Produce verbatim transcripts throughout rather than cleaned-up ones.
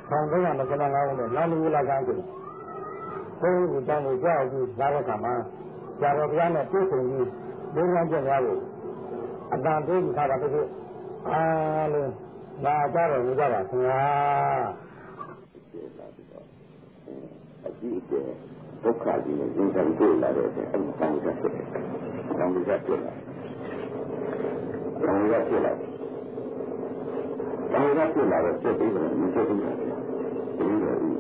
ဆောင်းသုံးရမကလငါးဦးနဲ့နောက်လူလာကန်းကြည့်ဘုန်းကြီးကြောင့်ကိုကြောက်ပြီးလာတဲ့ခါမှာဇာတော်ဘုရားနဲ့တွေ့ဆုံပြီးဘုရားကျက်များကိုအတန်ပေးပြီးထားတာတကယ်အားလုံးလာကြတော့ယူကြပါခင်ဗျာအကြည့်တဲ့ဒုက္ခကြီးနဲ့ရင်ဆိုင်တွေ့လာတဲ့အချိန်အဲဒီတောင်းကြဖြစ်တယ်။တောင်းကြဖြစ်လာ။တောင်းကြဖြစ်လာ။တောင်းကြဖြစ်လာတော့စိတ်ပြီးတော့မဖြစ်ဘူးလား။ဒီလိုဒီ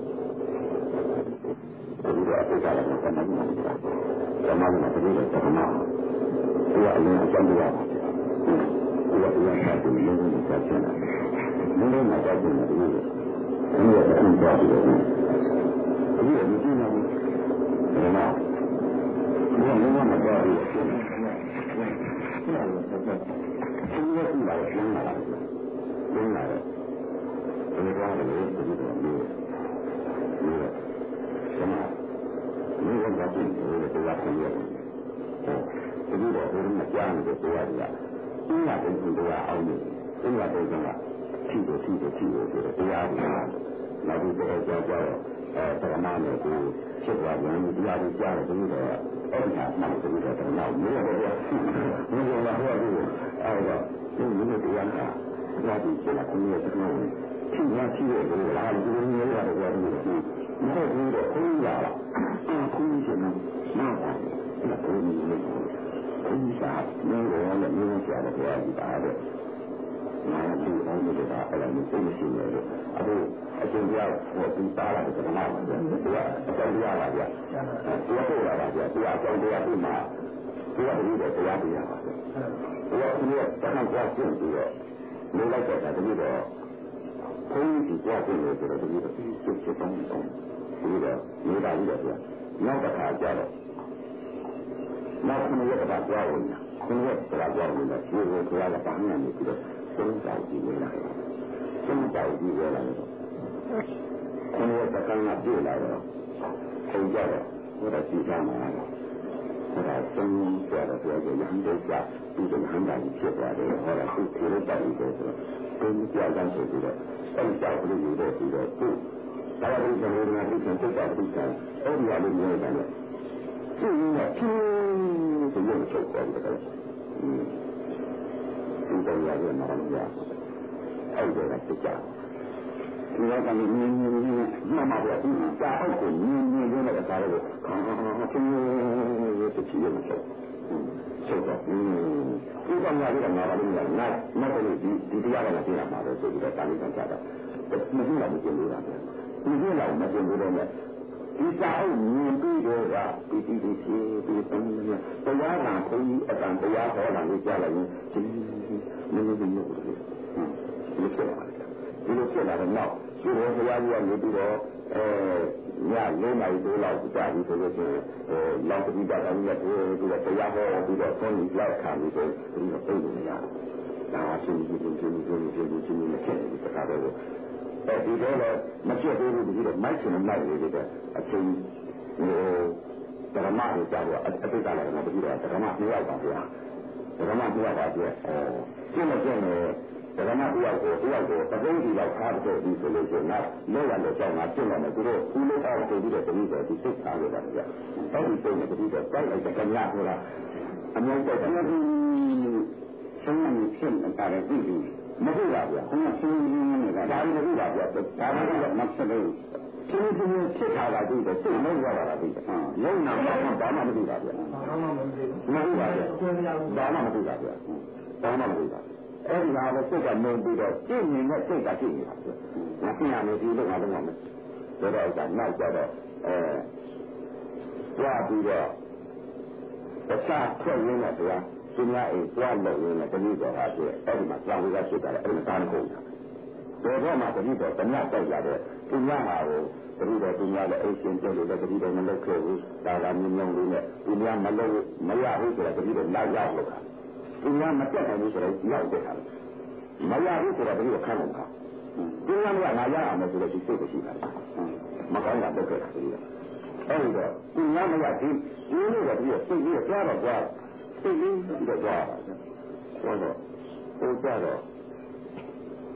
လိုအဖြစ်ကြတယ်ကမှမဟုတ်ဘူး။ဓမ္မနဲ့တကယ်တော့ဓမ္မဒီအရင်အကျဉ်းတရားပါ။ဒီလိုအရင်ကတည်းကလည်းဆက်ချင်တယ်။ဒီလိုမှကြောက်တယ်ဒီလိုဒီလိုအရင်ကြောက်တယ်ဒီလိုမကြည့်နိုင်ဘူး။ဒါမှမဟုတ်ဘူးမကြောက်ဘူး။ဒီလိုဆက်ဆက်ဒီလိုကြည့်လာရင်လာတယ်။ဒီလာတယ်။ဒီလိုကလည်းဒီလိုမျိုးဒီလိုဆက်မှာဒီလိုကကြည့်လို့တရားပြရတယ်။ဒီလိုတော့ဘယ်မှာကြားနေတယ်တရားကြီးက။ဒီကတည်းကတရားအောင်နေ။ဒီကတည်းကထိတယ်ထိတယ်ထိတယ်ဆိုတော့တရားကြီးနောက်ပြီးတော့ကြောက်ကြောက်အဲပရမနဲ့ကိုဖြစ်သွားပြန်ဒီတရားကြီးကြားတယ်ဒီတော့အဲ့ဒီဟာမှဒီတော့တော့နောက်မျိုးတော့ဒီလိုလာဟောဒီအဲ့တော့ဒီလိုတရားကတရားကြီးကျလာကိုယ်ရဲ့သဘောကိုထိရထိရတယ်လားဒီလိုမျိုးရတယ်ဘာလို့လဲမဟုတ်ဘူးတော့ခွင့်ရတာအခုရှင်နောက်ပါတယ်ဒါကိုမျိုးလို့ခွင့်စားမျိုးရောလည်းမျိုးကြတယ်တရားကြီးပါတယ်နာမည်အောင်လို့ဒါအဲ့ဒါမျိုးသိရှိနေတယ်အခုအကျဉ်းပြောဟောဒီသားလာတဲ့ကမ္ဘာမှာဒီကအကြောင်းတရားပါဗျာဒီကဟုတ်လားဗျာဒီအကြောင်းတရားဒီမှာဒီကဒီတော့တရားတရားပါဗျာဒီကဒီကတခါကြောက်ပြီးတော့နေလိုက်တော့ဒါတည်းတော့ဘုန်းကြီးကြောက်ပြီးလို့ဆိုတော့ဒီကဒီစစ်စစ်တောင်းတောင်းဒီတော့နေတာကြီးတော့ဗျာနောက်တစ်ခါကြတော့နောက်ခုနှစ်ရက်ကကြောက်နေတာခုနှစ်ရက်ကကြောက်နေတာဒီကိုကြောက်ကပါနေတယ်ပြီးတော့သုံးကြောက်ကြည့်နေတာသုံးကြောက်ကြည့်ရလာတယ်ခုနှစ်ရက်ကကန်းကပြေးလာတော့ခုကြတော့ဟိုတော့ကြည့်ကြမှာတော့ဟိုတော့သုံးကြောက်တော့ပြောကြရဟန်းတို့ကပြီးတော့ဟန်းတာဖြစ်သွားတယ်ဟောတာသူပြေလို့တက်ပြီးတော့ဆိုတော့သုံးကြောက်ကြဆိုပြီးတော့အဲ့ကြောက်ကလေးတွေပြီးတော့သူဒါကလည်းကျွန်တော်တို့ကဒီစံတက်တာပြီးတော့အဲ့ဒီအလေးမျိုးတယ်သူကဖြင်းဆိုရုပ်ချုပ်သွားတယ်ကွ။ဒီတော့ရတယ်မှာလို့ရ။အဲ့ဒါကကြကြ။ဒီတော့ကလည်းနင်းနင်းနင်းမှမပါဘူး။ကြာအောင်ကိုနင်းနင်းရတဲ့ကားကိုခေါင်းခေါင်းခေါင်းဖြင်းရတဲ့ချီရုပ်ချုပ်။ချုပ်တော့ဒီတော့ရတယ်ကမှာလို့ရ။နောက်နောက်လည်းဒီဒီတရားကလည်းပြင်လာမှာပဲဆိုပြီးတော့တာလီကန်ကြတာ။မကြည့်လာဘူးပြင်လို့ရတယ်။ဒီလိုလည်းမပြင်လို့လည်းဒီစာအုပ်မြင်ပြီးတော့ကဒီဒီဒီဒီဒီတရားနာခွင့်အတန်တရားဟောတာကိုကြားလိုက်ရင်ဒီနည်းနည်းမျိုးလို့ဒီလိုဖြစ်လာတယ်ဒီလိုဖြစ်လာတော့နောက်ဒီလိုတရားကြီးကနေပြီးတော့အဲညလေးနိုင်တိုးလောက်ကြာပြီဆိုလို့ရှိရင်အဲလောက်တတိတာကလည်းဒီလိုတရားဟောပြီးတော့ဆုံးပြီးလောက်ခံပြီးတော့ဒီလိုပုံနေရတယ်ဒါအချင်းချင်းချင်းချင်းချင်းချင်းချင်းချင်းနဲ့ဖြစ်နေတဲ့ကားတော့အဲဒီတော့မဖြစ်သေးဘူးဒီတော့မိုက်ချင်မိုက်နေတဲ့အချင်းဟိုဓမ္မကိုကြားတော့အတိတ်ကလည်းမပြီးတော့ဓမ္မပြောက်ပါဗျာဓမ္မပြောက်ပါဗျာအဲရှင်းမရှင်းနေဓမ္မပြောက်ကိုပြောက်ကိုတပိန်းဒီလောက်ခါတော့ဒီဆိုလို့ရှိရင်တော့လောရတဲ့ကြောင့်ငါရှင်းတယ်သူတို့ဦးလေးအောင်ဆိုပြီးတော့တတိတော့ဒီစိတ်ထားရတာဗျာအဲဒီစိတ်နဲ့တတိတော့တိုက်လိုက်တဲ့ကညာဆိုတာအများကြီးတကယ်ကြီးရှင်းနေဖြစ်နေတာလည်းသိပြီမဟုတ်ပါဗျာခုနရှင်းရင်းနေတာဒါလည်းမဟုတ်ပါဗျာဒါလည်းမဆက်လို့ရှင်းရှင်းဖြစ်တာကသိတယ်စိတ်လုံးရတာကသိတယ်လုံးနာတော့ဘာမှမသိပါဗျာဘာမှမသိဘူးမဟုတ်ပါဗျာဘာမှမသိပါဗျာဘာမှမသိပါအဲ့ဒီဟာလည်းစိတ်ကမုန်းပြီးတော့စိတ်မြင်တဲ့စိတ်ကသိနေတာဗျာမသိရလို့ဒီလိုကတော့မဟုတ်ဘူးဒါတော့ကနောက်ကြတော့အဲကြွားပြီးတော့တခြားထွက်ရင်းတဲ့ဗျာသူများအိမ်ကြွားလို့ရင်းတဲ့တတိတော်ဟာပြည့်အဲ့ဒီမှာကြောင်ဝေကဖြစ်တာလည်းအဲ့ဒီသားကုန်တာဘယ်တော့မှတတိတော်တမတောက်ရတဲ့သူများဟာကိုတတိတော်သူများလည်းအိမ်ရှင်ကျလို့လည်းတတိတော်မလုပ်ခဲ့ဘူးဒါကမြင်းမြုံလေးနဲ့သူများမလုပ်မရဘူးဆိုတော့တတိတော်လာရောက်လို့တာသူများမတက်နိုင်ဘူးဆိုတော့ရောက်တဲ့ဟာမရဘူးဆိုတော့တတိတော်ခန့်လို့တာသူများကငါရအောင်ဆိုတော့ဒီစိတ်ကိုရှိတာမကောင်းတာလုပ်ခဲ့တာတတိတော်အဲ့ဒီတော့သူများမရဒီဒီလိုတော့ပြီးတော့စိတ်ကြီးကြားတော့ကြားစိတ်ကြီးတော့ကြားတာဆိုတော့ဟိုကြတော့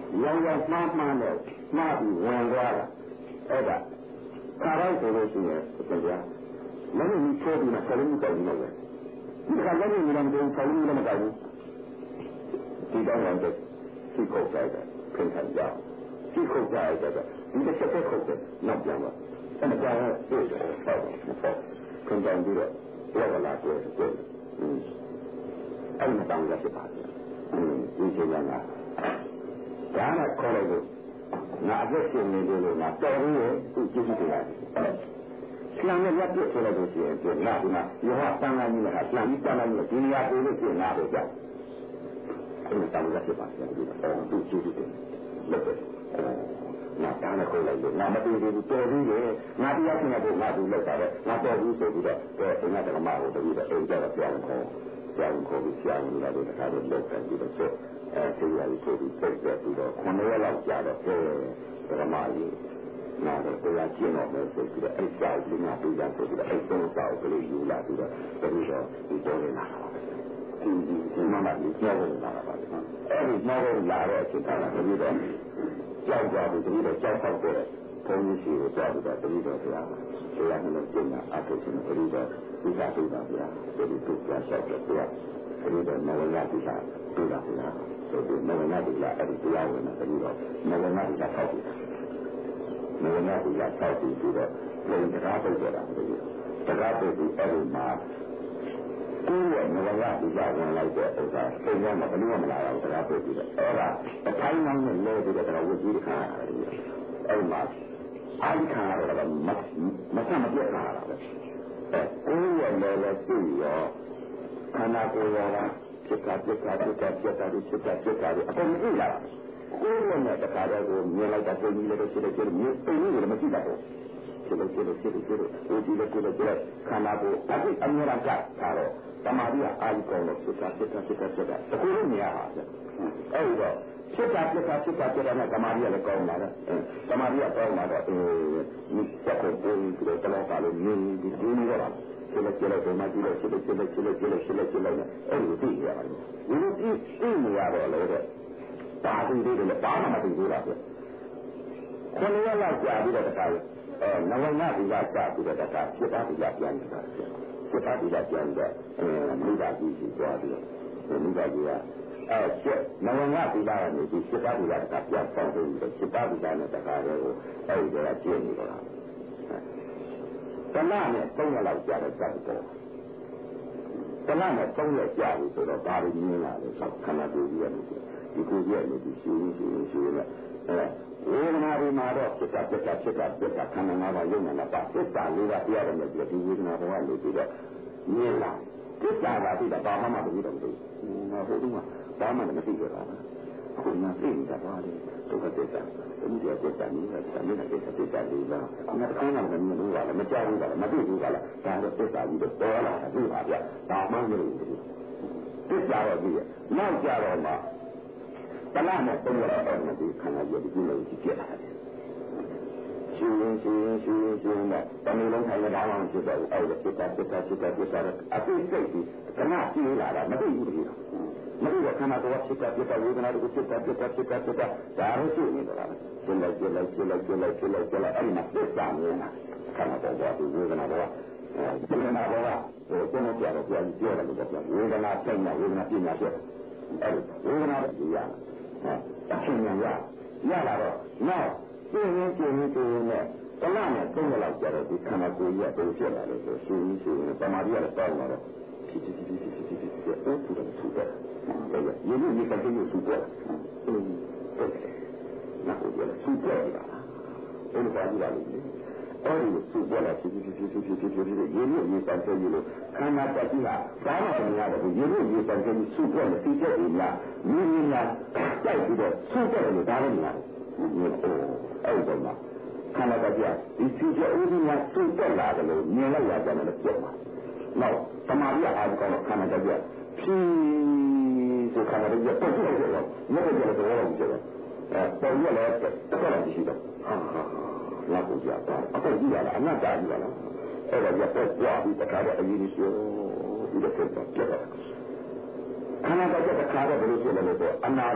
ရောင်ရောင်မှားမှားနဲ့မှားပြီးဝင်သွားတာအဲ့ဒါခါတိုင်းဆိုလို့ရှိရင်ပြန်ကြလည်းဒီချိုးပြီးမှဆလုံးတောက်နေတယ်ဒီကလည်းလည်းလည်းမတော့ဆလုံးလည်းမတောက်ဘူးဒီတော့လည်းဒီခုတ်ကြတယ်ခင်ဗျာကြောက်ဒီခုတ်ကြတယ်ဒီတစ်ချက်ခုတ်တယ်နောက်ပြန်တော့အဲ့ဒါကြောင့်တွေ့တယ်ပေါ့ပေါ့ခင်ဗျာပြီးတော့ဘောကလာတွေ့တွေ့အဲ့ဒီတောင်းရဖြစ်ပါတယ်ဒီချိန်ကဒါနဲ့ခေါ်လိုက်လို့ငါအသက်ရှင်နေတယ်လို့ငါတော်ပြီးရသူကြည့်ကြည့်တယ်ဆလံနဲ့ရပ်ပြစ်ဆိုလိုက်လို့ရှိရင်ဒီငါဒီမှာယောဟတန်ခါကြီးနဲ့ဆလံကြီးတန်ခါကြီးဒီနေရာကိုလို့ရှိရင်ငါတို့ကြောက်အဲ့ဒီတောင်းရဖြစ်ပါတယ်ဒီတော့သူကြည့်ကြည့်တယ်လို့ပဲငါတားနဲ့ခေါ်လိုက်လို့ငါမတွေ့သေးဘူးတော်ပြီးရငါတရားရှင်ကငါတို့လောက်တာပဲငါတော်ဘူးဆိုပြီးတော့အဲငါတက္ကမကိုတပည့်တော့အိမ်ကြတော့ပြောင်းခေါ်ပြောင်းခေါ်ပြီးဆရာကြီးလာတော့တခါတော့လောက်တယ်ပြီးတော့ဆိုအဲဆရာကြီးဆိုပြီးစိတ်သက်ပြီးတော့ခုနှစ်ရက်လောက်ကြာတော့အဲတက္ကမကြီးနားတော့တရားကျင့်တော့မယ်ဆိုပြီးတော့အဲ့စာကြီးငါပြရဆိုပြီးတော့အဲ့သုံးစာကိုလေးယူလာပြီးတော့တပည့်တော့ဒီတော်နေတာပါဒီဒီဒီမှမကြီးကြောက်နေတာပါအဲ့ဒီမောင်းလာတဲ့အချိန်ကတပည့်တော့ကြောက်ကြပြီးတပည့်တော့ကြောက်တော့တဲ့ဘုန်းကြီးရှိကိုကြောက်ပြီးတော့တပည့်တော်ဆရာဆရာကလည်းကျင့်တာအထုရှင်တပည့်တော့ဒီသာသိတာဗျာတပည့်တို့ကြောက်တော့တယ်ဗျာတပည့်တော့မဝရတိသာသိတာဗျာဆိုပြီးမဝရတိသာအဲ့ဒီတရားဝင်တယ်တပည့်တော့မဝရတိသာထောက်ပြီးမဝရတိသာထောက်ပြီးပြီးတော့လုံတရားပုတ်ကြတာတပည့်တရားပုတ်ပြီးအဲ့ဒီမှာကိုယ်ရဲ့မဝရတိသာဝင်လိုက်တဲ့ဥစ္စာစိတ်ကမဘလို့မလာတော့တရားပုတ်ပြီးတော့အဲ့ဒါအထိုင်းနိုင်နဲ့လဲပြီးတော့ဝတ်ကြီးခါရတယ်အဲ့မှာအာဒီခါရတော့မမဆမပြတ်လာတာပဲအဲကိုယ်ရဲ့လဲလဲသိရောခန္ဓာကိုယ်ရောဖြစ်တာဖြစ်တာဖြစ်တာဖြစ်တာဖြစ်တာဖြစ်တာအကုန်သိလာကိုယ်ရဲ့နဲ့တခါတော့ကိုမြင်လိုက်တာကိုယ်ကြီးလည်းရှိတယ်ရှိတယ်မြင်သိနေတယ်မကြည့်တတ်ဘူးရှိတယ်ရှိတယ်ရှိတယ်ရှိတယ်ကိုယ်ကြီးလည်းရှိတယ်ရှိတယ်ခန္ဓာကိုယ်အပြည့်အမြဲတမ်းကြတာတော့တမာရီအာဒီကောင်လို့ဖြစ်တာဖြစ်တာဖြစ်တာဖြစ်တာတခုလုံးမြင်ရပါဗျအဲ့တော့ဖြစ်တာဖြစ်တာဖြစ်တာဖြစ်တာနဲ့တမာရီလည်းကောင်းလာတယ်တမာရီကကောင်းလာတော့ဒီစက်ကိုပုံပြီးတော့တလောက်ပါလို့မြင်ဒီဒီနေတော့ကျလက်ကျလက်ကိုမှကြည့်လို့ကျလက်ကျလက်ကျလက်ကျလက်ကျလက်ကျလက်နဲ့အဲ့ဒီသိရတယ်ဒီလိုကြည့်သိနေရတော့လေတဲ့ဒါသိသေးတယ်ဘာမှမသိသေးတာပဲခဏလောက်ကြာပြီးတော့တခါအဲနဝနာဒီကကြာပြီးတော့တခါဖြစ်တာဒီကပြန်နေတာဖြစ်တာဒီကပြန်တဲ့အဲမိသားစုကြီးသွားပြီးတော့မိသားစုကအဲချက်နဝနာဒီကနေဒီဖြစ်တာဒီကတခါပြန်ဆောင်ပြီးတော့ဖြစ်တာဒီကနဲ့တခါတည်းကိုအဲ့ဒီကကျင်းနေတော့တလားနဲ့သုံးရက်လောက်ကြာတော့ကြာတော့တလားနဲ့သုံးရက်ကြာပြီဆိုတော့ဘာလို့မြင်လာလဲဆိုခန္ဓာကိုယ်ကြီးရတယ်ဒီကိုယ်ကြီးရတယ်ဒီရှိရှိရှိနဲ့အဲဝေဒနာတွေမှာတော့ဖြစ်တာဖြစ်တာဖြစ်တာဖြစ်တာခန္ဓာငါးပါးရုပ်နာပါဖြစ်တာလေးကတရားတယ်လို့ဒီဝေဒနာဘောကနေပြီးတော့မြင်လာဖြစ်တာကသိတာဘာမှမသိတော့ဘူးငါဘုရားကဘာမှမသိကြတာအခုငါသိနေတာပါလေဒုက္ခသစ္စာဒီလိုသစ္စာမျိုးကသစ္စာမျိုးနဲ့သစ္စာသစ္စာလေးလားငါတခါမှမမြင်ဘူးကလည်းမကြောက်ဘူးကလည်းမသိဘူးကလည်းဒါတော့သစ္စာကြီးတော့ပေါ်လာတာသိပါဗျဒါမှမဟုတ်ဘူးသစ္စာတော့ကြည့်ရနောက်ကြတော့မှတလားနဲ့သုံးရတော့ဒီခန္ဓာကြီးဒီလိုကြည့်ကြတာရှင်ရှင်ရှင်ရှင်ရှင်နဲ့တမီးလုံးထိုင်နေတာမှမဖြစ်တော့ဘူးအဲ့ဒါသစ္စာသစ္စာသစ္စာသစ္စာအသိစိတ်ကြီးကနာကြည့်လာတာမသိဘူးတကယ်မသိတော့ခန္ဓာကိုယ်ဖြစ်တာဖြစ်တာဝေဒနာတွေကိုဖြစ်တာဖြစ်တာဖြစ်တာဖြစ်တာဒါရရှိနေတာလားရှင်းလိုက်ရှင်းလိုက်ရှင်းလိုက်ရှင်းလိုက်ရှင်းလိုက်ရှင်းလိုက်အဲ့ဒီမှာသစ္စာမြင်တာခန္ဓာကိုယ်ကဝေဒနာဘောဝေဒနာဘောကဟိုကျွန်တော်ပြောတော့ပြောပြောတယ်လို့ပြောဝေဒနာစိတ်နဲ့ဝေဒနာပညာဖြစ်အဲ့ဒီဝေဒနာကိုရအချင်းညာရရလာတော့နောက်ရှင်းရင်းရှင်းရင်းရှင်းရင်းနဲ့တလားနဲ့သုံးရက်လောက်ကြာတော့ဒီခန္ဓာကိုယ်ကြီးကပုံဖြစ်လာလို့ဆိုရှင်းရင်းရှင်းရင်းပမာရီကလည်းတောင်းလာတော့ဖြစ်ဖြစ်ဖြစ်ဖြစ်ဖြစ်ဖြစ်ဖြစ်အဲ့ဒီလိုထူတယ်ရင်းနှီးနေကတည်းကသူ့ပေါ်အင်းဟုတ်တယ်နောက်တော့သူ့ပေါ်လာအဲ့လိုပါကြည့်ပါလိမ့်မယ်အဲ့ဒီသူ့ပေါ်လာဖြစ်ဖြစ်ဖြစ်ဖြစ်ဖြစ်ဖြစ်ဖြစ်ရင်းနှီးနေစံတယ်လို့ခန္ဓာတတိကဘာမှမရတယ်ရင်းနှီးနေစံတယ်သူ့ပေါ်လာသိချက်တွေများမြင်းမြင်းများကြိုက်ပြီးတော့သူ့ပေါ်လာဒါလည်းမရတယ်အဲ့ဒီတော့ခန္ဓာတတိကဒီသိချက်ဥဒိယသူ့ပေါ်လာတယ်လို့မြင်လိုက်ရတယ်လို့ပြောမှာနောက်သမာဓိအားကောခန္ဓာတတိကဖြီးဆိုခန္ဓာရဲ့ပုံစံတွေတော့မဟုတ်ကြတော့တော့ကြတယ်အဲပုံရလဲတက်တော့ရှိတော့ဟာဟာလာကိုကြတာအခုကြည့်ရလားအနတ္တကြီးလားအဲ့ဒါရတော့ကြွားပြီးတခါတော့အရေးကြီးဆိုဒီလိုဖြစ်တော့ကြတယ်ခန္ဓာတက်တဲ့ခါတော့ဘယ်လိုဖြစ်လဲဆိုအနာ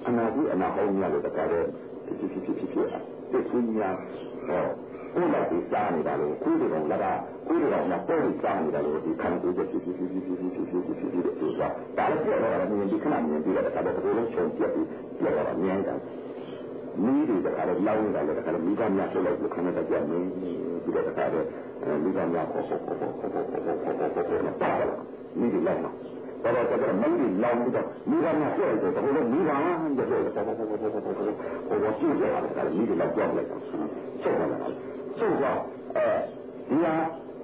အနာကြီးအနာဟောင်းများလို့တခါတော့ဖြစ်ဖြစ်ဖြစ်ဖြစ်ဖြစ်သိကူများဟောဘုရားကြီးစားနေတာလို့ခုဒီကောင်လည်းခုဒီကောင်ကပေါ်ပြီးစားနေတာလို့ဒီခံကိုဖြစ်ဖြစ်ဖြစ်ဖြစ်ဖြစ်ဖြစ်ဖြစ်ဖြစ်ဖြစ်ဖြစ်ဖြစ်ဆိုတာဒါလည်းပြောတော့လည်းဒီခဏမြင်ပြီးတော့တခါတော့ဘယ်လိုချုံပြပြီးပြောတော့မြင်တာမီးတွေတခါတော့လောင်းနေတာလည်းတခါတော့မိသားများဆိုလို့ခဏတည်းကြနေပြီးတော့တခါတော့မိသားများပေါ်ပေါ်ပေါ်ပေါ်ပေါ်ပေါ်ပေါ်ပေါ်ပေါ်ပေါ်ပါတော့မိတွေလောင်းတော့တော့တော့မင်းကြီးလောင်းပြီးတော့မိသားများပြောတယ်တော့ဘယ်လိုမိသားတဲ့ပြောပေါ်ပေါ်ပေါ်ပေါ်ပေါ်ပေါ်ပေါ်ပေါ်ကြည့်ကြတာမိတွေလောက်ကြောက်လိုက်တော့ချက်ပါလားဆိုတော့အဲဒီဟာ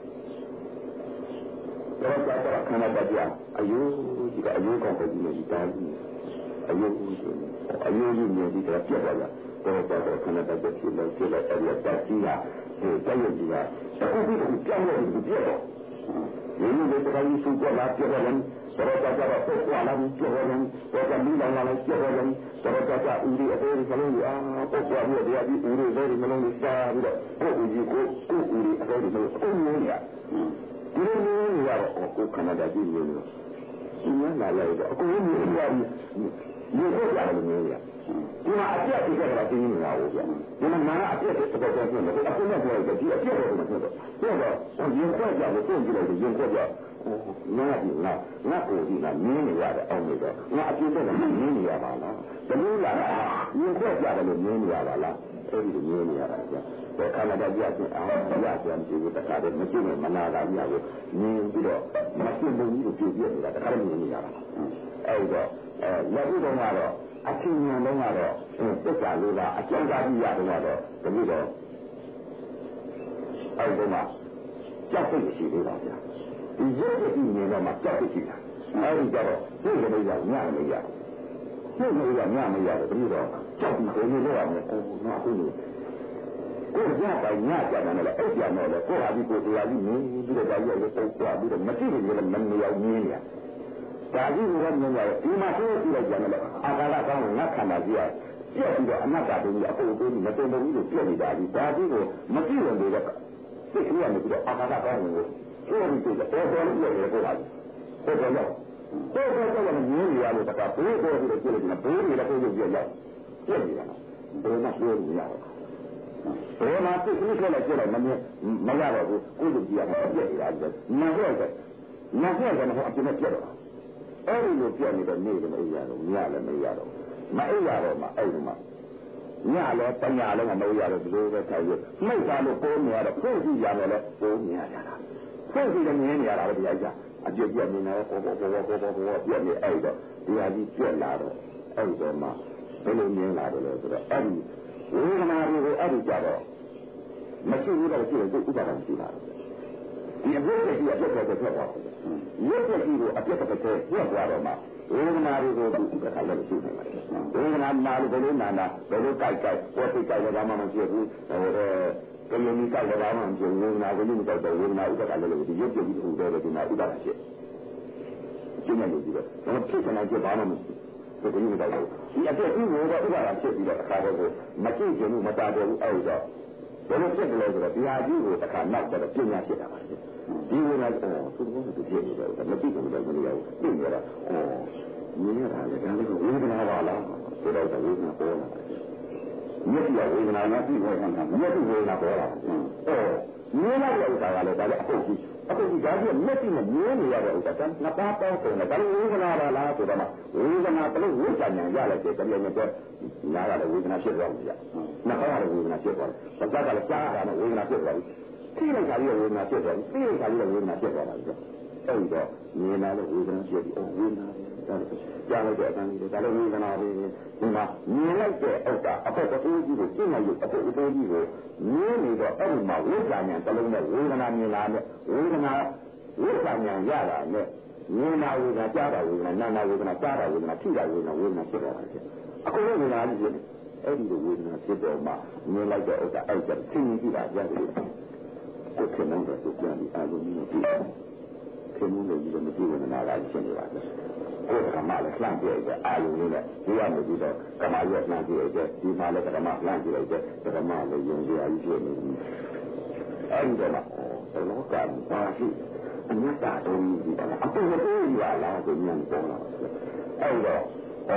တော့တော့ခဏတည်းကြအယူဒီကအယူကောင်းတယ်ဒီလိုဒီတိုင်းအယူအယူကြီးနေဒီတော့ပြတ်သွားတာတော့တော့ခဏတည်းဖြစ်လို့ဖြစ်လို့အဲ့ဒီတက်ကြီးကဒီတက်ရကြီးကအခုဒီကြောက်လို့ဒီပြတ်တော့ဒီလိုတခါကြီးစုကြလာပြတ်တယ်တော့တော့တော့ပုတ်သွားလာပြီးပြောတယ်တော့ကမိလောင်လာလိုက်ပြောတယ်တော့တော့တော့ဦးရီအသေးကလေးအာပုတ်သွားပြီးတရားပြီးဦးရီလေးမလုံးစားပြီးတော့ကိုဦးကြီးကိုကိုဦးရီအသေးကိုအုံနေရဒီလိုမျိုးရတော့ကိုခဏတည်းကြည့်နေလို့ဒီမှာလာလိုက်တော့အခုမျိုးရပြီးရေဟုတ်ကြတယ်မျိုးရဒီမှာအပြတ်ပြခဲ့တာသိနေတာဟုတ်ဗျဒီမှာနာအပြတ်တဲ့တော်တော်ပြည့်နေတယ်အခုလည်းပြောတယ်ဒီအပြတ်တော့မဖြစ်တော့ပြောတော့ရင်ခွက်ကြလို့ပြင်ကြည့်လိုက်ရင်ခွက်ကြငါဒီငါငါကိုဒီကမင်းနေရတယ်အောင်နေတော့ငါအပြည့်တော့မင်းနေရပါလားတလူလာရင်ခွက်ကြတယ်လို့မင်းနေရပါလားအဲ့ဒီလိုမင်းနေရတာဗျတော့ခဏတည်းကြည့်အောင်ရပြန်ကြည့်လို့တခါတည်းမကြည့်နဲ့မနာတာကြီးကိုမြင်ပြီးတော့မကြည့်ဘူးလို့ပြည့်ပြည့်နေတာတခါတည်းမြင်နေရတာအဲ့တော့အဲလက်ဥတော်ကတော့အချင်းဉာဏ်လုံးကတော့သစ္စာလေးပါအကျဉ်းသားကြီးရတယ်တော့တတိတော့အဲ့ဒီမှာကြောက်စိတ်ရှိသေးပါဗျာဒီရုပ်ရည်နေတော့မှကြောက်စိတ်ရှိတာအဲ့ဒီကြတော့ဒီလိုမျိုးညမရဒီလိုမျိုးညမရတော့တတိတော့ကြောက်ပြီးကိုနေလို့ရမယ်အော်ငါအခုနေကိုရပိုင်းညကြတယ်လည်းအဲ့ပြန်တော့လေကိုဟာဒီကိုတရားကြီးနေပြီးတော့ဒါကြီးလည်းပုတ်သွားပြီးတော့မကြည့်ရင်လည်းမနေအောင်ညင်းရဒါကြီးကလည်းမြင်ရတယ်ဒီမှာကိုကြည့်လိုက်ကြတယ်အာကာလကောင်းငါခန္ဓာကြီးရပြည့်ပြီးတော့အနတ္တတူကြီးအပုပ်သေးပြီးမတုံ့ဘူးလို့ပြည့်နေတာဒီဒါကြီးကိုမကြည့်ရင်လည်းစိတ်ကြီးရနေပြီးတော့အာကာလကောင်းကိုကိုယ်ပြီးတော့တော်တော်လေးပြည့်တယ်ကိုပါကိုယ်တော့ကိုယ်တော့တော့မြင်ရလို့တကဘေးတော့ပြီးတော့ကြည့်လိုက်တယ်ဘေးတွေလည်းကိုယ်ရုပ်ပြည့်ရောက်ပြည့်နေတာဘယ်မှာပြောနေရတော့ဘယ်မှာသိသိခဲ့လိုက်ကြည့်လိုက်မမြင်မရတော့ဘူးကိုယ်ရုပ်ကြည့်ရမှာပြည့်နေတာညံခဲ့တယ်ညံခဲ့တယ်မဟုတ်အပြည့်နဲ့ပြည့်တော့အဲ့ဒီလိုပြည့်နေတဲ့နေ့လည်းမအိပ်ရတော့ညလည်းမအိပ်ရတော့မအိပ်ရတော့မှအဲ့ဒီမှာညလည်းပညာလည်းမအိပ်ရတော့ဒီလိုပဲထိုင်ရမိတ်သားလို့ပိုးနေရတော့ကိုယ်ကြည့်ရတယ်လည်းပိုးနေရတာကိုယ်ကြည့်လည်းမြင်နေရတာပဲတရားကြအပြည့်ပြည့်နေတော့ပေါ်ပေါ်ပေါ်ပေါ်ပေါ်ပေါ်ပြည့်နေအဲ့တော့တရားကြီးပြည့်လာတော့အဲ့တော့မှဘယ်လိုမြင်လာတယ်လဲဆိုတော့အဲ့ဒီဝေဒနာတွေကိုအဲ့ဒီကြတော့မရှိဘူးတော့ကြည့်လို့ဥပါဒံရှိလာတယ်ဒီအပြည့်ကြီးအပြည့်ပဲထွက်သွားတယ်ရုပ်ကြီးကိုအပြည့်တစ်ခါပြတ်သွားတော့မှဝေဒနာတွေကိုဒီကခါလည်းရှိနေပါတယ်ဝေဒနာနာလို့ဘယ်လိုနာနာဘယ်လိုကြိုက်ကြိုက်ပေါ်သိကြိုက်လည်းဘာမှမဖြစ်ဘူးဟိုတကယ်ကြီးကြိုက်လည်းဘာမှမဖြစ်ဘူးဝေဒနာကိုလည်းမကြိုက်တော့ဝေဒနာဥပ္ပဒါလည်းဒီရုပ်ကြီးကိုတော့ဒီနာဥပ္ပဒါဖြစ်ကျင်းနေလို့ဒီတော့ဖြစ်နေကြဘာမှမရှိဘူးဒီလိုတော့ဒီအပြည့်ကြီးကိုတော့ဥပ္ပဒါဖြစ်ပြီးတော့အခါတော့မကြည့်ချင်ဘူးမတာတော့ဘူးအဲ့တော့ဘယ်လိုဖြစ်ကြလဲဆိုတော့ဒီဟာကြီးကိုတစ်ခါနောက်တော့ပညာဖြစ်တာပါလေဒီဝေဒနာအော်သူတို့ကသူဖြစ်နေတယ်မသိဘူးလည်းမလို့ရဘူးသိနေတာအော်မြင်ရတာလည်းဒါလည်းဝေဒနာပါလားဆိုတော့ဝေဒနာပေါ်လာတယ်မျက်စိကဝေဒနာနဲ့ပြီးဟောတာမျက်စိဝေဒနာပေါ်လာအော်မြင်ရတဲ့ဥစ္စာကလည်းဒါလည်းအဟုတ်ကြီးအခုဒီဒါကြီးမျက်စိနဲ့မြင်နေရတဲ့ဥစ္စာကနှစ်ပါးပေါင်းစုံတယ်ဒါလည်းဝေဒနာပါလားဆိုတော့မှဝေဒနာတလို့ဝိဇ္ဇာဉာဏ်ရလိုက်တဲ့တကယ်နဲ့နားရတဲ့ဝေဒနာဖြစ်သွားပြီကြာနှစ်ပါးရတဲ့ဝေဒနာဖြစ်သွားတယ်ဘာသာကလည်းကြားရတာနဲ့ဝေဒနာဖြစ်သွားပြီသိလိုက်တာကြီးဝေဒနာဖြစ်သွားပြီသိလိုက်တာကြီးဝေဒနာဖြစ်သွားတာကြာအဲ့တော့မြင်လာတဲ့ဝေဒနာဖြစ်ပြီးအော်ဝေဒနာဒါလည်းကြားလိုက်တဲ့အတိုင်းဒါလည်းဝေဒနာပဲဒီမှာမြင်လိုက်တဲ့ဥစ္စာအဖို့အတိုးကြီးကိုသိနိုင်လို့အဖို့အတိုးကြီးကိုမြင်နေတော့အဲ့ဒီမှာဝိဇ္ဇာဉာဏ်တလုံးနဲ့ဝေဒနာမြင်လာတဲ့ဝေဒနာဝိဇ္ဇာဉာဏ်ရတာနဲ့မြင်လာဝေဒနာကြားတာဝေဒနာနာနာဝေဒနာကြားတာဝေဒနာထိတာဝေဒနာဝေဒနာဖြစ်သွားတာဖြစ်အခုလည်းဝေဒနာကြီးဖြစ်အဲ့ဒီလိုဝေဒနာဖြစ်တော့မှမြင်လိုက်တဲ့ဥစ္စာအဲ့ဒါသိနေကြတာကြားတယ်ကိုယ်ခင်ဗျားတို့ပြန်ပြီးအာရုံနဲ့ပြီးခင်ဗျားတို့ဒီလိုမကြည့်ဝေဒနာလာဖြစ်နေပါလားကိုယ်ကမှလည်းလှမ်းပြည့်တဲ့အာရုံလေးနဲ့ဒီရမယ်ပြီးတော့ကမာရွက်လှမ်းပြည့်တဲ့ဒီမှာလည်းကမလှမ်းပြည့်တဲ့ကမလည်းယုံကြည်အကြီးဖြစ်နေပြီအဲ့ဒီတော့ဘလောကဘာရှိအမြတ်တာတုံးကြီးပါလားအပေါ်ပေါ်ကြီးပါလားဆိုညံပေါ်လာအဲ့တော့ဟော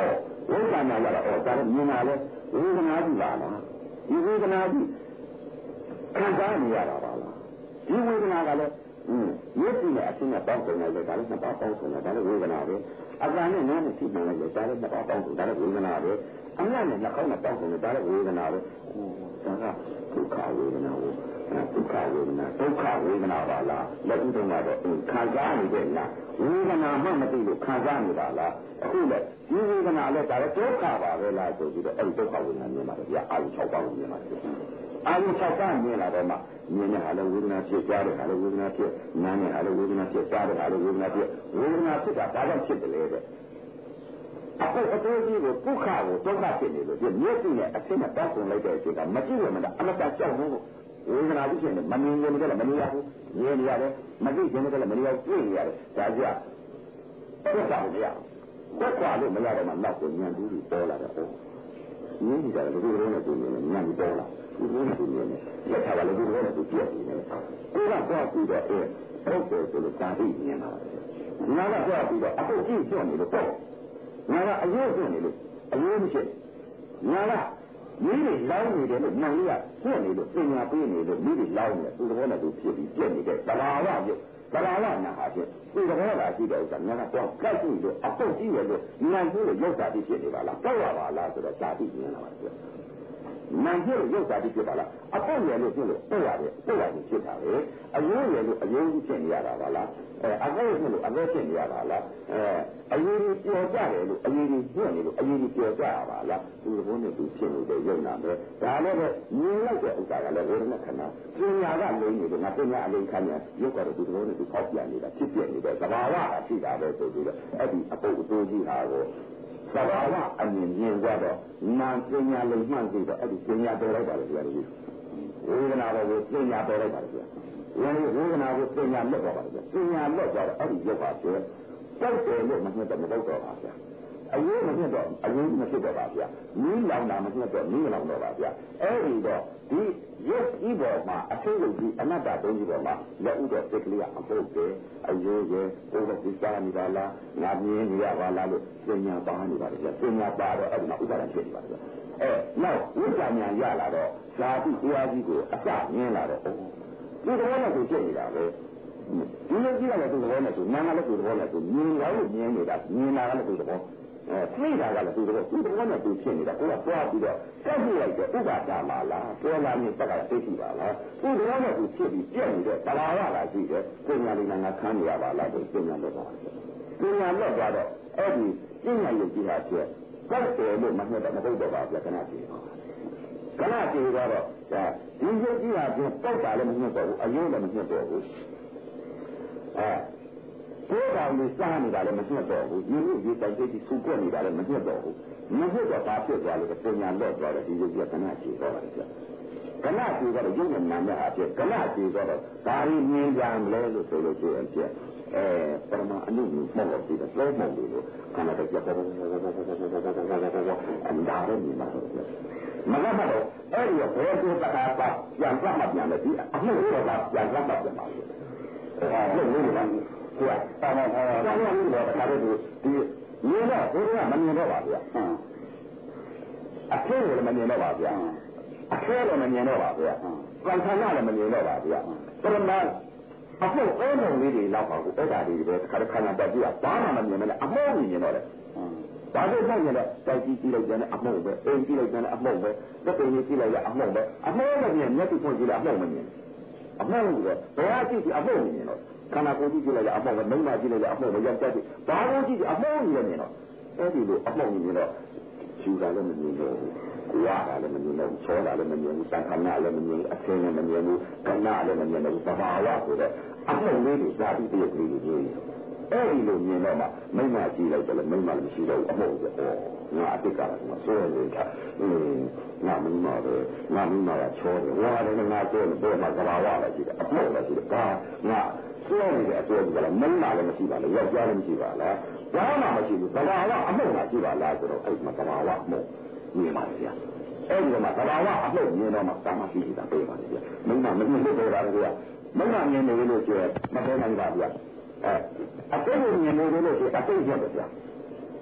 ဝိပဿနာရတာဩဒါလည်းမြင်လာလဲဝေဒနာကြီးပါလားဒီဝေဒနာကြီးခံစားနေရတာပါလားဒီဝေဒနာကလည်းอืมမျက်စိနဲ့အဆင်းနဲ့ပေါင်းစုံလိုက်ဒါလည်းနှစ်ပါးပေါင်းစုံတယ်ဒါလည်းဝေဒနာပဲအကံနဲ့နားနဲ့ထိမှန်လိုက်ဒါလည်းနှစ်ပါးပေါင်းစုံဒါလည်းဝေဒနာပဲအမြတ်နဲ့နှာခေါင်းနဲ့ပေါင်းစုံတယ်ဒါလည်းဝေဒနာပဲဒါကဒုက္ခဝေဒနာကိုဒုက္ခဝေဒနာဒုက္ခဝေဒနာပါလားလက်ဥဒ္ဓမှာတော့ခံစားနေတဲ့လားဝေဒနာမှမသိလို့ခံစားနေတာလားအခုလေဒီဝေဒနာလည်းဒါလည်းဒုက္ခပါပဲလားဆိုပြီးတော့အဲ့ဒီဒုက္ခဝေဒနာမြင်ပါတယ်ဗျာအာရုံ၆ပါးကိုမြင်ပါတယ်အာရုံ၆ပါးမြင်လာတော့မှမြင်တဲ့ဟာလည်းဝေဒနာဖြစ်ကြားတဲ့ဟာလည်းဝေဒနာဖြစ်နားတဲ့ဟာလည်းဝေဒနာဖြစ်ကြားတဲ့ဟာလည်းဝေဒနာဖြစ်ဝေဒနာဖြစ်တာဒါကြောင့်ဖြစ်တယ်လေတဲ့အခုအတိုးကြီးကိုဒုက္ခကိုဒုက္ခဖြစ်နေလို့ဒီမျက်စိနဲ့အဆင်းနဲ့တောက်ကုန်လိုက်တဲ့အချိန်ကမကြည့်ရမှန်းအမတကြောက်ဘူးဝေဒနာဖြစ်နေတယ်မမြင်ရင်လည်းမမြင်ရဘူးမြင်နေရတယ်မသိရင်လည်းမမြင်ရဘူးတွေ့နေရတယ်ဒါကြဒုက္ခကိုမရဒုက္ခလို့မရတော့မှနောက်ကိုဉာဏ်တူးပြီးပေါ်လာတယ်ဟုတ်မြင်ကြတယ်ဒီလိုနဲ့တူနေတယ်ဉာဏ်ပြီးပေါ်လာဒီလိုနဲ့တူနေတယ်လက်ထားကလည်းဒီလိုနဲ့တူပြည့်နေတယ်ကိုကတော့ပြီးတော့အဲဟုတ်တယ်ဆိုလို့သာသိမြင်လာတယ်ငါကတော့ပြီးတော့အခုကြည့်ကြနေလို့ပေါ့ငါကအယုတ်ဖြစ်နေလို့အယုတ်မရှိငါကမိတွေလောင်းနေတယ်လို့မှန်လို့ရပြည့်နေလို့ပညာပေးနေလို့မိတွေလောင်းနေတယ်သူတော်နဲ့သူဖြစ်ပြီးပြည့်နေတဲ့သဘာဝပြုသဘာဝနာဟာဖြစ်သူတော်ကရှိတဲ့ဥစ္စာငါကတော့ကတ်ကြည့်လို့အပုတ်ကြည့်ရလို့ဉာဏ်ကြီးလို့ရုပ်စာတိဖြစ်နေပါလားတော့ရပါလားဆိုတော့စာတိမြင်လာပါဆိုဉာဏ်ကြီးလို့ရုပ်စာတိဖြစ်ပါလားအပုတ်ရလို့ဖြစ်လို့ပုတ်ရတယ်ပုတ်ရတယ်ဖြစ်တာပဲအယုံရလို့အယုံကြီးဖြစ်နေရတာပါလားအဲအကုတ်ဖြစ်လို့အကုတ်ဖြစ်နေရတာလားအဲအယုံကြီးပျော်ကြတယ်လို့အယုံကြီးပြည့်နေလို့အယုံကြီးပျော်ကြရပါလားသူတော်ဘုန်းနဲ့သူဖြစ်နေတဲ့ရုပ်နာပဲဒါလည်းပဲမြင်လိုက်တဲ့ဥစ္စာကလည်းဝေဒနာခန္ဓာပညာကလိမ့်နေတယ်ငါပညာအလိမ့်ခန္ဓာရုပ်ကတော့သူတော်ဘုန်းနဲ့သူပေါက်ပြန်နေတာဖြစ်ပြနေတဲ့သဘာဝကရှိတာပဲဆိုပြီးတော့အဲ့ဒီအပုတ်အတိုးကြီးဟာကိုသဘာဝအမြင်မြင်ကြတော့နာပညာလိမ့်မှန်ကြည့်တော့အဲ့ဒီပညာတော်လိုက်ပါလေကြာလို့ဝေဒနာကိုပညာတော်လိုက်ပါလေကြာဝေဒနာကိုပညာလွတ်သွားပါလေကြာပညာလွတ်သွားတော့အဲ့ဒီရုပ်ပါဆိုတောက်တယ်လို့မနှက်တော့မတော့တော့ပါဗျာအယုံမဖြစ်တော့အယုံမဖြစ်တော့ပါဗျာမီးလောင်တာမဖြစ်တော့မီးလောင်တော့ပါဗျာအဲ့ဒီတော့ဒီရုပ်ဤပေါ်မှာအထုပ်လုပ်ပြီးအနတ္တသုံးကြီးပေါ်မှာလက်ဥတော်စိတ်ကလေးကအပုတ်တယ်အယုံရဲ့ဘုရားသစ္စာနေပါလားငါမြင်နေရပါလားလို့ပညာပါနေပါလေဗျာပညာပါတော့အဲ့ဒီမှာဥပါဒံဖြစ်နေပါဗျာအဲနောက်ဝိဇ္ဇာဉာဏ်ရလာတော့ဇာတိတရားကြီးကိုအစမြင်လာတော့ဒီတော်နဲ့ကိုဖြစ်နေတာပဲဒီလိုကြည့်ရတဲ့သူတော်နဲ့သူနာမလည်းသူတော်နဲ့သူမြင်ရလို့မြင်နေတာမြင်တာကလည်းသူတော်အဲသိတာကလည်းသူတော်သူတော်နဲ့သူဖြစ်နေတာကိုကတွားပြီးတော့စက်ပြလိုက်တဲ့ဥပါဒာမှာလားပြောလာမြင်တက်ကသိရှိပါလားသူတော်နဲ့သူဖြစ်ပြီးပြည့်နေတဲ့တဘာဝလာရှိတယ်ပညာလေးငါခန်းနေရပါလားဆိုပညာလွတ်သွားတယ်ပညာလွတ်သွားတော့အဲ့ဒီပညာရုပ်ကြီးဟာဖြစ်ကောက်တယ်လို့မနှက်တော့မဟုတ်တော့ပါဘူးခဏကြည့်ခဏကြည့်တော့ဒါဒီရုပ်ကြီးဟာဖြစ်ပေါက်တာလည်းမနှက်တော့ဘူးအယုံလည်းမနှက်တော့ဘူးအဲဘိုးတော်လေးစားနေတာလည်းမနှက်တော့ဘူးဒီလိုဒီတိုင်တိတ်စူကွက်နေတာလည်းမနှက်တော့ဘူးမနှက်တော့ဘာဖြစ်သွားလဲပညာလွတ်သွားတယ်ဒီရုပ်ကြီးကခဏကြည့်တော့တယ်ကြာခဏကြည့်တော့ရုပ်နဲ့နာမ်နဲ့အဖြစ်ခဏကြည့်တော့ဒါရီမြင်ကြမလဲလို့ဆိုလို့ရှိရင်ပြအဲပရမအနုမျိုးမှတ်လို့ပြီးတော့လုံးမလို့ခဏတော့ကြာပေါ်အမ်ဒါရမြင်ပါတော့မကမှတော့အဲ့ဒီဘယ်လိုတခါပါပြန်ပြမှပြန်လဲဒီအမှုတော့ပြန်ပြမှပြန်ပါလို့အဲ့လိုမျိုးပါသူကတာမန်ဟောတာတော့ဒီတော့တခါတည်းဒီမြင်တော့ဘုရားမမြင်တော့ပါဗျာအထင်းလည်းမမြင်တော့ပါဗျာအခဲလည်းမမြင်တော့ပါဗျာပန်ခဏလည်းမမြင်တော့ပါဗျာပရမအခုအဲမုံလေးတွေလောက်ပါဘူးအဲ့ဒါလေးတွေပဲခါခဏတက်ကြည့်ဘာမှမမြင်မလဲအမောမြင်တော့လေဘာလို့မှမမြင်လဲတိုက်ကြည့်ကြည့်လိုက်တယ်အမောပဲအိမ်ကြည့်လိုက်တယ်အမောပဲသက်ပေကြီးကြည့်လိုက်ရအမောပဲအမောမမြင်မျက်စိဖွင့်ကြည့်လိုက်အမောမမြင်အမောကဘယ်ဟာကြည့်ကြည့်အမောမြင်တော့ခန္ဓာကိုယ်ကြည့်ကြည့်လိုက်ရအမောပဲမိမကြည့်လိုက်ရအမောပဲယောက်ျားကြည့်ဘာလို့ကြည့်ကြည့်အမောမြင်နေတော့အဲ့ဒီလိုအမောမြင်တော့ရှူတာလည်းမမြင်တော့ဘူးရတာလည်းမမြင်တော့ချောတာလည်းမမြင်ဘူးသံခဏလည်းမမြင်ဘူးအထင်းလည်းမမြင်ဘူးကဏလည်းမမြင်ဘူးသဘာဝဆိုတော့အမှုလေးတွေဇာတိတည်းကလေးတွေမြင်အဲ့ဒီလိုမြင်တော့မှမိမကြည့်လိုက်တယ်မိမလည်းမရှိတော့ဘူးအမှုပဲဩငါအတိတ်ကလည်းဆိုရနေတာအင်းငါမိမပဲငါမိမကချောတယ်ဝါတယ်ငါဆိုတယ်ဘယ်မှာသဘာဝလည်းရှိတယ်အမှုလည်းရှိတယ်ဒါငါဆိုနေတဲ့အကျိုးကလည်းမိမလည်းမရှိပါဘူးယောက်ျားလည်းမရှိပါလားဘာမှမရှိဘူးသဘာဝအမှုလည်းရှိပါလားဆိုတော့အဲ့မှာသဘာဝအမှုမြင်ပါလေဗျာအဲ့ဒီမှာသဘာဝအမှုမြင်တော့မှသာမရှိတာပြေးပါလေဗျာမိမမမြင်လို့တော့တာဗျာမမမြင်နေလို့ကျဲမပေါ်နိုင်ပါဗျာအဲအတိတ်ကိုမြင်နေလို့ကျဲအတိတ်ရက်ဗျာ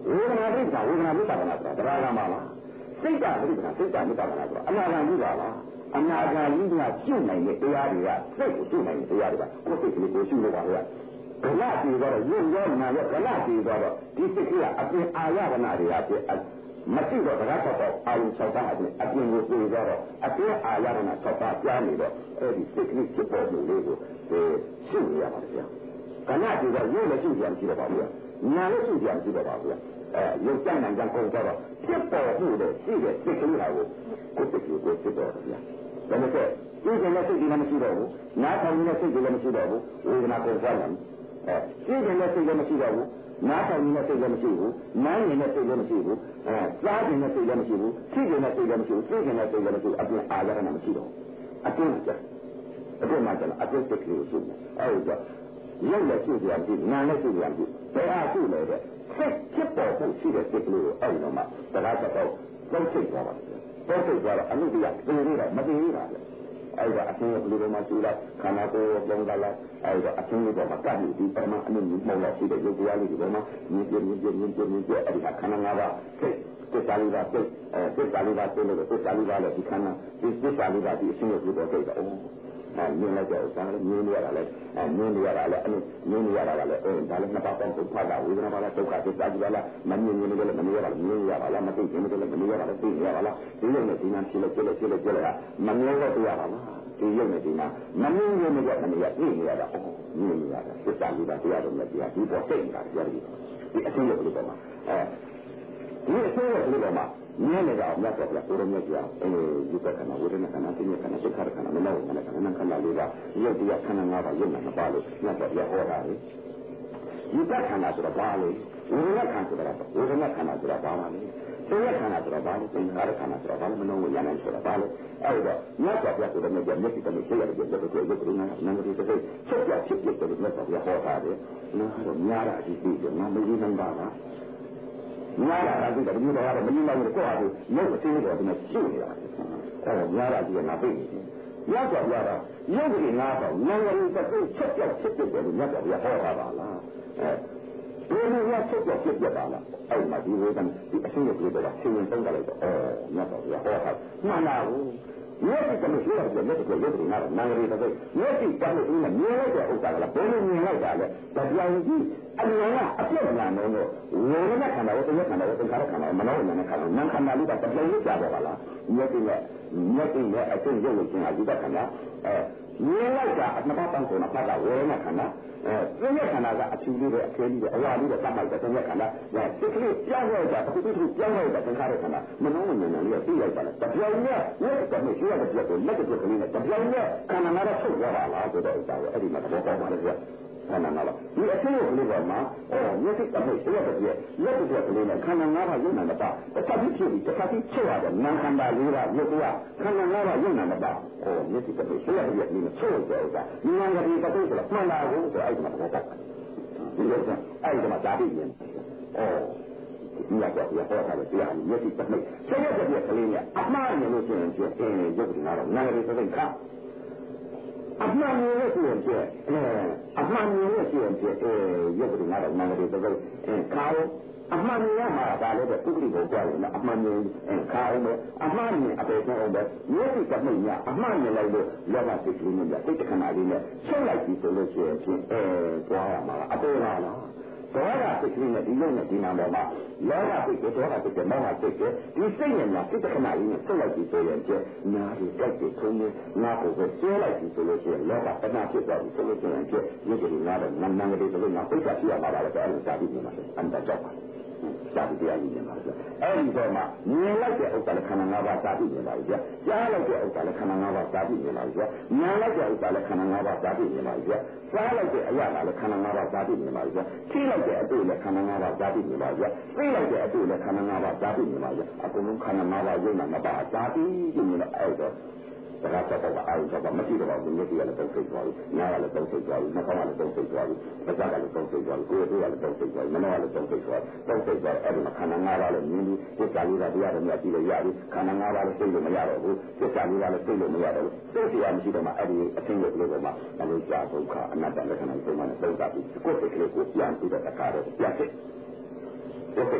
ဝေဒနာပိဋကဝေဒနာပိဋကနာဆိုတာတရားကမှလားစိတ်ကပိဋကစိတ်ကပိဋကနာဆိုတာအနာဂတ်ကြီးပါလားအနာဂတ်ကြီးကရှုနိုင်တဲ့တရားတွေကစိတ်ကိုရှုနိုင်တဲ့တရားတွေကကိုယ်စိတ်ကလေးကိုရှုလို့ပါလေကလတီတော့ရုပ်ရောနာရောကလတီတော့ဒီစိတ်ကအပြင်အာရကနာတွေကဖြစ်မရှိတော့တရားတော်တော့အာယု၆ပါးအပြင်အပြင်ကိုပြေတော့အပြင်အာရကနာ၆ပါးကြားနေတော့အဲ့ဒီစိတ်ကလေးဖြစ်ပေါ်မှုလေးကိုရှုရပါဗျာကလတီတော့ရုပ်လည်းရှုကြမရှိတော့ပါဘူးညာလည်းရှုကြမရှိတော့ပါဘူးအဲရုပ်ကြနိုင်ကြကုန်တော့ဖြစ်ပေါ်မှုတဲ့ရှိတဲ့စိတ်ကလေးဟာကိုကိုယ်စိတ်ကိုကိုယ်ဖြစ်တော့ဗျာဒါနဲ့ဒီကနေ့စိတ်ကလည်းမရှိတော့ဘူးနားထောင်နေတဲ့စိတ်ကလည်းမရှိတော့ဘူးဝေဒနာကိုကြားတယ်အဲဒီကနေ့စိတ်ကလည်းမရှိတော့ဘူးနားထောင်နေတဲ့စိတ်ကလည်းမရှိဘူးနားနေတဲ့စိတ်ကလည်းမရှိဘူးအဲစားနေတဲ့စိတ်ကလည်းမရှိဘူးသိနေတဲ့စိတ်ကလည်းမရှိဘူးသိနေတဲ့စိတ်ကလည်းမရှိဘူးအပြင်အာရကနာမရှိတော့အပြင်ကျအပြင်မှာကျအပြင်စိတ်ကလေးကိုရှိတယ်အဲဒီတော့ရုပ်လည်းရှိကြတယ်နားလည်းရှိကြတယ်တရားရှိလည်းတဲ့ဆက်ဖြစ်ပေါ်ဖို့ရှိတဲ့စိတ်ကလေးကိုအဲ့တော့မှတရားတော့သုံးစိတ်သွားပါတယ်သုံးစိတ်သွားတော့အမှုတရားသိရတော့မသိရတာလေအဲ့တော့အချင်းကလေးပေါ်မှာရှိလိုက်ခန္ဓာကိုယ်ပုံလာလိုက်အဲ့တော့အချင်းလေးပေါ်မှာကပ်ပြီးဒီပရမအမှုမျိုးပုံလာရှိတဲ့ရုပ်တရားလေးဒီပေါ်မှာမြင်ပြမြင်ပြမြင်ပြမြင်ပြအဲ့ဒီခန္ဓာငါးပါးစိတ်စိတ်စာလေးပါစိတ်အဲစိတ်စာလေးပါစိတ်လို့စိတ်စာလေးပါလည်းဒီခန္ဓာဒီစိတ်စာလေးပါဒီအချင်းရဲ့ဒီပေါ်စိတ်တော့အဲမြင်လိုက်တဲ့ဥစ္စာလည်းမြင်ရတာလည်းအဲမြင်ရတာလည်းအဲ့မြင်ရတာလည်းအဲဒါလည်းနှစ်ပါးပေါင်းဖတ်တာဝေဒနာပါလားဒုက္ခသစ္စာကြီးပါလားမမြင်မြင်လည်းမမြင်ရပါဘူးမြင်ရပါလားမသိရင်လည်းမမြင်ရပါဘူးသိရပါလားဒီလိုနဲ့ဒီနာဖြစ်လို့ဖြစ်လို့ဖြစ်လို့ဖြစ်လို့မမြင်တော့တရားပါလားဒီရုပ်နဲ့ဒီနာမမြင်ရင်လည်းမမြင်ရသိနေရတာဩမြင်ရတာသစ္စာကြီးပါတရားတော်နဲ့တရားဒီပေါ်သိနေတာတရားကြီးဒီအချင်းရုပ်ကလေးပေါ်မှာအဲဒီအချင်းရုပ်ကလေးပေါ်မှာမြင်နေတော့မြတ်စွာဘုရားကိုရမြတ်ကြီးအဲဒီပက္ခဏဝေဒနာခန္ဓာသိဉ္ဇခန္ဓာစိတ်ခန္ဓာခန္ဓာမနောခန္ဓာခန္ဓာခန္ဓာလေးကရုပ်တရားခန္ဓာ၅ပါးရုပ်နာမပါလို့မြတ်စွာဘုရားဟောတာလေဒီပက္ခဏဆိုတာဘာလဲဝေဒနာခန္ဓာဆိုတာဝေဒနာခန္ဓာဆိုတာဘာလဲသိဉ္ဇခန္ဓာဆိုတာဘာလဲသင်္ခါရခန္ဓာဆိုတာဘာလဲမနောဝိညာဏဆိုတာဘာလဲအဲ့တော့မြတ်စွာဘုရားကိုရမြတ်ကြီးမျက်စိတည်းရှိရတယ်ဒီလိုဆိုရုပ်ကလေးနာနံပါတ်တစ်စိတ်ချက်ပြဖြစ်ဖြစ်တယ်မြတ်စွာဘုရားဟောတာလေနားတော့များတာအကြည့်ပြီးတော့ငါမကြီးနိုင်ပါလားများတာကဒီတော့ဒီတော့မကြီးနိုင်ဘူးကိုယ့်ဟာကိုရုပ်အသေးတော့ဒီမှာရှိနေတာအဲများတာဒီကငါသိနေတယ်ရတော့ရတာရုပ်ကလေးငါတော့ငါရည်တစ်ခုချက်ပြဖြစ်ဖြစ်တယ်မြတ်စွာဘုရားဟောတာပါလားအဲဒီလိုရချက်ပြဖြစ်ပြပါလားအဲ့မှာဒီဝေဒနာဒီအရှင်းရုပ်ကလေးတော့ဆင်းရဲသုံးကြလိုက်တော့အော်မြတ်စွာဘုရားဟောတာမှန်လားဘူးမျက်စိကမရှိတော့ဘူးမျက်စိကရုပ်ကလေးငါတော့နာရီတစ်ခုမျက်စိကလည်းဒီမှာမြင်လိုက်တဲ့ဥစ္စာကလည်းဘယ်လိုမြင်လိုက်တာလဲတရားကြီးအမြင်ကအပြည့်အစုံတော့ဝေဒနာခန္ဓာဝေဒနာခန္ဓာဝေဒနာခန္ဓာမနောဝိညာဏခန္ဓာနာခန္ဓာလေးကတပြိုင်တည်းကြာတော့ပါလားမျက်စိနဲ့မျက်စိနဲ့အကျင့်ရုပ်ကိုချင်းအဒီတခန္ဓာအဲမြင်လိုက်တာအနှစ်ပါးပေါင်းဆုံးတာဖတ်တာဝေဒနာခန္ဓာအဲသိဉ္ဇခန္ဓာကအချူလေးပဲအခဲလေးပဲအဝါလေးပဲသတ်မှတ်တဲ့သိဉ္ဇခန္ဓာဒါစိတ်ကလေးပြောင်းလိုက်တာတစ်ခုတစ်ခုပြောင်းလိုက်တာသင်္ခါရခန္ဓာမနောဝိညာဏလေးကသိလိုက်တာလေတပြိုင်တည်းမျက်စိနဲ့ရှိရတဲ့ပြက်ကိုလက်ကပြက်ကလေးနဲ့တပြိုင်တည်းခန္ဓာငါးပါးထုတ်သွားတာလားဆိုတော့ဥစ္စာကိုအဲ့ဒီမှာသဘောပေါက်ပါလေပြခန္ဓာငါးပါးဒီအချင်းရုပ်ကလေးပေါ်မှာအော်မျက်စိကမရှိရတဲ့ပြက်လက်ပြက်ကလေးနဲ့ခန္ဓာငါးပါးရုပ်နာမပါတစ်ခါပြီးဖြစ်ပြီးတစ်ခါပြီးချက်ရတဲ့နာခန္ဓာလေးကရုပ်ကခန္ဓာငါးပါးရုပ်နာမပါအော်မျက်စိကမရှိရတဲ့ပြက်လေးနဲ့ချက်ရတဲ့ဥစ္စာဉာဏ်ကလေးတစ်ခုဆိုတော့မှန်လားဘူးဆိုအဲ့ဒီမှာသဘောပေါက်ဒီလိုဆိုအဲ့ဒီမှာဓာတိရင်အော်ဒီရတော့ရဟောတာလေတရားမျက်စိတစ်မိတ်ချက်ရတဲ့ပြက်ကလေးနဲ့အမှားမြင်လို့ရှိရင်ကျအင်းရုပ်ကနာတော့နာရီတစ်စိတ်ခါအမှန်မြင်လို့ရှိရင်ကျအဲအမှန်မြင်လို့ရှိရင်ကျအဲရုပ်ကနာတော့နာရီတစ်စိတ်အဲခါအမှန်မြင်ရမှာဒါလည်းပဲပုဂ္ဂလိကိုကြောက်ရင်အမှန်မြင်ခါအောင်ပဲအမှန်မြင်အပေဆုံးအောင်ပဲမျက်စိတစ်မိတ်ညအမှန်မြင်လိုက်လို့လောကစိတ်ကလေးနဲ့စိတ်တခဏလေးနဲ့ချုပ်လိုက်ပြီဆိုလို့ရှိရင်အဲသွားရမှာအပေါ်လာလားဒေါသစိတ်ကလေးနဲ့ဒီလုံးနဲ့ဒီနာပေါ်မှာလောဘစိတ်ကဒေါသစိတ်ကမောဟစိတ်ကဒီစိတ်နဲ့ညာစိတ်တစ်ခဏလေးနဲ့ဆက်လိုက်ပြီးဆိုရင်ကျညာတွေတိုက်တွေထုံးနေငါကိုပဲကျဲလိုက်ပြီးဆိုလို့ရှိရင်လောဘတဏှာဖြစ်သွားပြီဆိုလို့ရှိရင်ကျရုပ်ကလေးငါတော့နန်းနန်းကလေးဆိုလို့ငါပိတ်တာဖြစ်ရမှာပါလေအဲ့ဒါစာပြီးနေမှာအန္တကြောက်ပါစာပြီးတရားကြီးနေမှာဆိုအဲ့ဒီတော့မှမြင်လိုက်တဲ့ဥစ္စာလည်းခန္ဓာ၅ပါးစာပြီးနေပါပြီကြာကြားလိုက်တဲ့ဥစ္စာလည်းခန္ဓာ၅ပါးစာပြီးနေပါပြီကြာနားလိုက်တဲ့ဥစ္စာလည်းခန္ဓာ၅ပါးစာပြီးနေပါပြီကြာစားလိုက်တဲ့အရာလည်းခန္ဓာ၅ပါးစာပြီးနေပါပြီကြာထိလိုက်တဲ့အတွေ့လည်းခန္ဓာ၅ပါးစာပြီးနေပါပြီကြာသိလိုက်တဲ့အတွေ့လည်းခန္ဓာ၅ပါးစာပြီးနေပါပြီအကုန်လုံးခန္ဓာ၅ပါးရုပ်နာမပါစာပြီးနေတော့အဲ့တော့တရားတော်ကအာရုံတော့မရှိတော့ဘူးမျက်စိကလည်းတုံ့ဆိတ်သွားပြီနားကလည်းတုံ့ဆိတ်သွားပြီနှာခေါင်းကလည်းတုံ့ဆိတ်သွားပြီပါးစပ်ကလည်းတုံ့ဆိတ်သွားပြီကိုယ်ရဲ့ကလည်းတုံ့ဆိတ်သွားပြီမနှောကလည်းတုံ့ဆိတ်သွားတုံ့ဆိတ်သွားအဲ့ဒီမှာခန္ဓာ၅ပါးလည်းမြင်ပြီးသစ္စာလေးပါးတရားတော်များကြည့်လို့ရပြီခန္ဓာ၅ပါးလည်းသိလို့မရတော့ဘူးသစ္စာလေးပါးလည်းသိလို့မရတော့ဘူးသိစရာမရှိတော့မှအဲ့ဒီအသိဉာဏ်ကလေးပေါ်မှာအနိစ္စဒုက္ခအနတ္တလက္ခဏာတွေမှလည်းသုံးသပ်ပြီးကိုယ်စိတ်ကလေးကိုပြန်ပြီးတော့တခါတော့ပြန်ဖြစ်ကိုယ်စိတ်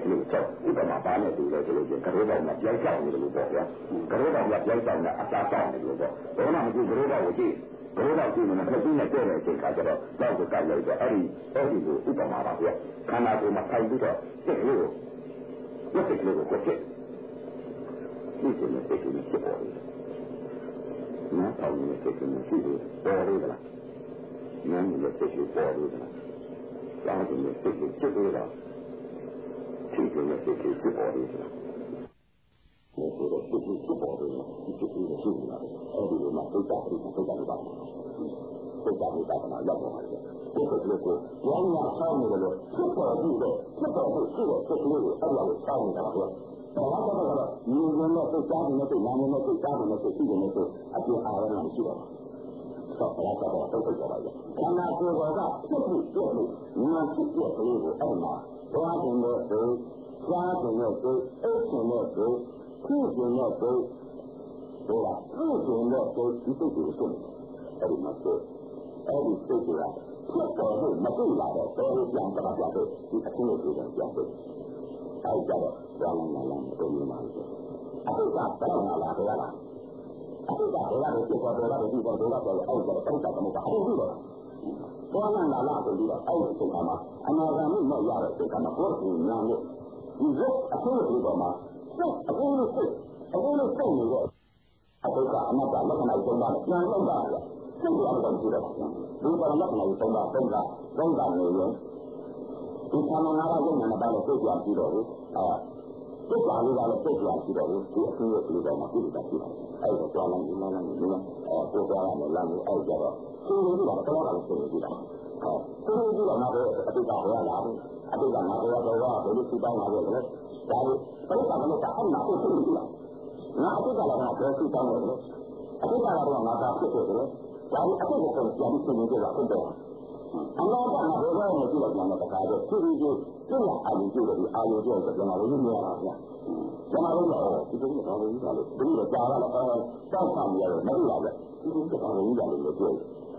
ကလေးချက်ဥပမာပါနဲ့တူတယ်ဆိုလို့ချင်းကလေးတော်မှာပြောင်းကြောက်နေတယ်လို့ပေါ့ဗျာကလေးတော်ကပြောင်းကြောက်နေအသားတောက်နေလို့ပေါ့ဘယ်မှမကြည့်ကလေးတော်ကိုကြည့်ကလေးတော်ကြည့်နေတယ်ခက်ကြီးနဲ့တဲ့တဲ့အချိန်ခါကျတော့တော့ကိုကြိုက်လိုက်တော့အဲ့ဒီအဲ့ဒီကိုဥပမာပါဗျာခန္ဓာကိုယ်မှာထိုင်ပြီးတော့စိတ်ကလေးကိုဝတ်စိတ်ကလေးကိုကိုဖြစ်ဒီလိုနဲ့စိတ်ကလေးဖြစ်ပေါ်တယ်နားထောင်နေတဲ့စိတ်ကလေးရှိတယ်ပေါ်ရလားနားနေတဲ့စိတ်ကိုပေါ်ရလားကြားနေတဲ့စိတ်ကိုဖြစ်ရလားထိတဲ့စိတ်ကိုဖြစ်ပေါ်ရလားဒီလိုတော့စိတ်ကိုဖြစ်ပေါ်တယ်ဒီစိတ်ကိုရှိနေတာအဲ့ဒီလိုမှစိတ်ဓာတ်ကိုစိတ်ဓာတ်ကိုပါစိတ်ဓာတ်ကိုပါမှာရောက်သွားတယ်ဒီစိတ်ကလေးကိုရောင်းရဆောင်နေတယ်လို့ဖြစ်ပေါ်ပြီးတော့ဖြစ်ပေါ်ပြီးရှိတဲ့စိတ်ကလေးကိုအဲ့လိုဆောင်းနေတာပေါ့ဘာသာကတော့ညီငယ်နဲ့စိတ်ကြားနေတဲ့စိတ်နာနေတဲ့စိတ်ကြားနေတဲ့စိတ်ရှိနေတဲ့စိတ်အပြင်အာရုံနဲ့ရှိတော့တော့ဘာသာတော့ထုတ်ကြပါရဲ့ခန္ဓာကိုယ်ကဖြစ်ပြီးပြည့်လို့ဉာဏ်ဖြစ်ပြည့်ကလေးကိုအဲ့မှာသွားနေတဲ့စိတ်ကြားနေတဲ့စိတ်အိတ်နေတဲ့စိတ်ခုနေတဲ့စိတ်ဟိုကခုနေတဲ့စိတ်ဒီစိတ်ကိုသိအဲ့ဒီမှာဆိုအဲ့ဒီစိတ်ကဖြစ်ပေါ်လို့မသိလာတော့ဘယ်လိုပြန်ကြပါကြတဲ့ဒီအချင်းကိုပြန်ပြန်တယ်အဲ့ကြတော့ကျောင်းလာလာပုံမှန်ပါလို့အခုကဘာမှလာကြလားအခုကဘယ်လိုဖြစ်ပေါ်တယ်လဲဒီပေါ်တော့တော့အဲ့ကြတော့တောက်တာကမဟုတ်ဘူးအခုတော့ကျောင်းလာလာဆိုပြီးတော့အဲ့ဒီချိန်မှာအနာဂတ်နဲ့ရတဲ့ချိန်မှာကိုယ်ကညာလို့ဒီရုပ်အခုဒီပေါ်မှာစိတ်အခုလို့စိတ်အခုလို့စိတ်နေတော့အခုကအနတ္တလက္ခဏာသုံးပါးပြန်လောက်တာလေစိတ်ကတော့ကြည့်တော့ဒီပေါ်လက္ခဏာသုံးပါးသုံးပါးသုံးပါးနေရင်ဒီခန္ဓာငါးပါးကိုမှမပါလို့သိကြပြီးတော့ဘူးအဲသိကြလို့လည်းသိကြပြီးတော့ဘူးဒီအကျိုးရဲ့ဒီတော့မှသိတာရှိတယ်အဲ့ဒါကြောင့်လည်းဒီမှာလည်းဒီမှာအဲပို့သွားတယ်လမ်းကိုအဲ့ကြတော့သိနေကြတာတော့လည်းသိနေကြတာအဲသိနေကြတာမှပဲအတိတ်ကဟောလာတယ်အတိတ်ကငါတော့တော့ဘယ်လိုသိတောင်းလာလဲဒါလို့ဘယ်လိုကလည်းအဲ့မှာသိနေကြတာငါအတိတ်ကလည်းငါပြောသိတောင်းတယ်အတိတ်ကတော့ငါသာဖြစ်တယ်ဒါလို့အတိတ်ကိုပြန်ပြီးသိနေကြတာဟုတ်တယ်အနာကငါဘယ်တော့မှကြည့်လိုက်မှတခါတော့သူဒီကိုသိရအာရုံကြည့်တယ်ဒီအာရုံကြည့်တော့ကျွန်တော်လည်းမြင်ရတာဗျာကျွန်တော်လည်းဒီလိုမျိုးတော်လို့ကြီးတာလို့ဒီလိုကြာလာတော့တောက်ဆံရတော့မသိပါဘူးဒီလိုတော်လို့ကြီးတာလို့ပြောတယ်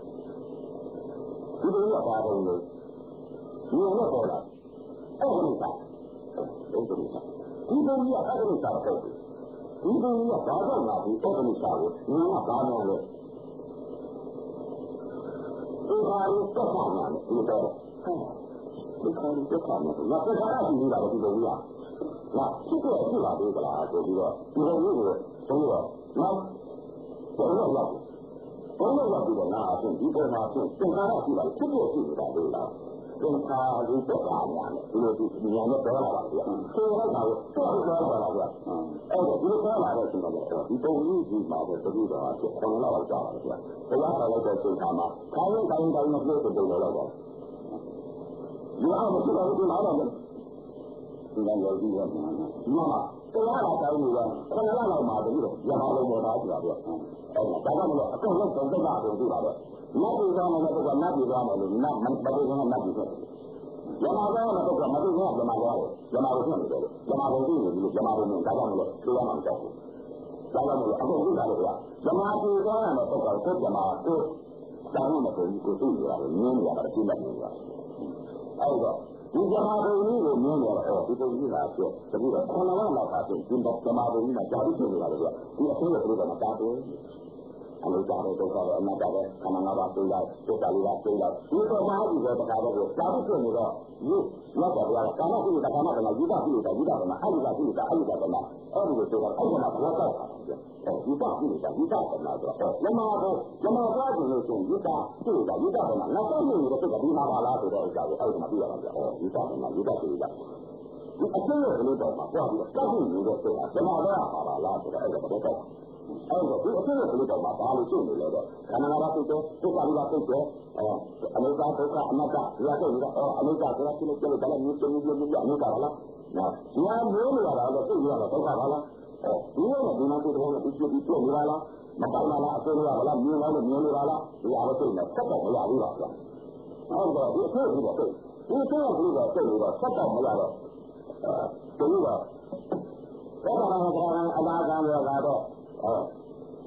ဒီလိုရပါတယ်လို့ဒီလိုတော့ပေါ်လာအဲ့ဒီကအဲ့ဒီကဒီလိုကြီးအဲ့ဒီကတော့ဒီလိုကြီးဘာကြောင့်လာဒီအဲ့ဒီကကိုငါကဘာမှလဲဒီဟာကိုသက်သာနေတယ်ဒီတော့ဒီခါကိုသက်သာနေတယ်ငါသက်သာရရှိနေတာဒီလိုကြီးอ่ะငါဖြစ်တော့ဖြစ်လာသေးသလားဆိုပြီးတော့ဒီလိုမျိုးကိုဆိုတော့နောက်ဘယ်လိုရောက်ဘယ်လိုရောက်ပြီးတော့ငါအဖြစ်ဒီပေါ်မှာဖြစ်သင်္ခါရရှိတာဖြစ်ဖြစ်ရှိနေတာလို့လားသင်္ခါရကိုသက်သာနေတယ်ဒီလိုဒီဉာဏ်နဲ့ပြောလာပါဗျာဆိုတော့ဒါကိုတော့ပြောလာပါဗျာအဲ့ဒါဒီလိုပြောလာတဲ့အချိန်မှာဒီပုံကြီးဒီမှာပဲတတိတော်အဖြစ်ခေါင်းလောက်ကြပါဗျာတရားတော်လိုက်တဲ့ချိန်မှာခိုင်းရင်ခိုင်းတိုင်းမပြောတဲ့ပုံလောက်တော့ဒီအောင်မရှိတော့ဘူးလားတော့ဒီကရောဒီကမှာဒီမှာတရားလာတိုင်းကခဏလောက်မှာတည်းတော့ရပါလို့ပေါ်သားကြည့်ပါဗျာအဲ့ဒါဒါကလည်းအကုန်လုံးသုံးသက်တာကိုကြည့်ပါတော့နတ်ပြည်သွားမယ်လို့ကနတ်ပြည်သွားမယ်လို့နတ်မပတ်ဘူးကနတ်ပြည်ဖြစ်တယ်ယမသွားမယ်လို့ကမသိဘူးကယမသွားတယ်ယမကိုဖြစ်နေတယ်ယမကိုသိနေပြီယမကိုမြင်ဒါကြောင့်မလို့တရားမှမကြောက်ဘူးဒါကြောင့်မလို့အကုန်သိတာလို့ကယမပြည်သွားရမယ်ပုဂ္ဂိုလ်ကိုယမကိုတောင်းနေတယ်ကိုသိနေရတယ်မြင်နေရတယ်သိနေတယ်အဲ့တော့ဒီဇမာဘုံကြီးကိုမြင်နေတော့ဒီပုံကြီးလာပြတပည့်တော်ခန္ဓာလောက်ပါဆိုဒီဇမာဘုံကြီးမှာကြာပြီးဖြစ်နေတာလေဒီအဆိုးရဲ့ပြိတ္တာမှာတာတယ်အနိစ္စရဲ့ဒုက္ခရဲ့အနတ္တရဲ့ခန္ဓာငါးပါးသိလိုက်သိတာလေးကသိလိုက်ဒီပေါ်မှာဒီတော့တခါတော့ကြာပြီးဖြစ်နေတော့ဒီလောက်ပါဗျာကာမကုသကာမကလည်းယူတာပြုတာယူတာကလည်းအယူတာပြုတာအယူတာကလည်းအဲ့ဒီလိုဆိုတော့အဲ့ဒီမှာဘောတော့တာယူတာပြုတာယူတာကလည်းဆိုတော့လမဘောလမဘောကျလို့ဆိုယူတာပြုတာယူတာကလည်းငါတော့နေနေတဲ့စိတ်ကဒီမှာပါလားဆိုတော့ဥစ္စာကိုအဲ့ဒီမှာပြရမှာဗျာဩယူတာကလည်းယူတာပြုတာဒီအကျိုးရဲ့ကလေးတော့မှာကြွားပြီးတော့ကပ်ပြီးနေတဲ့စိတ်ကလမဘောပါပါလားဆိုတော့အဲ့ဒါတော့တော့အဲ့တော့ဒီအကျိုးရဲ့ကလေးတော့မှာဘာလို့ရှိနေလဲတော့ခန္ဓာငါးပါးသိတဲ့သိက္ခာလေးပါသိတဲ့အဲအနိစ္စဒုက္ခအနတ္တဒီအကျိုးကြီးတော့အနိစ္စဆိုတာကိလေသာတွေလည်းမျိုးမျိုးမျိုးမျိုးအနိစ္စပါလားနော်ဒီဟာမျိုးနေရတာတော့သိရတာဒုက္ခပါလားအဲဒီလိုဒီမှာဒီတော့ဒီကျဒီပြနေတာလားမပိုင်လားအကျိုးရပါလားမြင်လားမြင်နေတာလားဒီအားလို့သိနေဆက်တော့မရဘူးလားဗျာအဲ့တော့ဒီအကျိုးကြီးတော့သိဒီအကျိုးကြီးတော့သိနေတော့ဆက်တော့မရတော့အဲဒီတော့ဘာသာနာကအလားကံရောကတော့အဲ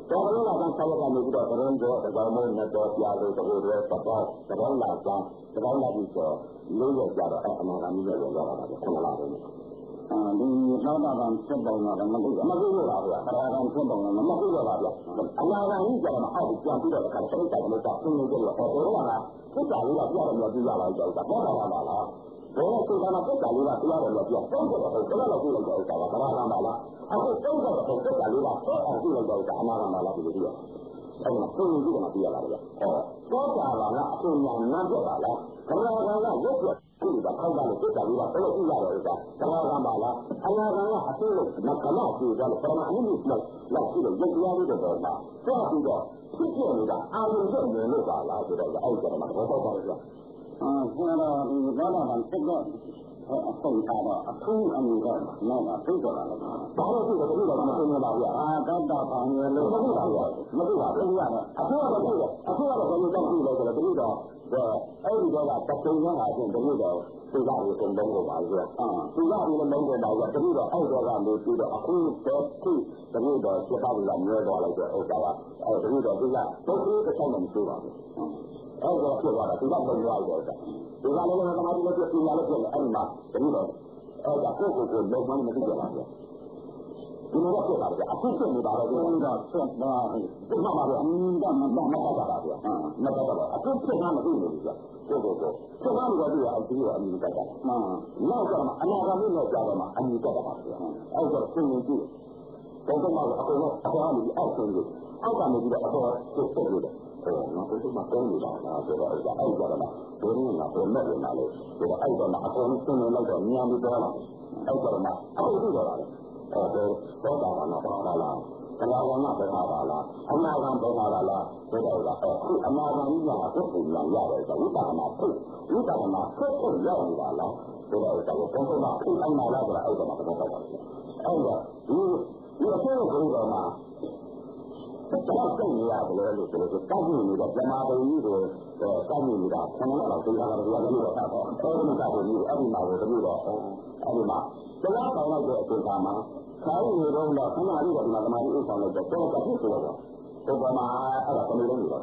တော်တော်လာကဆောက်ကနေပြီးတော့သတင်းကြောအကြောင်းမို့နဲ့တော့ပြလို့တကူတွေသဘောသဘောလာကသဘောလာပြီးတော့လေးရကြတော့အမှန်ကမျိုးရောရောက်လာတာခုနလာတယ်အဲဒီသောတာပန်ဖြစ်ပုံကတော့မသိဘူးမသိဘူးလားဗျာသောတာပန်ဖြစ်ပုံကမသိဘူးလားဗျာအနာဂတ်ကြီးကျတော့အောက်ပြန်ပြီးတော့အခါစိတ်တိုင်းလို့သာသင်နေကြတော့ဟောတော့လားစိတ်တိုင်းကပြရတယ်မျိုးပြရလိုက်ကြတာဘောတာပါလားဘယ်လိုစိတ်ကမှစိတ်တိုင်းကပြရတယ်မျိုးပြတော့တော့တော့ဘယ်လိုလုပ်လိုက်ကြတာဘာသာပါလားအခုတုံးတော့စိတ်တိုင်းကဆက်အောင်ပြလိုက်ကြတာအနာဂတ်မှာလားဒီလိုပြရအဲ့ဒါကိုယ်ကြီးကမှပြရတာဗျာဟောသောတာပန်ကအဆုံးညာနမ်းပြတာလားခန္ဓာကံကရုပ်ပြဒီကခောက်တယ်စိတ်တိုင်းကဘယ်လိုပြရလဲဆိုတာသဘောကမှလားအနာဂတ်ကအသိလို့မကမပြကြလို့ပရမအနည်းလောက်လောက်ရှိလို့ရုပ်တရားလေးတော့မှာသွားပြီးတော့ဖြစ်ပြနေတာအာရုံနဲ့မြင်လို့ပါလားဆိုတော့အဲ့ဒါမှတော့ဘောပေါက်ပါလေအာဆိုတော့ဒီဘောလာကစိတ်တော့အဆုံးထားတော့အထူးအမှုတော့နောက်မှာသိတော့လာတယ်ဘာလို့သိတော့ဒီလိုမသိနေပါဘူးအာတတ်တာပါနေလို့မသိပါဘူးမသိပါဘူးအခုကတော့သိတယ်အခုကတော့ဘယ်လိုကြောင့်သိလဲဆိုတော့ဒီတော့အဲ့ဒီတော့ကတပိန်နဲ့ဟာချင်းတတိတော့သိတာကိုသုံးလုံးကိုပါဆိုတော့အာသိတာကိုလုံးကိုပါဆိုတော့တတိတော့အဲ့တော့ကနေပြီးတော့အခုတော့ခုတတိတော့စပါးလာမြဲသွားလိုက်တဲ့ဥစ္စာကအဲ့တတိတော့သိတာဒုက္ခတစ်ချက်မှမသိပါဘူးအဲ့တော့ဖြစ်သွားတာသိတာပုံရတဲ့ဥစ္စာဒီကလည်းလည်းသမာဓိနဲ့ပြညာလို့ဖြစ်တယ်အဲ့ဒီမှာတတိတော့အဲ့ဒါကိုကိုကိုလုံးဝမသိကြပါဘူးဒီလိုတော့ဖြစ်တာဗျအခုဖြစ်နေတာတော့ဒီတော့ဆက်ပါဒီမှာပါဗျအင်းတော့မမမပါပါဗျအာမပါပါအခုဖြစ်တာမသိဘူးဗျကိုကိုကိုဆက်ပါလို့ပြောရအောင်ဒီလိုအမြင်တက်တာအာနောက်တော့အနာဂတ်နဲ့ကြာတော့မှအမြင်တက်တာပါဗျအဲ့တော့သင်နေကြည့်တော့တော့မှအကုန်လုံးအပေါ်ကနေအောက်ဆုံးလို့အောက်ကနေပြီးတော့အပေါ်ကိုပုတ်လို့တယ်ဟောနောက်ဆုံးမှတုံးနေတာလားဆိုတော့အဲ့ဒါအဲ့ဒါတော့ဘယ်လိုလဲဘယ်နဲ့လဲလားလို့ဆိုတော့အဲ့တော့မှအကုန်လုံးသင်နေလိုက်တော့ညံပြီးတော့လာအဲ့တော့မှအောက်ပြီးတော့လာတယ်အဲ့ဒါတော့တာကတော့ပါလားကလာဝနာပဲပါလားအနာဂံပဲပါလားဆိုတော့အခုအနာဂံကြီးကပုတ်ပုံရရတယ်ဆိုဝိပါဒနာပုတ်ဝိပါဒနာပုတ်ပုတ်ရောက်နေတာလားဆိုတော့ဒါကိုပုံပုံကအိမ်အနာလားဆိုတာအဲ့ဒါမှတော့ပေါ့ပါအဲ့ဒါဒီဒီအဖို့ကိုတော့မှတော့စိတ်နေရတယ်လို့ဆိုလို့တောက်နေတော့ဇမားတော်ကြီးကိုတောက်နေတာခဏလောက်သိတာကတော့ဒီလိုတော့တော့အဲ့ဒီမှာကိုဒီအဲ့ဒီမှာကိုတမျိုးတော့အဲ့ဒီမှာတရားဆောင်လိုက်တဲ့အချိန်ခါမှာခိုင်းနေတော့ခဏလေးတော့ဒီမှာသမာဓိဥဆောင်လိုက်တော့တော့ဖြစ်ဆိုတော့ဒီပေါ်မှာအဲ့ဒါတမျိုးလုံးနေတော့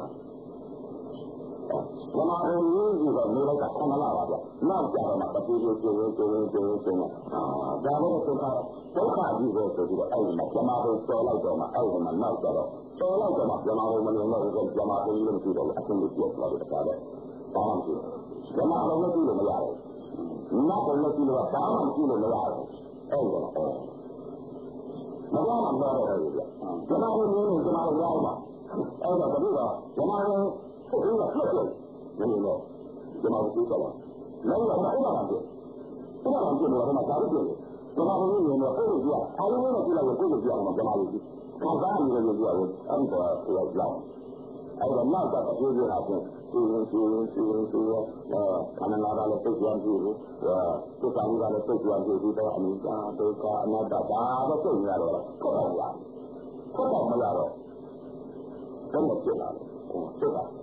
ဇမားတော်ကြီးကတော့နေလိုက်တာခဏလောက်ပါဗျနောက်ကြတော့မှတပြေးပြေးပြေးပြေးပြေးပြေးပြေးအာဒါလည်းဆိုတော့ဒုက္ခကြီးပဲဆိုပြီးတော့အဲ့ဒီမှာဇမားတော်ကျော်လိုက်တော့မှအဲ့ဒီမှာနောက်ကြတော့တော်လိုက်တော့မှဇမားတော်မနေတော့ဘူးဇမားတော်ကြီးလည်းမရှိတော့ဘူးအဆင်ပြေပြောတော့တခါတော့ဘာမှမဖြစ်ဇမားတော်လည်းကြည့်လို့မရဘူးနောက်တော့လည်းကြည့်လို့ဘာမှကြည့်လို့မရဘူးအဲ့ဒါတော့မရမှမရတော့ဘူးဗျဇမားတော်ကြီးဇမားတော်ရောက်ပါအဲ့တော့ဒီတော့ဇမားတော်ကိုယ်ကဖြစ်လို့ဒီလိုဇမားတော်ကြည့်တော့လည်းတော့အဲ့ဒါကပြည့်အဲ့ဒါကပြည့်လို့တော့ဒါလည်းပြည့်ဇမားတော်ကြီးရောအဲ့ဒီကအားလုံးနဲ့ကြည့်လိုက်ကိုကိုယ်ကြည့်အောင်ဇမားတော်ကြီးခံစားနေလို့ပြောတယ်အဲ့ဒီတော့ဆိုတော့လောက်အဲ့တော့နောက်တော့ပြေးပြေးလာချင်းဒီလိုဒီလိုဒီလိုဒီလိုအဲခန္ဓာနာပါလို့သိကြပြီအဲသိက္ခာကြီးကလည်းသိကြပြီဒီတော့အနိစ္စဒုက္ခအနတ္တဒါတော့သိနေရတယ်ဟုတ်ပါလားဟုတ်ပါမလားတော့ဘယ်လိုဖြစ်လာလဲဟုတ်ပါ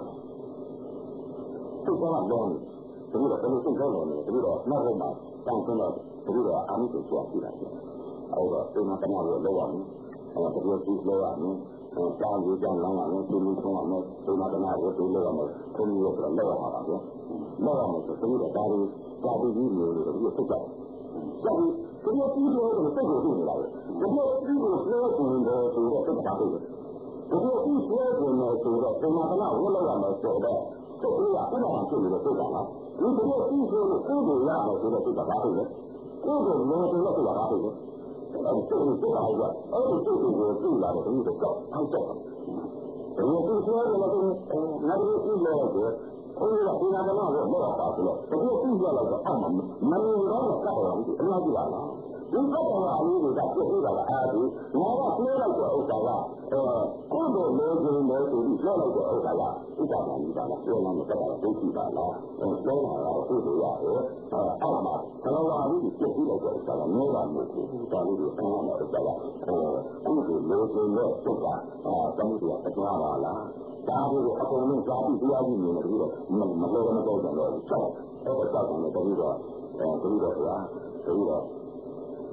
သိက္ခာကတော့ဒီလိုဘယ်လိုသိကြလဲဒီတော့နောက်တော့မှတောင်းဆုံးတော့ဒီတော့အာမိကိုကြွားပြလိုက်တယ်အဲ့တော့ဒီမှာတမန်ကိုလောက်ရမယ်အဲ့ဒါပြောကြည့်လို့ရမယ်။တောင်းကြအောင်လောင်းရမယ်ဒီလိုဆုံးရမယ်ဒီမှာတနာကိုဒီလိုရမယ်ခုမျိုးဆိုတော့လောက်ရမှာပါဗျာ။လောက်ရမယ်ဆိုတော့ဒါတွေစာပြီးပြီးမျိုးတွေဒီဖြစ်ကြတယ်။ဒါဒီလိုပြီးလို့စိတ်ကိုသိနေတာပဲ။ဒီလိုပြီးလို့ပြောကုန်တယ်ဆိုတော့သိတာပဲ။ဒီလိုပြီးပြောကုန်တယ်ဆိုတော့ဒီမှာတနာဝတ်လောက်ရမယ်ဆိုတော့စိတ်ကဥပမာဖြစ်နေတယ်သိတာလား။ဒီလိုပြီးဆိုလို့ကိုယ်ကိုရမယ်ဆိုတော့သိတာပါပဲ။ကိုယ်ကိုလို့ဆိုတော့သိတာပါပဲ။အဲ့ဒီစိတ်ကိုသိတာကအဲ့ဒီစိတ်ကိုသိလာတယ်ဒီတော့အောက်တော့ဒီလိုပြောရလို့ငါတို့ကြည့်လို့ဆိုဘုရားဒီနာမနာကိုမဟုတ်ပါဘူးလို့ဒီလိုကြည့်ရတော့အောက်မှာမမြင်တော့ကတ်တော်ဘူးအများကြီးပါလားဒီကတ်တော်အလေးတွေကပြည့်စုံတာကအားဒီငါကပြောလိုက်တဲ့ဥစ္စာကအဲကိုယ်တို့လိုချင်လို့ဆိုပြီးပြောလိုက်တဲ့ဥစ္စာကဥစ္စာမှန်ပါလားပြောမှမတတ်တာသိရှိပါလားအဲပြောတာကတော့သိလို့ရတယ်အဲအောက်မှာကလောဝါလေးပြည့်စုံလိုက်တဲ့ဥစ္စာကမျိုးပါမျိုးဘူးဒါလေးကိုအမှန်တော့ဥစ္စာကအဲကိုယ်တို့လိုချင်တဲ့ဥစ္စာအဲတမှုတွေကတရားပါလားဒါကိုအကုန်လုံးကြားပြီးတရားကြည့်နေတယ်ပြီးတော့မလို့မတော့တော့တော့ချက်အဲ့ဒါကြောင့်လည်းတတိတော့အဲဒီတော့ဗျာတတိတော့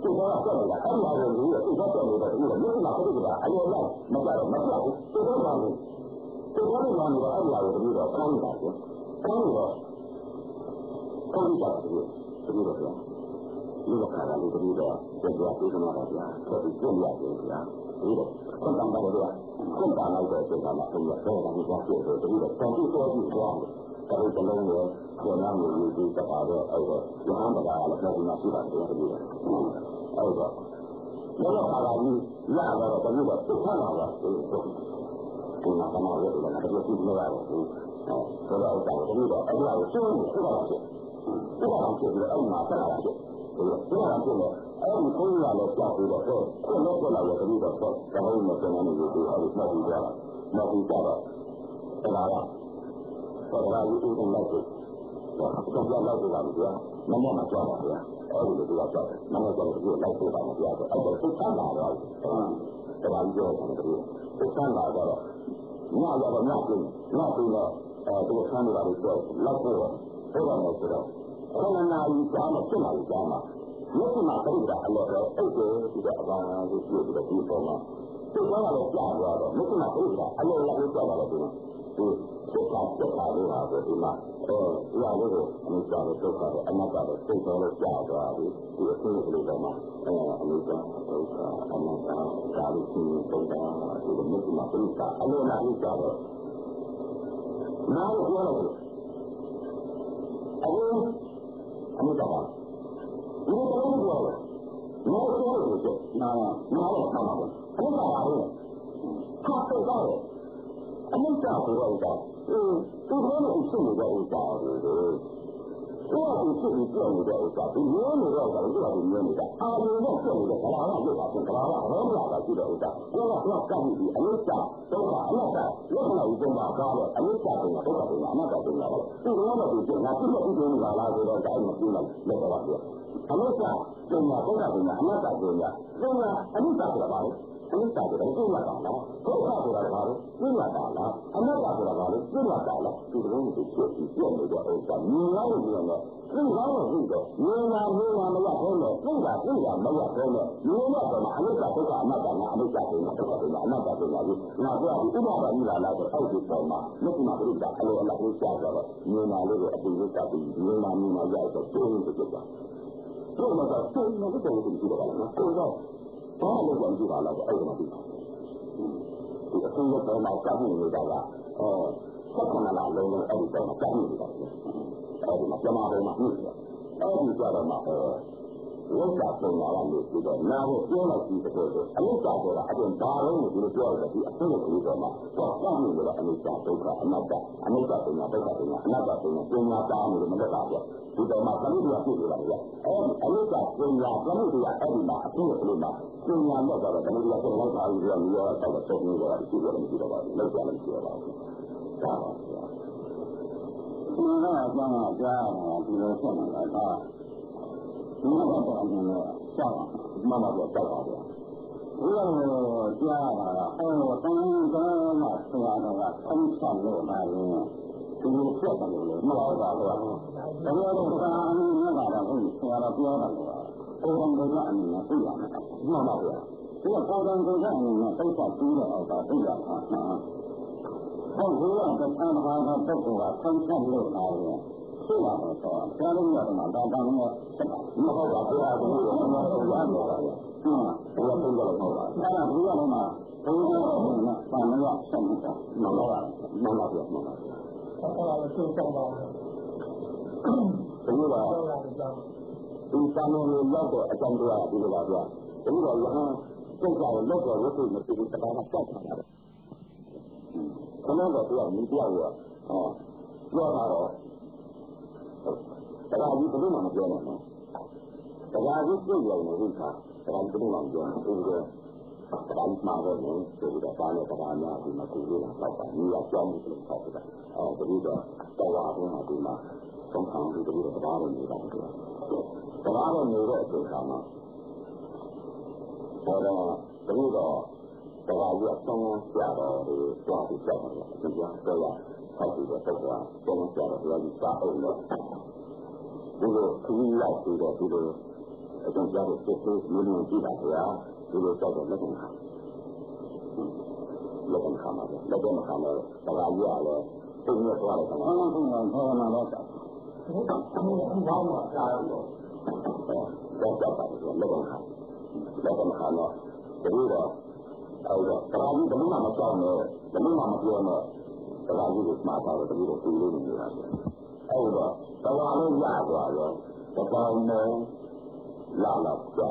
最高要赚回来，而且还是你也最高赚回来的，因为没什么可以的，而且让没干的没干的，最高赚的，最高的赚的，而且有的有的刚一百的，刚一个，刚一百的，这个是。一个看看这个这个这个为什么大家特别重要的是啊，一个更当代的对吧？更当代的这个嘛，这个所有的你讲就是这个，但是说是这样的，但是整个人可能有有这个啥的，那个银行的啊，那是那基本这个这个，嗯，那个那个啥的你压到了这个不看到了，这个这个干嘛我这个那个就是那样的，嗯，哎，说到讲这个，而且有收入知道了些，嗯，知道了些这个哎嘛知道了些。这个这样子呢，而你同样的教育的时候，很多过来也是你的时候，然后我们现在呢就是还是冒低价了，冒低价的，对吧？对吧？有有种来水，像这样来水吧，你讲，慢慢的教的对吧？而且就要教的，慢慢教的就来水吧，你教的，而且是三大的，嗯，对吧？你就要讲这个，是三大的，那要的那对，那对呢，呃，这个三大的叫来水，这个呢知道。可能哪一家嘛，这哪一家嘛，也是哪可以的，那个二个这个啊，就是这个地方嘛，最重要的价格的，没是哪可以的，还有那个价格的对吗？对，这价这价的话就是嘛，呃，要那个你讲的这价的，俺那价的最高的价格啊，这个是这个嘛，呃，你讲这个俺那家家里去这个这个没是哪可以的，还有哪一家的，哪有多了？哎。还没找到，你这都不多了，你要说的不是，那那我看到了，还没找到呢，他最高的，还没找回来的，嗯，最多的是你的一家的，主要是自己建立的一家，比原来的一家主要是原来的，他们要建立的，可能让又把这个让让我们俩的这个一家，我们要干一笔，还没下，都把那个，我看到已经把花了，还没下去呢，都把这个那个都拿了，最多的是那这个已经拿了，这个咱们听了那个玩意，还没下，这个都拿这个，还没下这个，这个还没下这个吧？还没下这个，这个打了，这个下这个吧？这个打了，还没下这个吧？这个打了，这个东西确实建立的一家，你来一个呢？最高的这个，你那你那没要分的，这个这个没要分的，你那个嘛，你下这个那个那没下这个，这个这个那个这个的，那这样一到你来来个二十多嘛，那起码这个还有那个下个了，你那那个这个下这个，你那你那要个这个这个，这个个这那个东西知道吧？这个当然关系到那个二十多地方，这个中国国贸加入那个呃，这可能哪那个二十多嘛加入那个。哎嘛，干嘛的嘛？意思，哎，你晓得嘛？呃，我家做那玩意这个，然后做了几个这个，俺们家做了，而且大人我觉得主要是这这个可以说嘛，我上面的俺们家都是俺们家，俺们家做那都是做那，俺们家做那，做那家里的那个大的，知道嘛？咱们就要记住了的，哎，俺们家做那，咱们就要哎嘛，这个是嘛？做那那个的，咱们就要做那啥，你要你要到了做那个，记住了记住了，没讲了记住了，啊。你那讲啊讲啊，比如说那个啊，你那个东西呢，讲啊，慢慢就讲好的。我讲啊，还有咱咱那吃啊那个很香的那个，就是说的那个，你老咋说？咱们这个你那个的，你吃了别的那个，高档高价你呢不一样的，那那对。这个高档高价你呢都算低的啊，不一样啊啊。他不要在看的话，他不说啊，他看不了他的，是吧？我说，家里面的嘛，当当那个什么，你好把这样东西，什么都完了的，嗯，不要分过来说了，他俩不要的嘛，不要的嘛，反正要什么的，弄到了，弄到了，弄到了。他后来就上到了，这个，第三个是要的，讲的啊，这个是吧？这个然后更加的那个我是我这个把它照出来的。可能我不要你不要我啊，不要他了。大家你不能那么讲了，大家你自己要为啥？大家不能那么讲，对不对？大家马个人，对不对？把那大家呢，对嘛？对不对？老板，你要教你不能操这个，啊，这里的到瓦中啊，对嘛？通常是这里的大家的女的，大家的女的是啥呢？我呢，这里的。大家越生下的这个家庭教育了，是不是？这样开始的这个生下的要以家后呢，这个主要是的这个အကျဉ်းကြားတဲ့စိတ်ကိုမြင်မြင်ကြည့်တာဗျာဒီလိုကြောက်တဲ့လက်ခံခါလက်ခံခါမှာလက်ခံခါနဲ့တရားကြီးရလဲသိနေသွားတယ်ကောင်းကောင်းကောင်းခေါ်လာတော့ဘာမှစားရတော့တော့ကြောက်တာလက်ခံခါလက်ခံခါတော့တတိတော့အဲ့တော့တရားကြီးဘယ်မှမကြောက်နဲ့ဘယ်မှမပြောနဲ့တရားကြီးကိုမှားတာတော့တတိတော့သိလို့နေရတယ်အဲ့တော့တရားလေးရသွားရောတပေါင်းနဲ့လာလာကြာ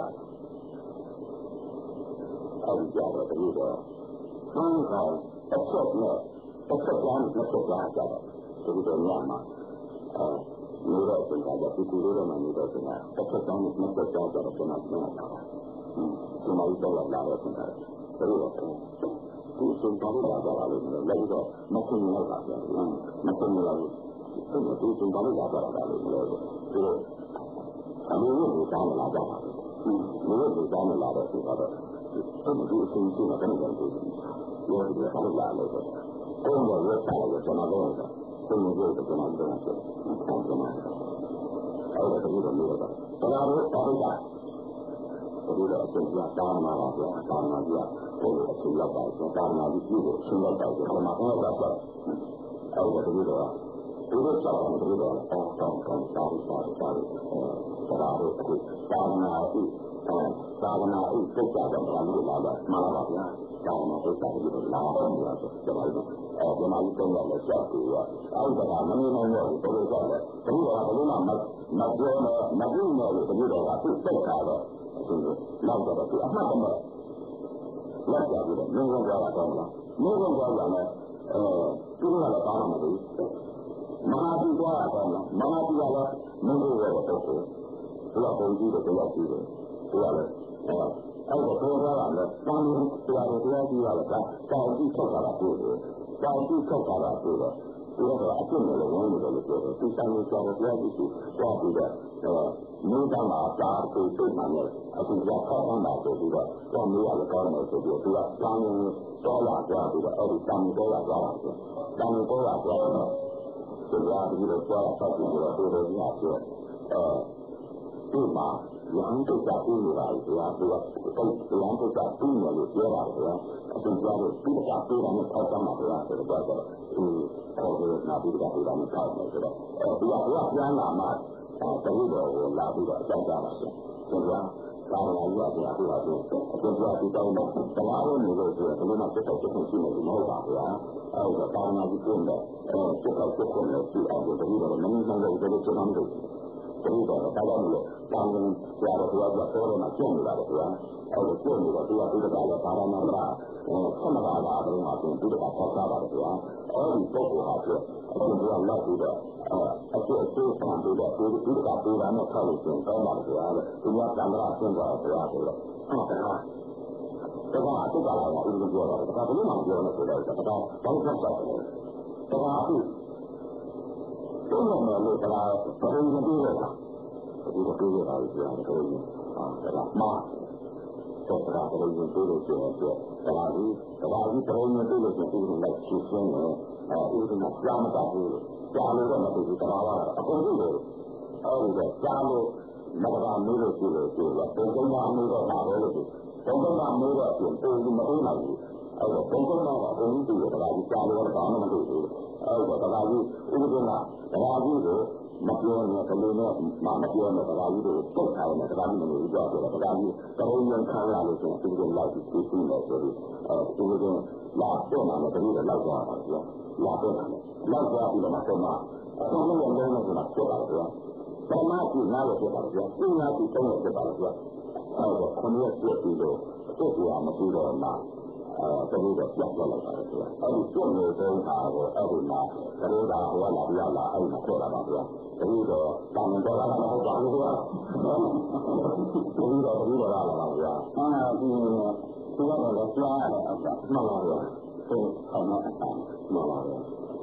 အဲ့ဒီကြာတော့တတိတော့ဟောင်းကောတစ်ချက်နဲ့တစ်ချက်ကြားနဲ့တစ်ချက်ကြားကြတော့တတိတော့ညမှာအဲမျိုးတော့သင်္ကာကြဒီကူလေးတော့မှမျိုးတော့သင်္ကာတစ်ချက်ကြားနဲ့နှစ်ချက်ကြားကြတော့ကျွန်တော်ပြန်လာတာဒီမှာတော့လာတော့သင်္ကာတတိတော့ဒီစံတော်လာကြတာလို့လည်းလည်းတော့မခွင့်ရပါဘူးမခွင့်ရဘူးဒီစံတော်လာကြတာလို့လည်းဒီလိုအမျိုးမျိုးကောင်းလာကြတာမျိုးမျိုးကောင်းလာတော့ဒီတော့ဒီအစဉ်စဉ်ကတော့တော့ဒီရောဒီဆောက်လာလို့တော့ကိုယ်ရောရက်တာလို့ကျွန်တော်ပြောတာကိုယ်ရောကျွန်တော်ပြောတာဆိုတော့ကျွန်တော်အဲ့ဒါတည်းတော့မျိုးတော့တော်တော်တော်တော်တာဒီလိုအစဉ်ပြတာမှာပါဗျာတာမှာပြဟိုအချိန်ရောက်ပါဆိုတာမှာဒီကိုအချိန်ရောက်ပါဆိုတော့မှာတော့တော့အဲ့ဒါတည်းတော့ဒီလိုကြောက်တယ်ဒီလိုတော့တောင်းတောင်းတောင်းတောင်းတောင်းတရားတို့အခုသာမနာဥသာမနာဥစိတ်ကြတော့ဘာလို့လာလဲမှားပါဗျာသာမနာဥစိတ်ကြတော့လာတော့မလားဆိုတော့အဲဒီမှာဒီတော့လည်းကြောက်ပြီးတော့အဲ့ဒါကမနေနိုင်တော့ဘူးဘယ်လိုကြောက်လဲဒီလိုကဘယ်လိုမှမမပြောနဲ့မပြုနဲ့လို့ဒီလိုကသူ့စိတ်ထားတော့ဒီလိုနောက်တော့သူအမှတ်တမဲ့လက်ကြပြီးတော့ငုံငုံကြတာတော့မလားငုံငုံကြတာနဲ့အဲသူကလည်းကောင်းမှာမဟုတ်ဘူးမဟာတိသွားတာကောင်းလားမဟာတိကလည်းမင်းတို့ရဲ့ပုဂ္ဂိုလ်သူကပုံကြည့်တယ်တရားကြည့်တယ်သူကလည်းအဲအဲ့ဒါပြောတာလည်းတောင်းတရားတွေတရားကြည့်ရတာတောင်းကြည့်ချက်တာလားပြောတယ်တောင်းကြည့်ချက်တာလားပြောတယ်သူကတော့အကျင့်နဲ့ဝင်နေတယ်လို့ပြောတယ်သူတောင်းလို့ကြောက်တရားကြည့်ကြည့်သွားပြီးတော့အဲမိသားမှာသာသူသိမှလည်းအခုကြောက်ခေါင်းတာဆိုပြီးတော့တော့မေးရလည်းကောင်းတယ်ဆိုပြီးသူကတောင်းတော့လာကြပြီးတော့အဲ့ဒီတောင်းတော့လာကြတာတောင်းတော့လာကြတော့တရားဒီလိုကြောက်ဆောက်ပြီးတော့သူတို့ညပြောအဲဒီမှာရဟန်းတုတ်တာပြီးနေတာတရားသူကတရားတုတ်တာပြီးနေလို့ပြောတာဗျာအခုကြောက်လို့ပြီးတာပြီးတာနဲ့ထောက်ဆောင်တာဗျာဆိုတော့ကြောက်တော့ဒီအော်ဒီနာပြီးတာပြီးတာနဲ့ထောက်တယ်ဆိုတော့အဲဒီကဘုရားပြန်လာမှတတိတော်ကိုလာပြီးတော့အကြောင်းကြားပါဆိုတော့ဗျာသာဝနာကြီးကဘုရားပြောတာဆိုအကျဉ်းပြပြီးတောင်းတော့တရားလို့နေလို့ဆိုတော့ဘယ်လိုမှစိတ်တော်စိတ်ကိုရှိနေလို့မဟုတ်ပါဘူးဗျာအဲဒီတော့သာဝနာကြီးကျင့်တော့အဲစိတ်တော်စိတ်ကိုလည်းကြည့်အောင်တတိတော်မင်းဆောင်လို့ဒီလိုကျွန်တော်တို့တတိတော်တာတော့လို့တောင်းရင်ဆရာတော်ဘုရားကပြောတယ်မှာကျင့်နေတာလေဗျာအဲဒီကျင့်နေတော့သူကဒီကလည်းသာဝနာကဆမဘာသာတော့မှာပြင်ဒီကဆောက်တာပါဗျာအဲဒီပုဂ္ဂိုလ်ဟာကျအရှင်ဘုရားလောက်ပြီးတော့အကျိုးအကျိုးဆံပြီးတော့ဒီဒီကပြေးတာနဲ့ဆောက်လို့ကျင့်ကောင်းပါလေဗျာသူကသံဃာဆင်းသွားတယ်ဗျာဆိုတော့ဟုတ်ကဲ့ဒါကအတုကလာတာဥပဒေပြောတာဒါကဘယ်လိုမှပြောနေဆိုတော့ဒါကဘာလို့ဆက်ဆောက်လဲဒါကအခုဘုရားနယ်လို့တရားဘယ်လိုပြောလဲဒီလိုပြောရတာကြာတယ်ကိုကြီးအာဒါကမှားတော့တရားဘယ်လိုပြောလို့ကျတော့တရားကြီးတရားကြီးဘယ်လိုပြောလို့ကျတော့ဒီလိုရှင်းရှင်းနဲ့အဲဥဒနာကြားမတာဘူးကြားလို့တော့မသိဘူးတရားကအကုန်လုံးလို့အဲဒီတော့ကြားလို့မတရားမျိုးလို့ရှိလို့ရှိတော့ပုံစံမှာမျိုးတော့ပါပဲလို့ပုံစံမှာမျိုးတော့ပြင်ပုံမသိနိုင်ဘူးအဲတော့ပုံစံမှာအကုန်လုံးသိရတရားကြီးကြားလို့တော့ဘာမှမသိဘူးအဲတော့တရားကြီးဥဒနာတရားကြီးကိုမပြောနဲ့ဘယ်လိုနဲ့မှမပြောနဲ့တရားကြီးကိုတုတ်ထားတယ်တရားကြီးမလို့ပြောတယ်တရားကြီးတရုံးရန်ခံရလို့ဆိုရင်သူတို့လောက်ပြီးသိသိနေဆိုပြီးအဲသူတို့လာတော့မှလည်းတတိယလောက်သွားတာပြောလာတော့လောက်သွားပြီးတော့မှတော့မှအဆုံးလုံးလုံးနဲ့ဆိုတာဖြစ်တာပြောပရမတ်ကြီးနားလို့ဖြစ်တာပြောပညာကြီးသုံးလို့ဖြစ်တာပြောအဲတော့ခொနည်းပြည့်ပြီးတော့အစ်ကိုကမပြီးတော့မှအဲတတိယပြတ်သွားလိုက်တာပြောအဲဒီပြည့်နေတဲ့ဟာကိုအဲ့ဒီမှာတတိယဟောလာပြလာအဲ့မှာခေါ်လာတာပြောတတိယတော့တာမန်တော်လာတာမဟုတ်ပါဘူးကွာတတိယတော့တတိယလာလာပါဗျာအာဒီသူကတော့လည်းကြားရတယ်အစားမှန်ပါဗျာသူခေါင်းနဲ့အစားမှန်ပါဗျာ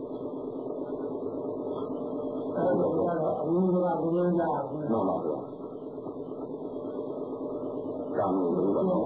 အဲဒီကတော့အင်းကဘုရားကမှန်ပါဗျာကာမဘုရားသာ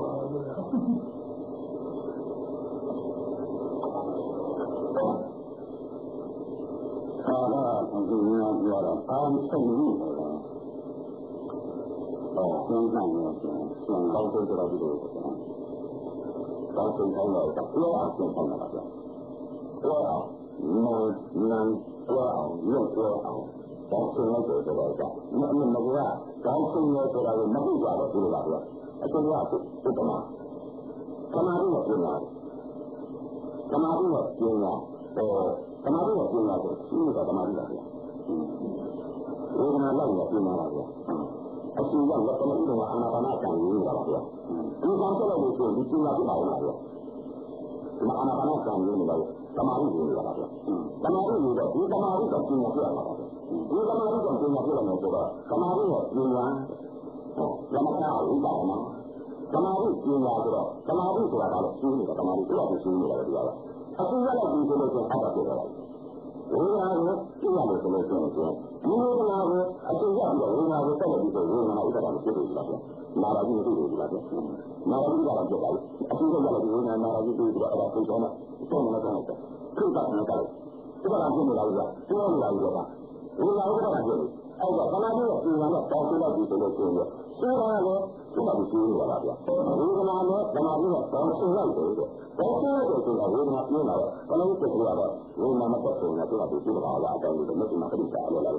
သာဘုရားပြောတာအာမဆုံးဘူးကျင်းနိုင်တယ်ကျင်းကောင်းဆုံးဆိုတော့ဒီလိုကောင်းဆုံးကောင်းတော့ပြောအောင်ကျင်းနိုင်တာဗျာပြောအောင်နန်းနန်းပြောအောင်ရုပ်ပြောအောင်ကောင်းဆုံးလို့ဆိုတော့ကမမမကကောင်းဆုံးလို့ဆိုတာကိုမဟုတ်ကြတော့ဘူးလားဗျာအကျဉ်းကဥပမာသမာဓိနဲ့ကျင်းရတယ်သမာဓိနဲ့ကျင်းရတော့သမာဓိနဲ့ကျင်းရဆိုရှိနေတာသမာဓိပါဗျာဝေဒနာလောက်နဲ့ကျင်းရတာဗျာအရှိရလက်တလုံးကအာနာပါနကံရင်းနေတာပါဗျာဒီကံဆက်လို့ဆိုဒီကျင်းရပြပါဦးလားဗျာဒီအာနာပါနကံရင်းနေတာသမာဓိရင်းနေတာပါဗျာသမာဓိရင်းတော့ဒီသမာဓိကကျင်းရပြရမှာပါဗျာဒီသမာဓိကကျင်းရပြရမယ်ဆိုတော့သမာဓိရဲ့ကျင်းရဟောလမနာဥပါဒနာသမာဓိကျင်းရဆိုတော့သမာဓိဆိုတာကလည်းကျင်းနေတာသမာဓိတရားကိုကျင်းနေတာပဲဒီကအခုရလိုက်ပြီဆိုလို့ဆိုတော့ဟုတ်တယ်ဝေဒနာကိုကျင့်ရတယ်ဆိုလို့ဆိုရင်ဒီဝေဒနာကိုအကျဉ်းရပြီးတော့ဝေဒနာကိုတက်လို့ပြီးတော့ဝေဒနာဥဒ္ဒရာကိုဖြစ်လို့ဒီလားဗျာနာရာကြီးကိုသိလို့ဒီလားဗျာနာရာကြီးကတော့ပြတ်သွားပြီအကျဉ်းရရလို့ဝေဒနာနာရာကြီးပြီးတော့အဲ့ဒါသိတော့မှသုံးနေတာတော့ခိတ္တနဲ့ကြတယ်ဒီကံဖြစ်နေလားဗျာပြောနေတာဗျာဝေဒနာဥဒ္ဒရာဖြစ်လို့အဲ့တော့သမာဓိရဲ့ဉာဏ်နဲ့တောင်းဆိုလိုက်ပြီဆိုလို့ဆိုရင်ဆိုတာလည်းဒီမှာဒီလိုပါလားဗျာဝေဒနာနဲ့သမာဓိနဲ့တောင်းဆိုလိုက်တယ်ဆိုတော့တောင်းဆိုလိုက်တယ်ဆိုတာဝေဒနာပြင်းလာတော့ဘယ်လိုဖြစ်ကြရတော့ဝေဒနာမတက်ဆိုရင်တော့ဒီလိုပါလားအတိုင်းလို့မသိမှပြိတာလို့လား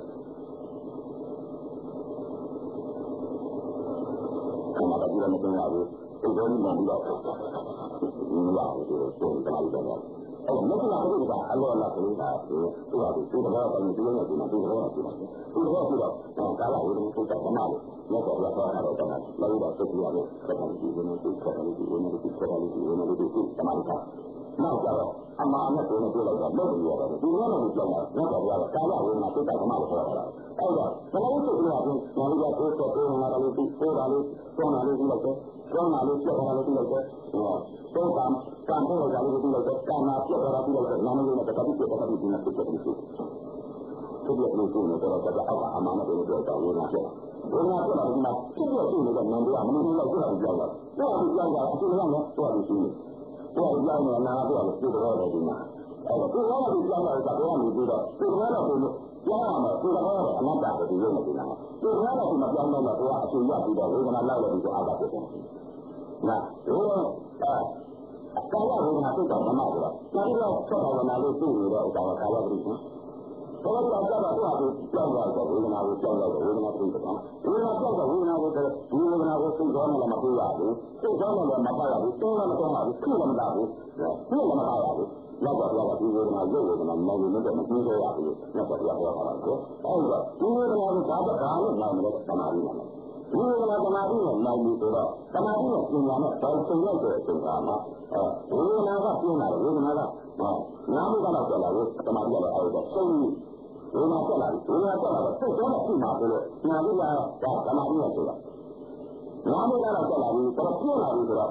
ခဏတည်းကမသိရဘူးဒီလိုမှမလို့မရဘူးဆိုတော့သမာဓိတော့အဲ့မက်ကလာတဲ့ကအလောလာဆိုတာကိုသူကသူကတော့ဘယ်လိုပြောနေလဲသူကတော့သူကတော့သူကတော့သူတော့ကာလဝိဒ္ဓကိုတက်မှလို့လက်တော့ရတော့တော့တော့လည်းတော့သူရလို့ဆက်တယ်ဒီလိုမျိုးသူဆက်တယ်ဒီလိုမျိုးသူဆက်တယ်ဒီလိုမျိုးသူသမာဓိကနောက်ကြတော့အမှားနဲ့ကိုယ်နဲ့ပြောလိုက်တော့လုပ်ပြီးရတယ်ဒီလိုမျိုးကြောက်တာလက်တော့ရတော့ကာလဝိဒ္ဓကိုတက်မှလို့ပြောတာအဲ့တော့ဘယ်လိုလုပ်လို့ရလဲညာလို့ကိုယ်တော့ကိုယ်ငါတော့လို့ကိုယ်တာလို့ကျောင်းတာလို့ဒီလိုပဲကျောင်းတာလို့ပြတ်တာလို့ဒီလိုပဲတော့ကံကံပေါ်လာလို့ဒီလိုပဲကံနာပြတ်တာပြီးတော့နာမည်နဲ့တက္ကသိုလ်တက်တာဒီနေ့ဖြစ်တယ်ဒီလိုဖြစ်တယ်လို့ဆိုနေတော့တော့အောက်အမှားနဲ့ပြောတော့ဝေဒနာဖြစ်ဝေဒနာဖြစ်တာဒီမှာဖြစ်ဖြစ်ရှိနေတဲ့နံပါတ်မနည်းလောက်ပြတ်ပြီးကြောက်တာတော့ဒီကြောက်တာအခုလည်းတော့တော့ဒီရှိနေတော့ကြောက်နေနာပြောလို့ပြတ်တော့တယ်ဒီမှာအဲ့တော့ဒီတော့ဒီကြောက်တာကဘယ်ကနေပြီးတော့ဒီတော့တော့ပြောရမယ်ဒီတော့အနတ္တကိုဒီလိုနေနေတာဒီတော့တော့ဒီမပြောင်းတော့တော့အဆူရပြီးတော့ဝေဒနာလောက်လို့ဒီတော့အားတာဖြစ်တယ်နာဒီတော့ကာယဝေဒနာသိတော့မမှဘူးလား။ဒါပြီးတော့ဆက်တော်ဝေဒနာလေးသိနေတော့ဥစ္စာကကာယပရိစ္ဆေ။ဘောတော့ကြောက်တော့သူ့ဟာသူကြောက်သွားတော့ဝေဒနာကိုကြောက်တော့ဝေဒနာပရိစ္ဆေ။ဝေဒနာကြောက်တော့ဝေဒနာကိုဒီဝေဒနာကိုသိတော့လည်းမသိရဘူး။သိတော့လည်းမပါရဘူး။သိလည်းမတော့ဘူး။သိလည်းမတာဘူး။သိလည်းမပါရဘူး။နောက်တော့ပြောတာဒီဝေဒနာရုပ်ဝေဒနာမောင်လို့တော့မသိတော့ရဘူး။နောက်တော့ပြောတာပါတော့။အဲ့တော့ဒီဝေဒနာကိုဘာတော့ဘာလို့နိုင်မလဲသမာဓိနဲ့ဒီလိုကသမာဓိနဲ့နိုင်ပြီဆိုတော့သမာဓိနဲ့ပညာနဲ့တောင်းဆိုရတဲ့အချိန်ကမှအဲဝေဒနာကပြင်းလာတယ်ဝေဒနာကနာမှုကတော့ဆက်လာလို့သမာဓိကလည်းအဲ့ဒါဆုံးဝေဒနာဆက်လာတယ်ဝေဒနာဆက်လာတော့စိတ်တော့ရှိမှာဆိုလို့နာမှုကတော့သမာဓိနဲ့ဆိုတာနာမှုကတော့ဆက်လာပြီတော့ပြင်းလာပြီဆိုတော့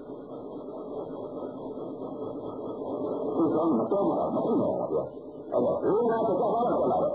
ဒီကောင်မတော်မှာမဖြစ်တော့ဘူးဗျအဲ့တော့ဝေဒနာတစ်ချက်တော့ဆက်လာတော့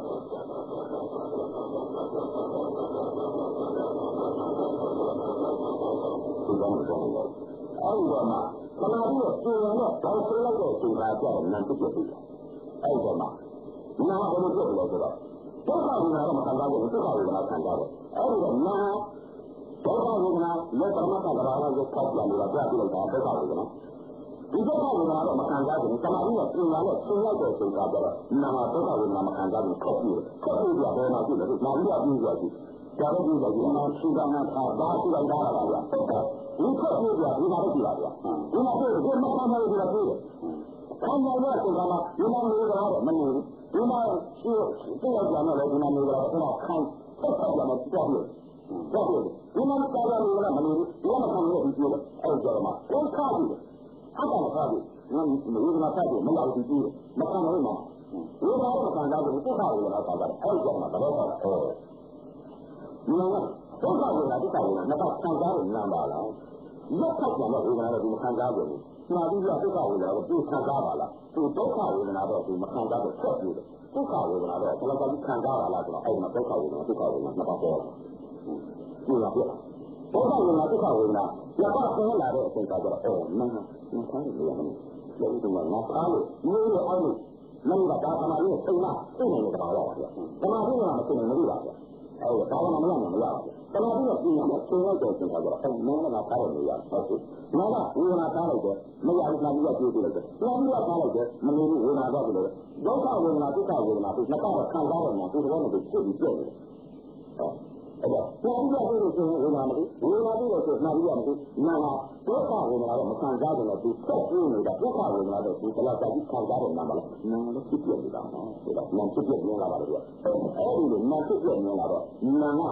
ဒီကောင်ကတော့အဲ့ဒီတော့မှသမာဓိရဲ့ကျင့်ရတဲ့ဘောင်ဆွေးလိုက်တဲ့အချိန်ကကြာတယ်နာဖြစ်ဖြစ်ပြီအဲ့ဒီတော့မှနာဘယ်လိုဖြစ်လဲဆိုတော့ဒုက္ခဝေဒနာတော့မခံစားဘူးဒုက္ခဝေဒနာခံစားတယ်အဲ့ဒီတော့နာဒုက္ခဝေဒနာလက်သမတ်ကဘာလို့ခောက်ပြန်လို့ကြားပြလိုက်တာဒုက္ခဝေဒနာဒီဒုက္ခဝေဒနာတော့မခံစားဘူးသမာဓိရဲ့ကျင့်ရတဲ့ဆွေးလိုက်တဲ့အချိန်ကကြာတော့နာမှာဒုက္ခဝေဒနာမခံစားဘူးခောက်ပြီးခောက်ပြီးကြဘယ်မှာဖြစ်လဲနာပြီးတော့ပြီးသွားပြီကြာတော့ဒီလိုနာရှိတာနဲ့သာသာရှိလိုက်တာပါဗျာဒီခေတ်ကြီးကဒီမှာတော့ကြည့်ပါဗျာဒီမှာတော့ဒီမှာမှမလို့ဒီလိုပြောတယ်။ခေါင်းဆောင်တဲ့အချိန်ကမှဒီမှာနေကြတော့မနေဘူး။ဒီမှာရှိသိရကြတယ်လေဒီမှာနေကြတော့အဲ့ဒါခိုင်းဆက်ဆက်ကြတယ်ကြောက်လို့ကြောက်လို့ဒီမှာကြောက်တယ်လည်းမနေဘူး။ဒီမှာခံလို့ဒီလိုအဲ့ကြောက်မှာကိုယ်ခါပြီးအဲ့ဒါခါပြီးငါမင်းကစားတယ်မရဘူးဒီမခံလို့မှာဒီမှာတော့ခံစားလို့ကိုယ်ခါလို့လည်းခံစားတယ်အဲ့ကြောက်မှာတော့ဟုတ်တယ်။ဒီမှာဒုက္ခဝေဒနာဒုက္ခဝေဒနာနှစ်ပါးခံစားရနံပါလားလက်ခတ်ပြန်တော့ဝေဒနာတော့ဒီမခံစားဘူး။နာပြီးတော့ဒုက္ခဝေဒနာကိုသူခံစားပါလား။သူဒုက္ခဝေဒနာတော့ဒီမခံစားတော့ဆက်ပြီးတယ်။ဒုက္ခဝေဒနာတော့ဘယ်လိုကခံစားပါလားဆိုတော့အဲ့မှာဒုက္ခဝေဒနာဒုက္ခဝေဒနာနှစ်ပါးပေါ်တယ်။ဒီကပြဒုက္ခဝေဒနာဒုက္ခဝေဒနာနှစ်ပါးပေါ်လာတဲ့အချိန်ကျတော့အော်မင်းကမခံရဘူး။လို့ဒီမှာငါသားလို့မျိုးလို့အောက်လို့မင်းကဒါသမားလေးစိတ်မသိနေတဲ့ဘာလို့ပါလဲ။သမားလေးကမသိနေဘူးလား။အဲ့ဒါဘာမှမရနိုင်မရဘူး။သမာဓိနဲ့ပြင်းရမယ်ချိန်လိုက်တဲ့ချိန်ခါကျတော့အဲနာနာထားတဲ့နေရာဟုတ်ပြီနာနာဝေဒနာထားလိုက်တယ်မရဘူးနာပြီးတော့ပြေးပြေးလိုက်တယ်နာပြီးတော့ထားလိုက်တယ်မနေဘူးဝေဒနာတော့ပြီးလို့ဒုက္ခဝေဒနာဒုက္ခဝေဒနာပြီးနှစ်တော့ခံစားရမှာဒီတော့လည်းဖြစ်ပြီးပြည့်တယ်အဲ့တော့နာပြီးတော့ပြေးလို့ဆိုရင်ဝေဒနာမလို့ဝေဒနာပြီးတော့ဆိုနာပြီးတော့မလို့နာနာဒုက္ခဝေဒနာတော့မခံစားကြတော့သူဆက်ပြေးနေတာဒုက္ခဝေဒနာတော့ဒီကလာကြည့်ခံစားတဲ့နာမလားနာလည်းဖြစ်ပြနေတာနော်ဒီတော့နာဖြစ်ပြနေလာပါလို့ပြောအဲ့ဒီလိုနာဖြစ်ပြနေလာတော့နာက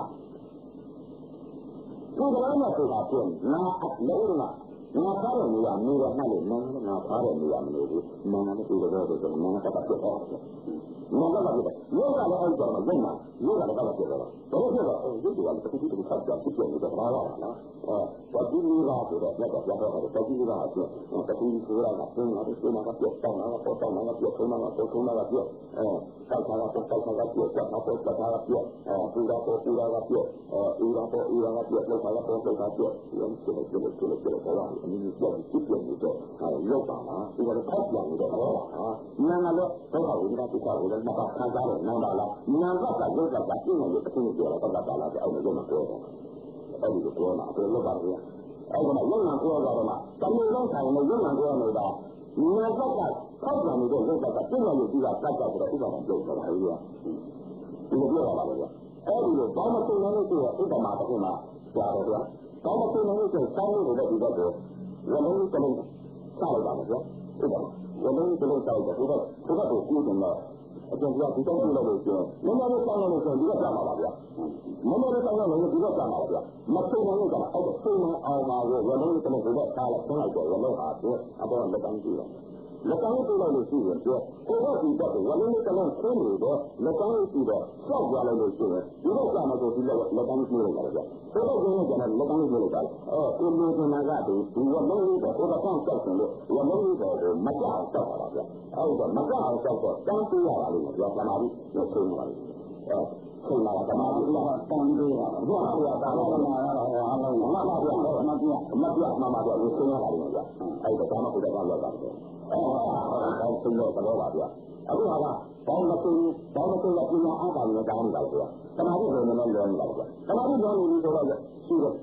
ဒီကနေ့နဲ့ဆိုတာပြင်နာလို့လားနာဖားတဲ့နေရာနေရာမှလို့နာနာဖားတဲ့နေရာမလို့ဘူးနာလည်းဒီလိုတော့ဆိုတော့နာကပတ်ပြတော့နာကပတ်ပြတယ်ယောဂလည်းအဲ့ဒါမှမဟုတ်ယောဂလည်းပတ်ပြတော့တော့ဖြစ်တော့ဒီလိုကလည်းတစ်ခုတစ်ခုဆက်ကြဖြစ်နေတော့ဘာလို့လဲနော်အဲဘာဒီလိုလားဆိုတော့လက်တော့ပြတော့တယ်ဘာဒီလိုလားဆိုတော့တစ်ခုဆိုတာကသင်လာတယ်သင်လာတော့ပြတ်တောင်းလာတော့တောင်းလာတော့ပြတ်ထုံးလာတော့ထုံးလာတော့ပြတ်အဲတောက်ခါတော့တောက်ခါတော့ပြတ်ချက်တော့ပြတ်တာကပြတ်အဲပူတာတော့ပူတာကပြတ်အဲဥရာတော့ဥရာကပြတ်လောက်ခါတော့လောက်ခါပြတ်ဒီလိုဖြစ်နေတယ်ဖြစ်နေတယ်တော့အနည်းပြောဖြစ်ပြနေတော့ရောက်ပါလားဒီကတော့ဖောက်ပြန်နေတော့ဟောဟာနာငါတော့ဒုက္ခဝိဒနာဒုက္ခဝိဒနာကခံစားရနာပါလားနာကကဒုက္ခကပြင်းနေတယ်တစ်ခုပြောတော့တော့ပါလားအဲ့လိုတော့မပြောတော့အဲ့ဒီလိုပြောတာအဲ့လိုပါလေအဲ့ဒါမှရုံနာပြောကြတော့မှတမီးလုံးဆိုင်နေရုံနာပြောနေတာနာကကဖောက်ပြန်နေတဲ့ဒုက္ခကပြင်းနေလို့ဒီကကတ်ကြတော့ဥပမာပြောတာလေဒီလိုပြောတာပါလေအဲ့ဒီလိုဘာမှသိနေလို့ဆိုတော့ဥပမာတစ်ခုမှကြားတော့ဗျာဘာမှသိနေလို့ဆိုစောင်းလို့လည်းဒီတော့ကိုဝလုံးတလုံးစောက်ပါမယ်ဗျာဥပမာဝလုံးတလုံးစောက်တော့ဒီတော့ဒီတော့ကိုကြည့်နေတော့အကျဉ်းပြဒီတော့ကြည့်လို့ဆိုရင်မမလေးစောက်လို့ဆိုဒီတော့ကြာမှာပါဗျာမမလေးစောက်လို့ဒီတော့ကြာမှာပါဗျာမသိနေလို့ကအဲ့ဒါသိနေအောင်ပါလို့ဝလုံးတလုံးဒီတော့စားလိုက်ဆင်းလိုက်တော့ဝလုံးဟာတော့အပေါ်လက်တန်းကြည့်တော့လက်ကောင်းပြလိုက်လို့ရှိရင်ပြောကိုယ်ကဒီတော့ဝလုံးလေးတစ်လုံးဆင်းနေတော့လက်ကောင်းကြည့်တော့စောက်ကြလိုက်လို့ရှိရင်ဒီတော့ကြာမှာဆိုဒီလက်လက်ကောင်းကြည့်လိုက်တာဗျာကိုယ်ကကျတော့လက်ကောင်းကြည့်လိုက်တာအဲကိုလိုချင်တာကဒီဒီဝလုံးလေးတော့ကိုယ်ကကောင်းစောက်တယ်လို့ဝလုံးလေးတော့မကြောက်စောက်တာဗျာအဲ့ဒါမကြောက်စောက်တော့တန်းပေးရတာလို့ပြောသမာဓိလို့ဆိုနေတာအဲဆိုလာတာမာဓိကတန်းပေးတာဘုရားကတာလာလာတော့အားလုံးမမပြတ်မပြတ်မပြတ်မမပြတ်လို့ဆိုရတာလို့ဗျာအဲ့ဒါကမှဘုရားကလောက်တာပဲအဲဒါသိလို့တော့ပါဗျာအခုကဘောင်းမသိဘောင်းမသိတဲ့ပညာအားပါလို့တောင်းနေတာဗျာသမာဓိလည်းလည်းလွန်နေတာဗျာသမာဓိလွန်နေပြီဆိုတော့ရှိတယ်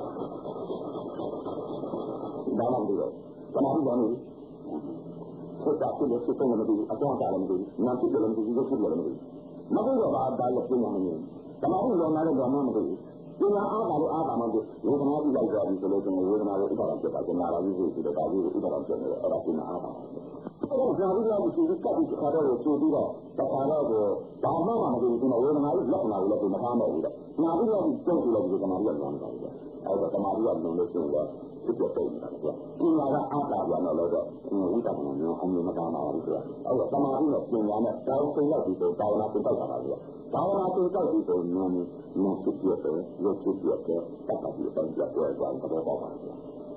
ဘာမှမသိတော့သမာဓိလွန်နေစစ်တာဖြစ်လို့စစ်ဆုံးမသိဘူးအကြောင်းကြားလည်းမသိဘူးနာဖြစ်တယ်လည်းမသိဘူးရုပ်ဖြစ်တယ်လည်းမသိဘူးမသိတော့ဘာဒါလည်းပညာမမြင်သမာဓိလွန်လာတဲ့တော့မှမသိဘူးပညာအားပါလို့အားပါမှသိဝေဒနာကြည့်လိုက်ကြပြီဆိုလို့ကျွန်တော်ဝေဒနာကိုဥပါဒံဖြစ်တာကျင်လာတာကြီးဆိုတော့ဒါကြီးကိုဥပါဒံဖြစ်နေတယ်အဲ့ဒါပညာအားပါအဲ့ဒါဇာတိရောက်ပြီးကပ်ပြီးခါတော့ကိုပြီးတော့တခါတော့ကိုဘာမှမမသိဘူးဒီဝေဒနာရဲ့လက္ခဏာကိုလည်းမထားနိုင်ဘူးတဲ့ညာပြီးတော့ကျုပ်ကြည့်လိုက်ဒီကမာရီကညာနေတာလေအဲ့ဒါကမာရီကလုံးလို့ရှိရင်လည်းဖြစ်ပြပိတ်နေတာလေပညာကအားပါပြန်တော့လို့တော့ဝိပဿနာမျိုးအမြင်မကောင်းပါဘူးဆိုတာအဲ့ဒါသမာဓိနဲ့ပညာနဲ့တောင်းစိတ်ရောက်ပြီးတော့ဘာဝနာသိတတ်တာပါလေဘာဝနာသိတတ်ပြီးတော့ဉာဏ်ဉာဏ်ဖြစ်ပြတယ်ရုပ်ဖြစ်ပြတယ်တတ်တာပြီးတော့ပြတ်သွားတယ်တော့ပေါ့ပါလေအဲ့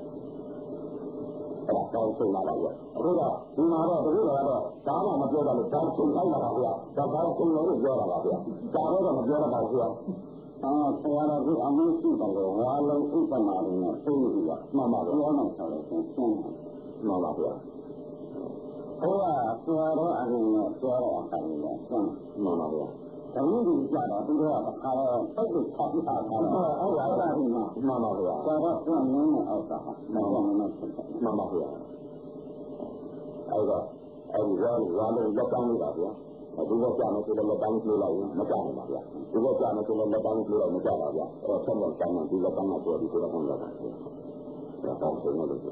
ဒါတောင်းစိတ်လာပါရဲ့အခုတော့ဒီမှာတော့တကယ်တော့ဒါမှမပြောတာလို့တောင်းစိတ်လိုက်လာပါဗျာဒါကောင်းစိတ်လို့ပြောတာပါဗျာဒါတော့မပြောတော့ပါဘူးဗျာအာဆရာတော်ကအမှုရှိတယ်လို့ဝါလုံးဥပမာလေးနဲ့သိလို့ရမှန်ပါဗျာပြောမှဆိုလို့ရှင်းမှန်ပါဗျာဟောဆရာတော်အနေနဲ့ပြောတဲ့အတိုင်းနဲ့ရှင်းမှန်ပါဗျာတဝိဓိကြတော့သူတို့ကခါတော့စိတ်ကိုဖတ်ပြီးတာကတော့ဟုတ်ပါလားဒီမှာမှန်ပါဗျာဆရာတော်ကနင်းတဲ့အောက်ကမှန်ပါမှန်ပါဗျာအဲ့တော့အဲ့ဒီရောရောလုံးလက်ကောင်းနေတာဗျာဒီကကြာမယ်ဆိုတော့လက်ကောင်းပြေးလိုက်ရင်မကြနိုင်ပါဗျာဒီကကြာမယ်ဆိုတော့လက်ကောင်းပြေးလိုက်မကြပါဗျာအဲ့တော့ဆက်လက်ကောင်းတယ်ဒီလက်ကောင်းကပြောပြီးဆိုတော့ဟုတ်ပါပါဗျာဒါတော့ဆုံးလို့အာ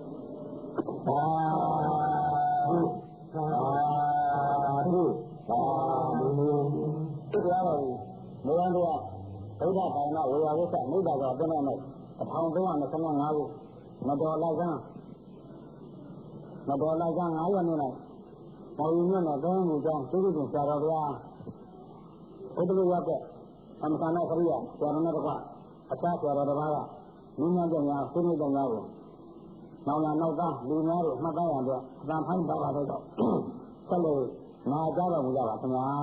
အာဒီအာဒီဒီကတော့မေယံတော့ဘုရားဘာသာဝေယဝိသမိစ္ဆာကပြည့်နေအထောင်သုံးရာနှစ်ဆယ်ငါးခုမတော်လိုက်ကန်းမတော်လိုက်ကန်းငါးရက်နေလိုက်ပေါ်ရင်းနဲ့သုံးခုကြောင်းသိသိချင်းဆရာတော်ဗျာဘုဒ္ဓဘုရားကအမခဏခရိယာဆရာတော်နဲ့တကွအခြားဆရာတော်တစ်ပါးကနည်းများကြများသိနေကြများကိုနောက်လာနောက်သားလူများတို့မှတ်သားရတော့အတန်ဖိုင်းပါပါတော့ဆက်လို့နာကြတော့မူကြပါခင်ဗျာ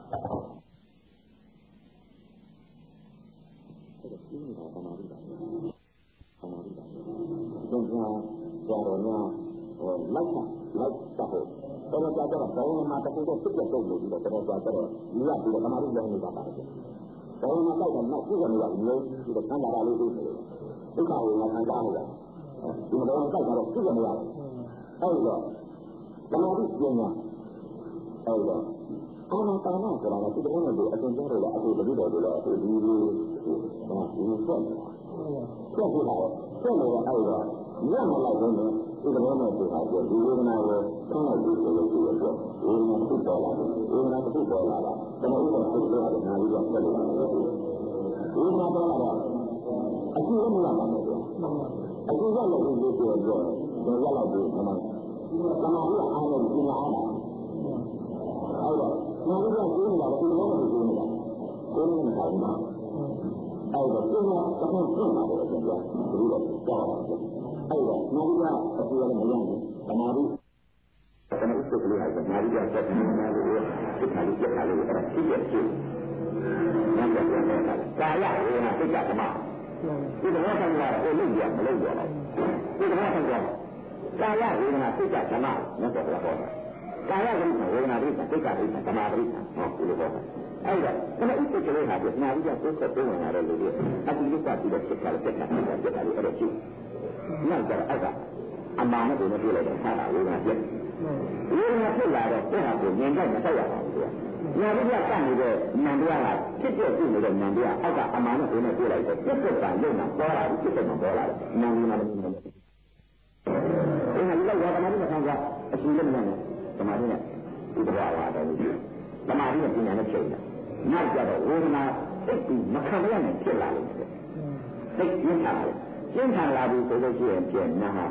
ဒီလိုပါပါပါပါပါပါတော့ကြာတော့များဟိုလိုက်လိုက်တော့တော်တော်ကြာတော့ဘောင်းမှာတခုတော့ပြည့်ပြည့်တော့လို့ပြီးတော့တော်တော်ကြာတော့မြတ်ပြီးတော့ဓမ္မရုပ်လည်းနေတာပါပဲဘာမှမတိုက်တော့မှပြည့်စုံရမျိုးဒီကခံစားရလို့ဒီလိုဒုက္ခဝေဒနာခံစားရတာဒီလိုတော့တိုက်တော့ပြည့်စုံရအဲ့တော့သမာဓိပညာအဲ့တော့အာနာပါနဆိုတာကဒီလိုနဲ့အကျဉ်းကြားလို့အတူတူတော်လို့အတူဒီလိုဟာဒီဆက်ဆက်ပြလာဆက်လို့အဲ့တော့ညမလိုက်ဘူးနဲ့ဒီလိုနဲ့ဒီဟာကိုဒီဝေဒနာကိုဆောင်းလိုက်ပြီးဆိုလို့ရှိရတော့ဝေဒနာဖြစ်ပေါ်လာတယ်ဝေဒနာဖြစ်ပေါ်လာတာတမဥပ္ပါဒ်ဖြစ်လို့ရတယ်နာပြီးတော့ဆက်လို့ရတယ်ဝေဒနာပေါ်လာတော့အကျိုးမရပါဘူးအကျိုးရလို့ဒီလိုပြောတော့ဒီရလိုက်ပြီးမမသမာဓိအားလို့ပြင်လာတာအဲ့တော့နာပြီးတော့ကျင်းလာတယ်ဒီလိုနဲ့ကျင်းလာကိုယ်နဲ့ခိုင်းမှာအဲ့တော့ကျင်းလာတော့ကျင်းလာတယ်ဆိုတော့ဒီလိုကြောက်အဲ့တော့နာပြီးတော့အကျိုးလည်းမရဘူးသမာဓိသမာဓိစိတ်ကလေးဟာနာပြီးတော့ဆက်ပြီးနာလို့စိတ်ကလေးပြတ်လာလို့အဲ့ဒါရှိရရှိနားပြန်ပြန်လာကာယဝေဒနာစိတ်ကသမဒီတော့ဆံရကိုလုံးရမလုံးရတော့ဒီတော့ဆံရကာယဝေဒနာစိတ်ကသမမြတ်စွာဘုရားဟောတာကာယဝေဒနာဝေဒနာစိတ်ကစိတ်ကသမာဓိဟောဒီလိုဟောတာအဲ့တော့ဒီလိုဥစ္စာကလေးဟာပြနာပြီးတော့ကိုယ်ဆက်သုံးလာတဲ့လူတွေအတိအကျပြီးတော့စိတ်ကလည်းပြတ်လာတယ်ပြတ်လာတယ်အဲ့ဒါရှိနောက်ကြတော့အဲ့ကအမှန်နဲ့ကိုယ်နဲ့တွေ့လိုက်တော့ဆာတာဝေဒနာပြတ်ဝေဒနာဖြစ်လာတော့အဲ့ဒါကိုဉာဏ်နဲ့မဆက်ရပါဘူးကွာဉာဏ်ပြီးတော့ကနေတဲ့ဉာဏ်တရားကဖြစ်ဖြစ်ဖြစ်နေတဲ့ဉာဏ်တရားအောက်ကအမှန်နဲ့ကိုယ်နဲ့တွေ့လိုက်တော့ပြတ်ပြတ်တာလုံတာပေါ်လာပြီပြတ်ပြတ်မှာပေါ်လာတယ်ဉာဏ်ကြီးမှလည်းအဲ့ဒါကြီးတော့ဓမ္မတိမဆန်းကြအရှိလည်းမနဲ့ဓမ္မတိနဲ့ဒီတရားဝါတော်ကြီးဓမ္မတိနဲ့ပညာနဲ့ချိန်တယ်နောက်ကြတော့ဝေဒနာစိတ်ပြီးမခံရနိုင်ဖြစ်လာလို့တယ်စိတ်ကျင်းလာတယ်ကျင်းထန်လာပြီဆိုလို့ရှိရင်ပြန်နာဟာ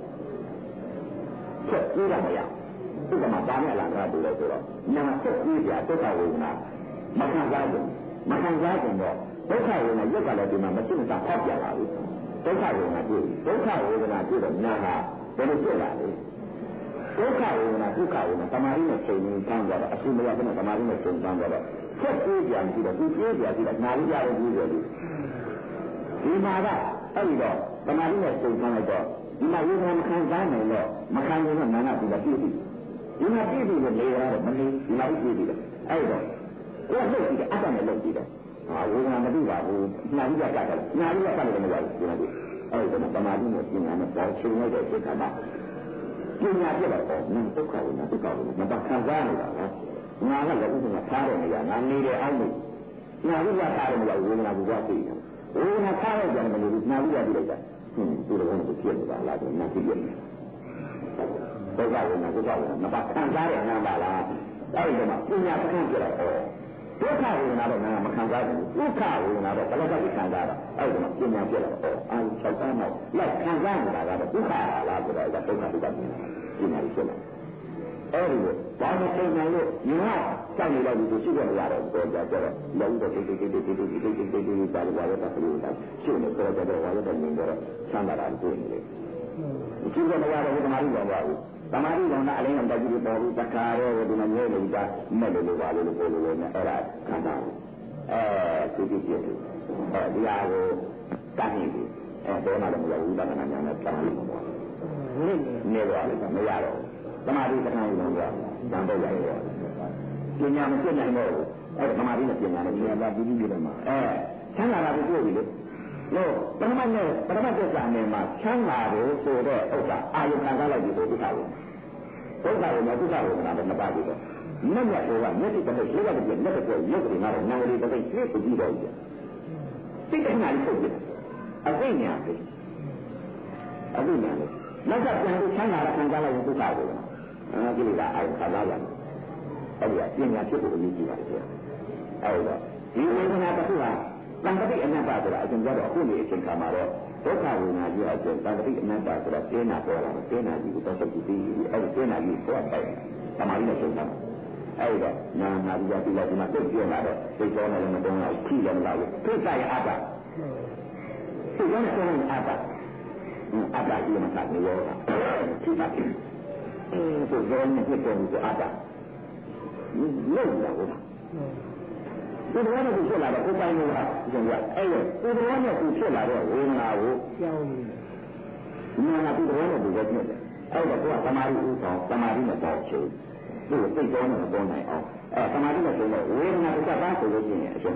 ချက်ပြေးတော့မရဒီကမှာပါနဲ့လာတာတူလို့ဆိုတော့နာချက်ပြေးပြဒုက္ခဝေဒနာမခံစားဘူးမခံစားကြတော့ဒုက္ခဝေဒနာရုပ်ကလည်းဒီမှာမရှိမသာဟောပြလာပြီဒုက္ခဝေဒနာပြေးဒုက္ခဝေဒနာပြေးတော့နာဟာဘယ်လိုဖြစ်လာလဲဒုက္ခဝေဒနာဒုက္ခဝေဒနာတမာရီနဲ့ချိန်နေတန်းကြတော့အရှိမရတဲ့တမာရီနဲ့ချိန်တန်းကြတော့ချက်ပြေးပြန်ပြီးတော့ဒီပြေးပြန်ပြီးတော့နာရီကြရပြီးတယ်ဒီမှာကအဲ့ဒီတော့တမာရီနဲ့ချိန်တန်းလိုက်တော့ဒီမှာဝေဒနာမခံစားနိုင်တော့မခံရင်တော့နာနာပြီးတော့ပြည့်ပြီဒီမှာပြည့်ပြီလို့လေရတော့မနေဒီမှာပြည့်ပြီလေအဲ့တော့ကိုယ်လှုပ်ပြီးတော့အတ္တနဲ့လှုပ်ပြီးတော့ဟာဝေဒနာမသိပါဘူးနာရီကြကြတယ်နာရီကြကြတယ်မရဘူးဒီမှာအဲ့ဒါကတမာရီနဲ့ပြင်ညာနဲ့ပေါ်ချိန်လိုက်တဲ့စိတ်ကမှပညာပြတော့ပေါ့နံဒုက္ခဝေဒနာဒုက္ခဝေဒနာမတခံစားနေတာနော်ငါကလည်းဥပမာထားတယ်နေရငါနေတယ်အောက်လို့နာရီကြထားတယ်မရဝေဒနာကိုကြသိတယ်ဝေဒနာထားလိုက်ကြတယ်မလို့နာရီကြပြီးလိုက်တာဟင်းဒီလိုမျိုးဖြစ်နေတာလားတော့နာသိရတယ်ဒုက္ခဝေဒနာဒုက္ခဝေဒနာမတခံစားရနာပါလားအဲ့ဒီမှာပညာပဋ္ဌာန်းပြတော့ဒုက္ခဝေဒနာတော့ငါမခံစားဘူးဒုက္ခဝေဒနာတော့ဘယ်လိုပဲခံစားတာအဲ့ဒီမှာပညာပြတော့အာ၆တန်းတော့လက်ခံစားနေတာကတော့ဒုက္ခလားဆိုတော့အဲ့ဒါဒုက္ခဒုက္ခပညာဖြစ်လာအဲ့ဒီဘာလို့သိနေလို့ညီမစောင့်နေလိုက်ပြီးရှိကြရတော့ပေါ်ကြကြတော့လုံးတော့တိတ်တိတ်တိတ်တိတ်တိတ်တိတ်တိတ်တိတ်တိတ်တိတ်ပါလို့ပါလို့တာလို့တာရှင်းနေတော့ကြတော့ဝါရတဲ့ငင်းတော့ဆန်းတာတာတွေ့နေတယ်ရှိကြမရတော့ဒီမာရီတော်ပါဘူးသမာဓိကောင်ကအလင်းအောင်တက်ကြည့်ပေါ်ပြီးတခါတော့ဒီမှာငဲနေတာမဲ့လို့လို့ပါလို့ပြောလို့လည်းအဲ့ဒါခံတာအဲသူကြည့်ကြည့်အဲဒီဟာကိုတတ်နေပြီအဲတော့မှလည်းမရဘူးဒါကနာညာနဲ့တတ်နေမှာပေါ့နေတော့လည်းမရတော့သမာဓိတခါကြီးတော့ဇံတော့ရရောပညာမဖြစ်နိုင်တော့ဘူးအဲသမာဓိနဲ့ပညာနဲ့ပညာပြီးပြီးတယ်မှာအဲချမ်းသာတာကိုတွေ့ပြီလေလို့ပထမနဲ့ပထမသက်စာနဲ့မှာချမ်းသာတယ်ဆိုတဲ့ဥစ္စာအာယုခံစားလိုက်ပြီးဆိုဒုက္ခဝင်ဒုက္ခဝင်တော့ဒုက္ခဝင်တာလည်းမပါဘူးတော့မြတ်မြတ်ကမျက်စိတစ်ပိတ်လေးကတစ်ပိတ်လက်တစ်ပိတ်ရုပ်ကလေးကတော့နာရီတစ်ပိတ်လေးကိုကြည့်တော့ကြည့်စိတ်ကနာလေးပုတ်ကြည့်အသိဉာဏ်ပဲအသိဉာဏ်လေနောက်ကပြန်ပြီးချမ်းသာတာခံစားလိုက်ရင်ဒုက္ခဝင်အာကိလေသာအာယုခံစားရတယ်အဲ့ဒီကပညာဖြစ်ဖို့အရေးကြီးပါတယ်ဆိုအဲ့တော့ဒီဝေဒနာတစ်ခုဟာသံဃတိအနတ္တဆိုတာအကျဉ်းကတော့အခုနေအချိန်ခါမှာတော့ဒုက္ခဝေဒနာကြီးအကျဉ်းသံဃတိအနတ္တဆိုတာသိနာပေါ်လာတယ်သိနာကြီးကိုတော့ဆက်ကြည့်ပြီးအဲ့ဒီသိနာကြီးကိုတော့တိုက်သမာဓိနဲ့ဆုံးတာအဲ့တော့နာနာပြီးတော့ဒီလောက်ဒီမှာပြည့်ပြည့်လာတော့သိကြောနဲ့လည်းမတုံးတော့ခိလည်းမလာဘူးသိစာရအတ္တသိကြောနဲ့ဆုံးတဲ့အတ္တအတ္တကြီးမှာသာနေရောတာသိတာအဲသိကြောနဲ့ပြည့်တယ်ဆိုအတ္တလုံးလာဘူးဒီလိုနဲ့ဖြစ်လာတော့ကိုယ်ပိုင်လို့ဟာကျန်ရအဲ့တော့ဒီလိုနဲ့ဖြစ်လာတော့ဝေဒနာကိုကြောင်းနေနာဒီလိုနဲ့ဒီလိုဖြစ်တယ်အဲ့တော့ကိုယ်ကသမာဓိဥဆောင်သမာဓိနဲ့ပေါ့ချင်းဒီစိတ်ကြောနဲ့ပေါ်နိုင်အောင်အဲသမာဓိနဲ့ဆိုတော့ဝေဒနာတစ်ချက်ပါဆိုလို့ရှိရင်အရှင်ကဟော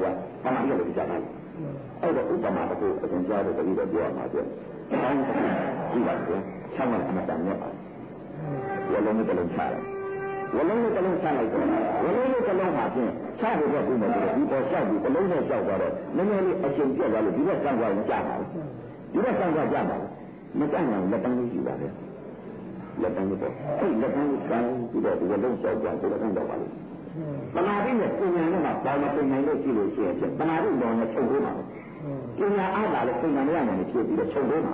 သမာဓိလည်းကြာတယ်အဲ့တော့ဥပမာတစ်ခုအရင်ကြားတဲ့တတိယပြောရမှာပြအောင်းကြည့်ပါဦးချမ်းသာအမှန်တမ်းမြတ်ပါဝလုံးနဲ့တလုံးချတယ်ဝလုံးနဲ့တလုံးချလိုက်တော့ဝလုံးနဲ့တလုံးမှာဖြင့်ချဖို့တော့ပြီးမယ်ဆိုတော့ဒီပေါ်လျှောက်ပြီးတလုံးနဲ့လျှောက်သွားတော့နည်းနည်းလေးအချိန်ပြတ်သွားလို့ဒီဘက်စံသွားရင်ကြာပါဘူးဒီဘက်စံသွားကြာပါဘူးမကြနိုင်လက်တန်းလေးရှိပါလေလက်တန်းလေးပေါ့အဲ့လက်တန်းလေးကန်ပြီးတော့ဒီဝလုံးလျှောက်ကြတယ်လက်တန်းတော့ပါလေပနာတိနဲ့ပညာနဲ့မှဘာမှပညာလို့ရှိလို့ရှိရင်ပနာတိတော်နဲ့ချုပ်လို့ပါပညာအားသာလည်းပညာနဲ့မှဖြစ်ပြီးတော့ချုပ်လို့ပါ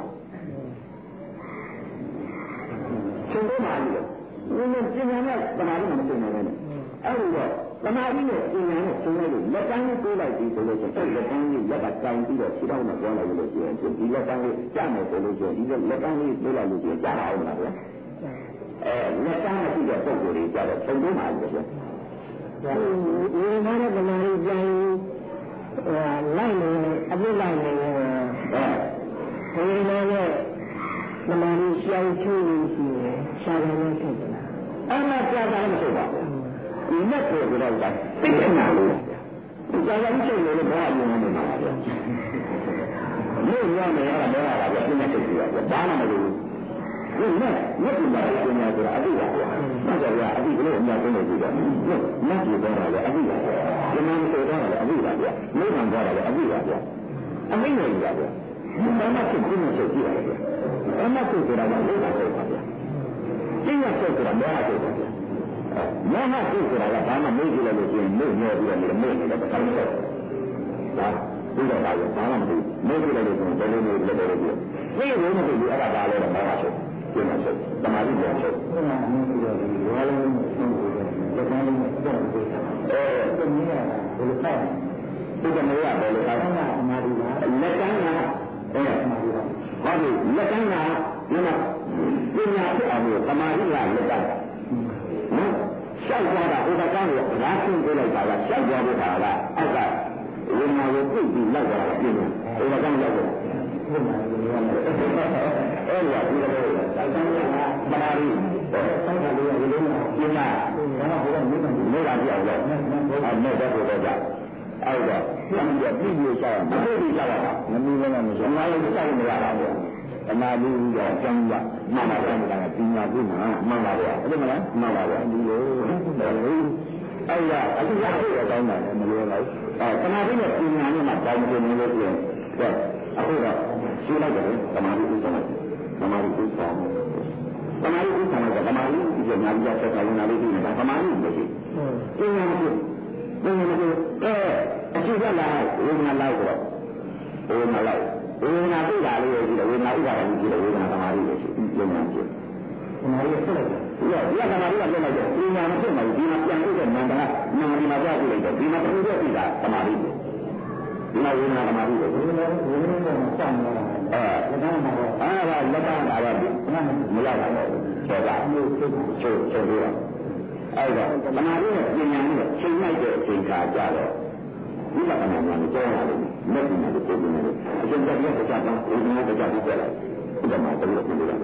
ချုပ်လို့ပါလို့ဒီလိုပညာနဲ့ပနာတိမှမချုပ်နိုင်ဘူးအဲ့ဒီတော့ပနာတိနဲ့ပညာနဲ့ချုပ်လို့လက်တန်းလေးပေးလိုက်ပြီးဆိုလို့ရှိရင်အဲ့လက်တန်းလေးရက်ကတိုင်ပြီးတော့ခြေထောက်နဲ့ပြောလိုက်လို့ရှိရင်ဒီလက်တန်းလေးကြားမယ်ဆိုလို့ရှိရင်ဒီလက်တန်းလေးပေးလိုက်လို့ရှိရင်ကြားပါအောင်လားဗျာအဲလက်တန်းမရှိတဲ့ပုံကိုယ်ကြီးကြားတော့ချုပ်လို့ပါလို့ဆိုဒီမှာလည်းပမာရီပြန်လိုက်နေအပြစ်လိုက်နေတယ်အဲဒီမှာလည်းပမာရီရှောင်းချူလို့ရှိရင်ရှားတယ်လို့ဖြစ်တယ်အဲ့မှာကြားတာမဟုတ်ပါဘူးဒီမဲ့ကိုတော့သိတဲ့နာလို့ဒီကြားရင်းချုပ်လို့ဘာအရင်မှမပါဘူးမြို့ရမယ်ရတာတော့ပါဗျာဒီမဲ့ချုပ်ပြီးတော့ဘာမှမလုပ်ဘူးဒီမဲ့မြတ်မှာပညာဆိုတာအတိပါဗျာမှတ်ကြရအတိကလေးအများဆုံးလို့ပြောတယ်မြတ်ကြီးတော့လည်းအတိပါဗျာဒီမှာဆိုတော့လည်းအတိပါဗျာမိဘသွားတာလည်းအတိပါဗျာအမိန့်နေပါဗျာဒီမှာမှဖြစ်ပြီးမှချုပ်ကြည့်ရတယ်ဗျာအမှတ်ချုပ်ဆိုတာကမိဘချုပ်ပါဗျာကျင့်ရချုပ်ဆိုတာမောဟချုပ်ပါဗျာမောဟချုပ်ဆိုတာကဘာမှမေ့ကြည့်လို့ရှိရင်မေ့နေပြီးတော့မေ့နေတဲ့ပထမဆုံးဒါဒီတော့ပါရောဘာမှမသိမေ့ကြည့်လို့ရှိရင်ဘယ်လိုမျိုးလဲတော့ပြောသိရုံနဲ့ဒီအဲ့ဒါပါလဲတော့မောဟချုပ်ကျင့်ရချုပ်တမာတိပြောချုပ်ဘုရားမြင်ပြီးတော့ဒီဝါလုံးနဲ့ဆုံးကိုလက်ကားလေးနဲ့တော့ပြောတာအဲဒီနည်းကဘယ်လိုဖတ်ဒီကနေ့ကဘယ်လိုဖတ်တာအမှားဒီပါလက်ကားကအဲအမှားဒီပါဟုတ်ပြီလက်ကားကဒီမှာပညာဖြစ်အောင်လို့တမာတိကလက်ကားနော်ရှောက်သွားတာဟိုကကောင်းကိုရာဆင်းပြလိုက်တာကရှောက်သွားတဲ့ခါကအောက်ကဝိညာဉ်ကိုပြည့်ပြီးလောက်သွားတာပြင်းတယ်ဟိုကကောင်းရောက်တယ်ဟုတ်ပါဘူးအဲ့ဒါဒီလိုတိုင်တန်းကပါရီဆောင်းတာလေးကလေးကပြင်းလာဒါကဘုရားမိဘမိဘပြောက်တော့အဲ့မဲ့တော့ဘုရားကြအဲ့တော့ပြင်းပြပြည့်ပြည့်ဆောင်းမပြည့်ပြည့်ဆောင်းတာမမီးလည်းမဆောင်းလာလို့ဆောင်းမရတာပေါ့အနာလူတော့အကျမ်းကမှန်ပါတယ်ကပညာပြုမှာမှန်ပါဗျာအဲ့ဒါမလားမှန်ပါဗျာဒီလိုအဲ့ဒါအခုရဖို့အကောင်းတာလည်းမလို့လိုက်အဲတမာတိနဲ့ပညာနဲ့မှပေါင်းပြနေလို့ပြင်ဟုတ်အခုတော့ရှင်းလိုက်တယ်တမာတိဥစ္စာတမာတိဥစ္စာတမာတိဥစ္စာကတမာတိဒီညာပြတ်တဲ့ဝင်လာလို့ဒီမှာတမာတိမရှိပညာမရှိပညာမရှိအဲအရှိကလာဝိညာဉ်လိုက်တော့ဝိညာဉ်လိုက်ဝိညာဉ်ပြတာလေးကိုကြည့်တယ်ဝိညာဉ်ဥပါဒ်ကိုကြည့်တယ်ဝိညာဉ်တမာတိကိုရှိပညာရှိတမာတိကိုဆက်လိုက်တယ်ဒီကတမာတိကပြလိုက်တယ်ပညာမဖြစ်နိုင်ဘူးဒီမှာပြန်ပြီးတဲ့နန္ဒကနာမည်မှာကြားကြည့်လိုက်တယ်ဒီမှာပြုတဲ့ပြီတာတမာတိဒီမှာဝိညာဉ်တမာတိကိုဝိညာဉ်ဝိညာဉ်ကိုစောင့်နေတာအဲလက်ခံမှာတော့အဲဒါလက်ခံတာတော့မရပါဘူးဆိုတော့ချုပ်ချုပ်ပြီးတော့အဲဒါတမာတိနဲ့ပညာနဲ့ချိန်လိုက်တဲ့အချိန်ခါကြတော့ဒီလက္ခဏာမျိုးကြောင်းလာတယ်မျက်နှာနဲ့ပုံနေတယ်အကျဉ်းချုပ်ရတဲ့ကြောင့်ဝိညာဉ်ကကြောက်ပြီးကြလိုက်ဒီမှာတလို့ပြောရတယ်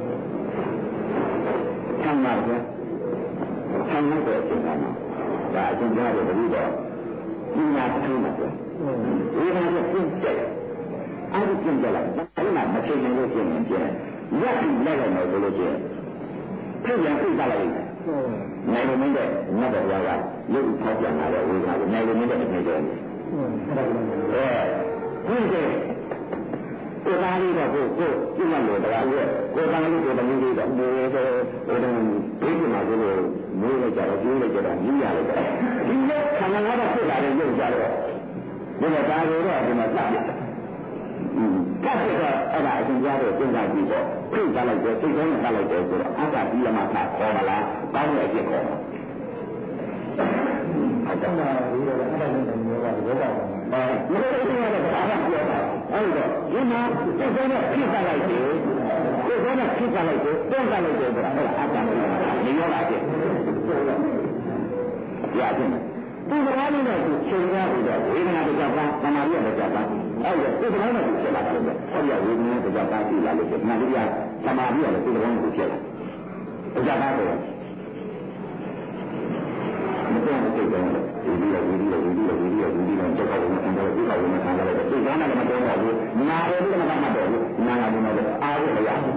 ဆံရတယ်ဆံရတဲ့အချိန်ကဒါအကျဉ်းကြားတယ်တတိတော့ဒီမှာထိုးမှာပဲဒီမှာကျင့်တယ်အဲ့ဒီကျင့်ကြလိုက်ဒါကမချိန်နိုင်လို့ကျင့်ရင်ကျင့်ရက်ပြီးလိုက်လိုက်လို့ဆိုလို့ကျင့်ဖြစ်ရင်သိကြလိုက်နိုင်လို့မင်းတဲ့မြတ်တော်ကရုပ်ထောက်ပြန်လာတဲ့ဝေဒနာကိုနိုင်လို့မင်းတဲ့အနေနဲ့အဲဒီကကိုယ်သားလေးတော့ကိုကိုပြည့်ရလို့တရားရဲ့ကိုယ်သားလေးကိုတမီးလေးတော့မိုးရဲတော့ဟိုတုန်းဘေးကမှာကိုမိုးလိုက်ကြတော့ကျိုးလိုက်ကြတော့ကြီးရလိုက်တယ်ဒီလိုခန္ဓာငါးပါးဖြစ်လာတဲ့ရုပ်ကြတော့ဒီကဒါကိုတော့ဒီမှာစတယ်ကပ်ပြတော့အဲ့ဒါအရှင်ကြားတော့စဉ်းစားကြည့်တော့ဖိတ်ကြလိုက်တယ်စိတ်ထဲမှာကလိုက်တယ်ဆိုတော့အတ္တပြီးလမသာခေါ်မလားကောင်းတဲ့အဖြစ်ခေါ်မှာအဲ့ဒါဒီလိုအဲ့ဒါနဲ့မျိုးကဘောပါဘာမလို့ဒီလိုတော့ဘာမှပြောတာအဲ့တော့ဒီမှာစိတ်ထဲမှာဖိတ်ကြလိုက်တယ်စိတ်ထဲမှာဖိတ်ကြလိုက်တယ်တွန်းကြလိုက်တယ်ဆိုတာအဲ့ဒါအတ္တနေရောတာဖြစ်ကြားခြင်းဒီကဘာလို့လဲချိန်ရပြီးတော့ဝေဒနာတရားကသမာဓိတရားကအဲ့ဒါဒီကဘာလို့ဖြစ်လာတယ်လဲအဲ့ဒီဝေဒနာတရားကကြည့်လာလို့နာမည်ကသမာဓိရတယ်ဒီကဘာလို့ဖြစ်လာတရားကတော့မတော်တဲ့စိတ်တော့ဒီဒီလိုဒီလိုဒီလိုဒီလိုဒီလိုတော့ကောင်းတယ်တော့ဒီကောင်းတယ်ဆန်းတယ်ဒီကနေ့လည်းမတော်ဘူးနားလည်းမမှတ်တော့ဘူးနားလည်းမတော့အားရမရဘူး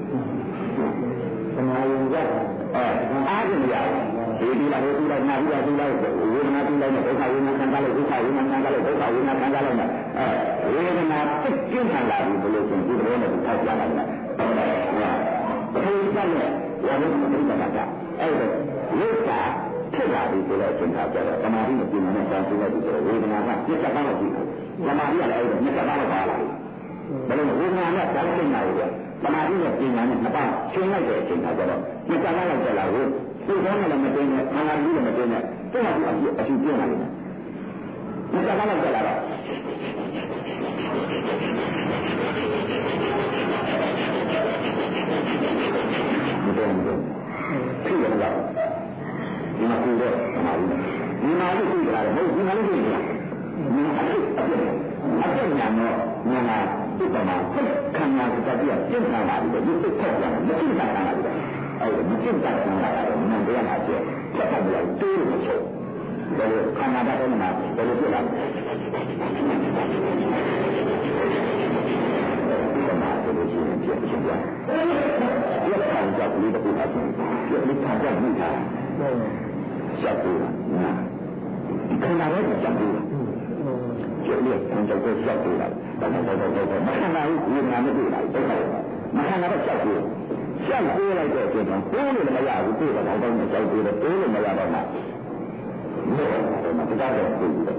သမာယုံကြအဲအားရမရဘူးဒီဒီလာဒီလာနာဒီလာဒီလာဝေဒနာဒီလာနဲ့ဒုက္ခဝေဒနာခံစားလို့ဒုက္ခဝေဒနာခံစားလို့ဒုက္ခဝေဒနာခံစားလို့အဲဝေဒနာပြည့်ကျင်းလာပြီဘယ်လိုဆိုဒီလိုနဲ့ထောက်ပြလိုက်တာအဲဒီကလည်းဝါဒမသိတာကအဲ့ဒါလိစ္ဆာဖြစ်လာပြီဆိုတော့သင်္ခါကြတော့သမာဓိနဲ့ပြင်နေတဲ့စာဆိုတဲ့ဒီဝေဒနာကပြစ်တာတော့ရှိတယ်သမာဓိကလည်းအဲ့ဒါမြတ်တာတော့ပါလာတယ်ဘယ်လိုဝေဒနာနဲ့တောင်းတင်လာလို့သမာဓိနဲ့ပြင်နေတဲ့နှစ်ပါးရှင်းလိုက်တဲ့အချိန်ခါကျတော့မြတ်တာတော့ကြလာလို့သိကောင်းလည်းမတင်နဲ့အာရုံလည်းမတင်နဲ့သူ့ဟာအဖြစ်အဖြစ်ပြင်လာတယ်မြတ်တာတော့ကြလာတော့မတင်ဘူးဖြစ်ရတော့ဒီမှာကိုယ်တော့သမာဓိနဲ့ဒီမှာလို့သိကြတယ်မဟုတ်ဒီမှာလို့သိကြတယ်ဒီအဖြစ်အဖြစ်အဖြစ်ညာတော့ညာမှာဒီကမှာခံရတဲ့တည်းကပြင်လာတယ်ဒီစိတ်ထောက်ရတယ်မသိတာကလာတယ်အဲ့ဒါမသိတာကလာတယ်မန်တရားမှာကျဆက်ဆက်ပြီးတိုးလို့ဆိုဘယ်လိုခန္ဓာတော့မှာဘယ်လိုဖြစ်လာလဲဒီမှာဘယ်လိုရှိနေပြည့်စုံကြဒီခံကြပြီးတော့ပြတ်တယ်ဒီခံကြပြီးတာရှောက်ပြီးနာခန္ဓာရဲ့ရှောက်ပြီးကျိုးလေးခံကြကိုရှောက်ပြီးတာဘာမှတော့တော့မခန္ဓာဘူးဒီနာမတွေ့တာတော့မခန္ဓာတော့ရှောက်ပြီးရှောက်ပြီးလိုက်တဲ့အချိန်မှာတိုးလို့မရဘူးတိုးတော့တော့မရှောက်ပြီးတော့တိုးလို့မရတော့မှတော့မတရားတော့ပြီးတယ်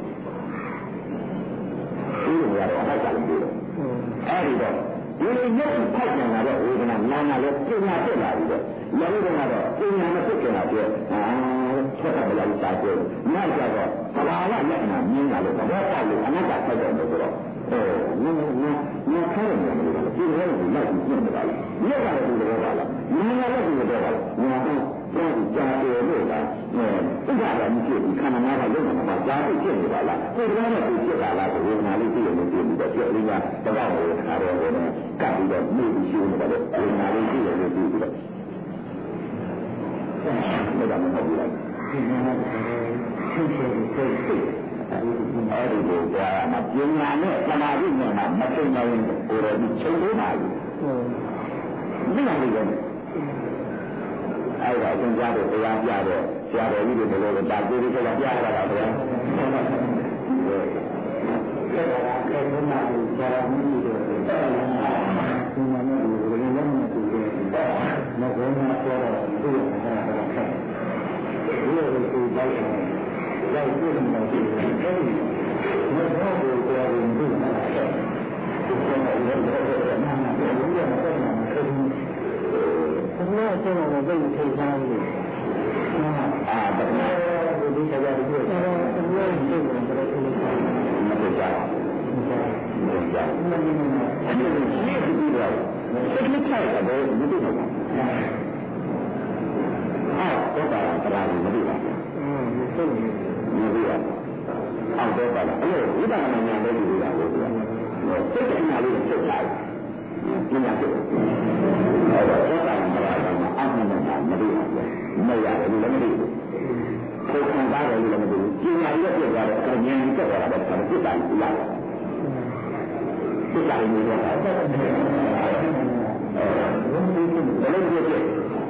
တိုးလို့ရတော့ဟောက်ကြလို့ပြီးတယ်အဲဒီတော့ဒီလိုရုပ်ဖောက်ပြန်လာတဲ့ဝေဒနာနာနာလည်းပညာဖြစ်လာပြီးတော့ရင်းတော့တော့ပညာမဖြစ်ကြတာပြည့်အာဆက်တာလည်းစာကျနောက်ကြတော့ဘာဝလက္ခဏာမြင်လာလို့ဘောပေါက်လို့အနတ္တထိုက်တယ်ဆိုတော့အဲနင်းနင်းနင်းခဲတယ်လို့ပြောတယ်ဒီလိုမျိုးလိုက်ပြီးပြင်တာလားမြက်ရတယ်လို့ပြောတာလားနင်းလည်းဒီလိုပြောတာလားငါတော့ပြန်ကြာတယ်လို့လားအဲဥပဒါမရှိဘူးခန္ဓာများကလုံးဝမပါကြားသိဖြစ်နေပါလားဒီလိုနဲ့ဖြစ်တာလားဝေဒနာလေးသိရနေပြီတော့ပြည့်လေးကတော့ဝေဒနာရောကပ်ပြီးတော့မြည်ပြီးရှိနေတယ်ဝေဒနာလေးသိရနေပြီတော့အဲ့ဒါမှမဟုတ်ဘူးလားဒီမှာဖြစ်ဖြစ်ဖြစ်ဖြစ်အဲဒီလိုကြားရမှာပညာနဲ့သမာဓိနဲ့မှမသိနိုင်ဘူးကိုယ်တော်ဒီချုပ်လို့ပါဘူးဒီလိုလေးပဲအဲ့ဒါအရှင်ကြားတော့တရားပြတော့ဆရာတော်ကြီးတွေဘယ်လိုတာကိုယ်တွေကပြရတာပါဗျာဆက်တာကခေတ္တနာကိုဆရာမကြီးတို့ဒီမှာလည်းဒီလိုလည်းမတူဘူးမဟုတ်ဘူးဆိုတော့ဒီလိုကတော့ခက်ဒီလိုကိုကြောက်တယ်ကြောက်ပြနေတယ်အဲဒီမဟုတ်ဘူးဆိုရင်ဒီမှာဆက်ဒီလိုလည်းတော့နာနာပြောလို့မဆက်နိုင်ဘူးဘုရားဆောင်းတော့ဘယ်လိုထိထားလဲအာဒါကဒီတရားတွေဆိုတော့ဘုရားရှင်းတယ်ဆိုတော့မဖြစ်ကြဘူးမဖြစ်ကြဘူးမဖြစ်ကြဘူးအဲ့ဒီရှိပြီးတော့စိတ်နဲ့ခိုက်တယ်မသိဘူးအာတော့တာတရားတွေမသိပါဘူးอืมမသိဘူးမသိရအောက်တော့ပါလားအဲ့လိုဝိပဿနာဉာဏ်လေးတွေရလို့ပြောစိတ်ကညာလေးဖြစ်လာတယ်ပညာဖြစ်တယ်အဲ့တော့သောတာပန်တရားကအာမနတာမသိဘူးမရတယ်လည်းမသိဘူးကိုယ်ခံစားတယ်လည်းမသိဘူးပညာရပြသွားတော့အဉာဏ်ကြီးတက်သွားတာပဲပြစ်တာကြီးရတယ်ပြစ်တာကြီးရောတာအဲ့ဒါဘယ်လိုဖြစ်ဖြစ်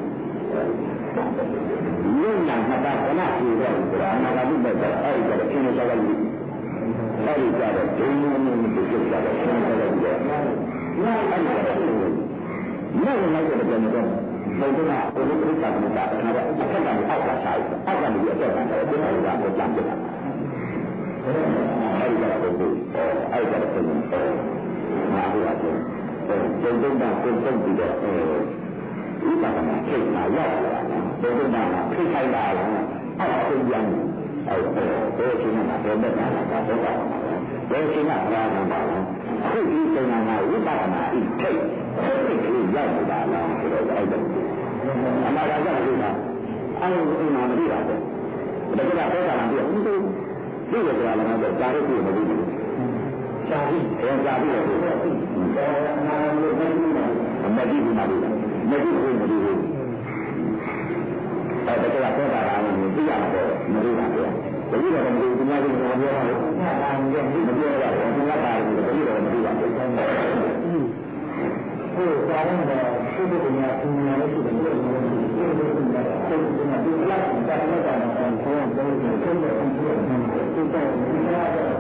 ညညာမတာကနာကြည့်တော့ဆိုတာအနာဂတ်ဘက်ကအဲ့ဒီကတော့ရှင်းနေကြတယ်အဲ့ဒီကြတော့ဒိန်းလုံးမျိုးဖြစ်ကြတယ်ရှင်းနေကြတယ်နားအဲ့ဒါတော့နားလည်းလည်းပြန်တော့ဘုရားကဘုရားပြတာကတာအခါကအထက်ကအောက်ကဆိုင်အောက်ကနေအထက်ကနေဒီလိုကတော့ကြံပြတာအဲ့ဒီကတော့ဘုရားအဲ့ဒီကတော့ဘုရားမာဟုအကျဉ်းဘုရားကကိုယ်တုံးပြီးတော့ဥပဒနာထိတ်လာရောက်လာတယ်ဘုရားကဖိခိုင်းလာတယ်အောက်ဆုံးပြန်အဲ့ဒါဘယ်ချိန်မှဘယ်နဲ့လာတာဘုရားဘယ်ချိန်မှလာတာပါလဲအခုဒီချိန်မှာဝိပဿနာဤထိတ်ထိတ်ကိုရောက်လာတာဆိုတော့အဲ့ဒါအမှားကလည်းဒီမှာအဲ့ဒီအိမ်မှာမသိတာပဲဒါကတော့တာလားပြဘူးသူသိတယ်ဆိုတာလည်းတော့ကြားရပြီမသိဘူးကြားပြီအဲကြားပြီလို့ပြောတယ်အမှားလို့မသိဘူးမသိဘူးမသိဘူးမသိဘူးမသိဘူးအဲ့ဒါကတော့တာလားလို့သိရမှာပေါ့မသိတာပဲတတိယကမဒီများကိုပြောရအောင်ညတာငယ်ဒီမပြောရဘူးဒီကတာတတိယကမဒီပါဘူးဟိုတောင်းတော့ရှိတဲ့ညသူများလို့ရှိတယ်ဒီလိုမျိုးဒီလိုမျိုးဒီလိုဒီလောက်တာတော့တာတော့ဆောင်းတော့ဒီလိုမျိုးဒီလိုမျိုးဒီတော့ဒီမှာတော့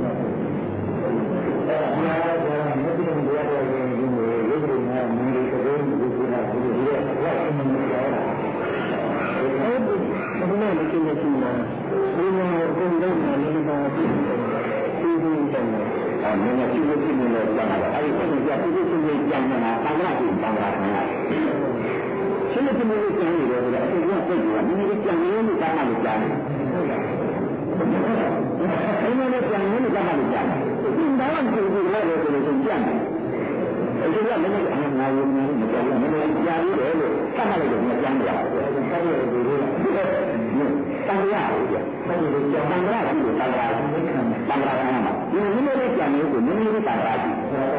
အဲညာတော့မသိဘူးတရားတော်ရင်ဒီလိုရုပ်ရည်နဲ့မင်းလေးကလေးဒီလိုဆိုတာဒီလိုရဲ့ဘာမှမပြောရဘူးအဲဒီလိုမျိုးကိစ္စရှိနေဒီမှာကိုယ်လုံးနဲ့လည်းပါပြီးဒီလိုမျိုးအဲမင်းကကြည့်လို့ရှိနေလို့ကြားတာအဲဒီကိုယ်ကကြည့်လို့ရှိနေကြနေတာဘာသာကြည့်ဘာသာခံရရှင်းနေတယ်ကြားနေတယ်ဆိုတော့အခုကပြည့်ပြီမင်းကကြံရင်းနဲ့ကြားမှလို့ကြားတယ်ဟုတ်လားအဲ့လိုကြံရင်းနဲ့ကြားမှလို့ကြားတယ်ဒီတော့ဒီလိုလည်းဆိုလို့ကြားတယ်အဲဒီကမင်းကအမှန်ငါရုံနဲ့မကြားဘူးမင်းကကြားရတယ်လို့စမ်းလိုက်တော့မကြားဘူးကြားရတယ်ဒီလိုတန်ရအောင်ကြတယ်ဒီလိုကြောင်တန်ရပြီးတော့တန်ရပြီးခံတန်ရခံရမှာဒီလိုမျိုးလေးကြံလို့ကိုနည်းနည်းလေးတန်ရပြီး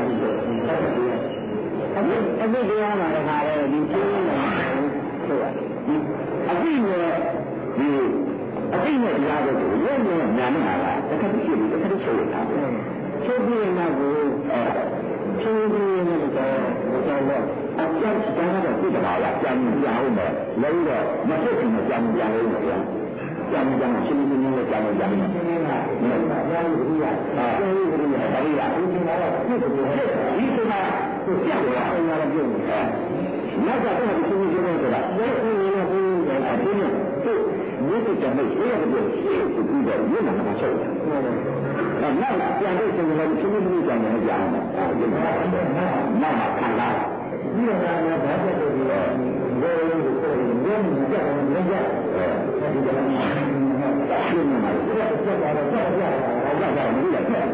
အဲ့ဒီအဲ့ဒီတရားမှာလည်းခါတယ်ဒီချင်းနေဆိုရအပြည့်နဲ့ဒီအပြည့်နဲ့တရားကိုရုပ်နဲ့ညာနဲ့ဟာတခါတည်းရှိပြီးတခါတည်းချုပ်ရတာချုပ်ပြီးရင်တော့အဲချုပ်ပြီးရင်တော့တော့တော့အကျဉ်းချမ်းသာတဲ့ပြည်တော်ကကြံကြအောင်မယ်လုံးတော့မဖြစ်ခင်ကြံကြအောင်မယ်ဗျာကြံကြအောင်ရှင်းရှင်းလင်းလင်းကြံကြအောင်ရှင်းရှင်းလင်းလင်းကဘယ်လိုလုပ်ရလဲဘယ်လိုလုပ်ရလဲဒါရီကဒီမှာတော့ဖြစ်တယ်ဒီဆိုတာကိုကြောက်ရအောင်ရပြုတ်နေတယ်နောက်တော့ဒီရှင်းရှင်းလင်းဆိုတာဘယ်လိုလုပ်ရလဲအတင်းနဲ့သူ့မြေတကြမဲ့ရေးရတယ်ရှင်းရှင်းပြီးတော့ရေးမှာမချုပ်ဘူးအဲနောက်ပြန်လို့ရှင်းလို့ရှင်းရှင်းလင်းလင်းကြံနေကြအောင်အဲဒီမှာနောက်မှခံလာဒီလိုများများဘာဖြစ်လို့ဒီလိုဘယ်လိုကိုပြောရင်ဘယ်မှာကြောက်နေကြအဲဒီကနေ့ရှင်းနေမှာဆက်ဆက်ပါတော့ဆက်ကြရအောင်ကြောက်ကြမလို့ရတယ်ကြောက်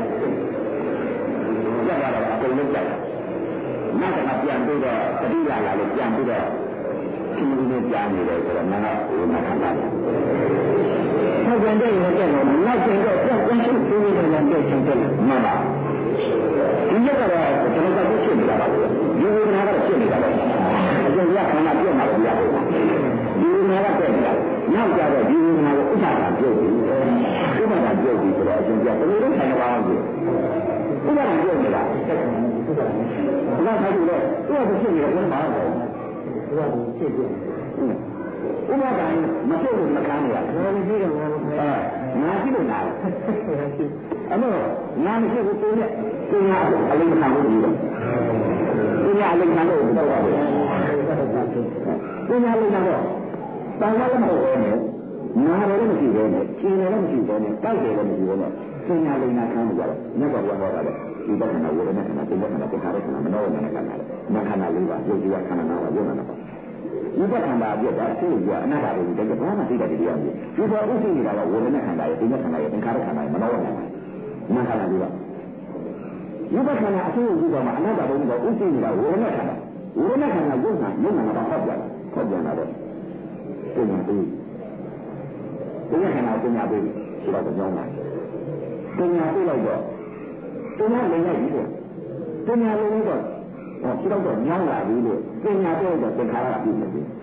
ရတာအကုန်လုံးကြောက်နောက်ကပြန်ပြီးတော့တတိယလာလို့ပြန်ပြီးတော့ရှင်းနေကြနေတယ်ဆိုတော့ငါကဟိုမှာခံပါတယ်ဟုတ်ပြန်တဲ့ရေကြောက်တော့နောက်ကျတော့ပြန်ပြန်ရှင်းနေတယ်လည်းတဲ့ချင်းတယ်မှန်ပါဒီရက်ကတော့ကျွန်တော်ကဖြစ်နေတာပါဒီဝေဒနာကတော့ဖြစ်နေတာပါအကျဉ်းရခန္ဓာပြတ်မှာပြရတယ်ဒီဝေဒနာကပြတ်နေတာနောက်ကြတော့ဒီဝေဒနာကိုဥပါဒံပြုတ်ပြီးဥပါဒံပြုတ်ပြီးဆိုတော့အကျဉ်းရဘယ်လိုလဲဆိုင်ပါအောင်ဒီဥပါဒံပြုတ်နေတာဘာသာကြည့်လဲသူကဖြစ်နေတယ်ဘယ်မှာလဲသူကဖြစ်ဖြစ်ဥပါဒံမဖြစ်လို့မခံရဘူးဘယ်လိုကြည့်တော့အဲငါကြည့်လို့လားအဲ့တော့နာမရှိဘူးကိုယ်နဲ့ကိုယ်ကအလိမ္မာလို့ပြောတယ်။ကိုယ်ကအလိမ္မာလို့ပြောတယ်။ကိုယ်ကအလိမ္မာတော့ဘာမှလည်းမဟုတ်ဘူး။နာလည်းမရှိဘူးနဲ့၊ကျင်လည်းမရှိဘူးနဲ့၊တောက်တယ်လည်းမရှိဘူးနဲ့ကိုယ်ကအလိမ္မာခံကြတယ်။မြတ်စွာဘုရားဟောတာလေဒီဘက်ကနာဝေဒနာခန္ဓာ၊ဒီဘက်ကနာသင်္ခါရခန္ဓာ၊မနောဝိညာဉ်ခန္ဓာလေ။မခန္ဓာလေးပါ၊ယုတ်ကြီးခန္ဓာနာပါ၊ယုတ်နာပါ။ဒီဘက်ခန္ဓာပြတ်တာသိရအနာဂတ်ကိုတကယ်ဘာမှသိတတ်တယ်တရားကြီး။ဒီဘောဥသိနေတာကဝေဒနာခန္ဓာရဲ့ဒီဘက်ခန္ဓာရဲ့သင်္ခါရခန္ဓာရဲ့မနောဝိညာဉ်မခန္ဓာလေးပါယုတ်ခန္ဓာအသိဉာဏ်ကြီးတော့မှအနတ္တဘုံကဥသိနေတာဝေဒနာခန္ဓာဝေဒနာခန္ဓာယုတ်နာယုတ်နာတော့ဟောက်ပြန်ဟောက်ပြန်လာတော့ပညာပြီးပညာခန္ဓာပညာပြီးဆိုတော့ကြောင်းလာပညာပြီးလိုက်တော့ပညာလည်းလိုက်ပြီးတော့ပညာလည်းလိုက်တော့ဟောဆိုတော့ညောင်းလာပြီးလို့ပညာတော့သင်္ခါရပြီးနေပြီ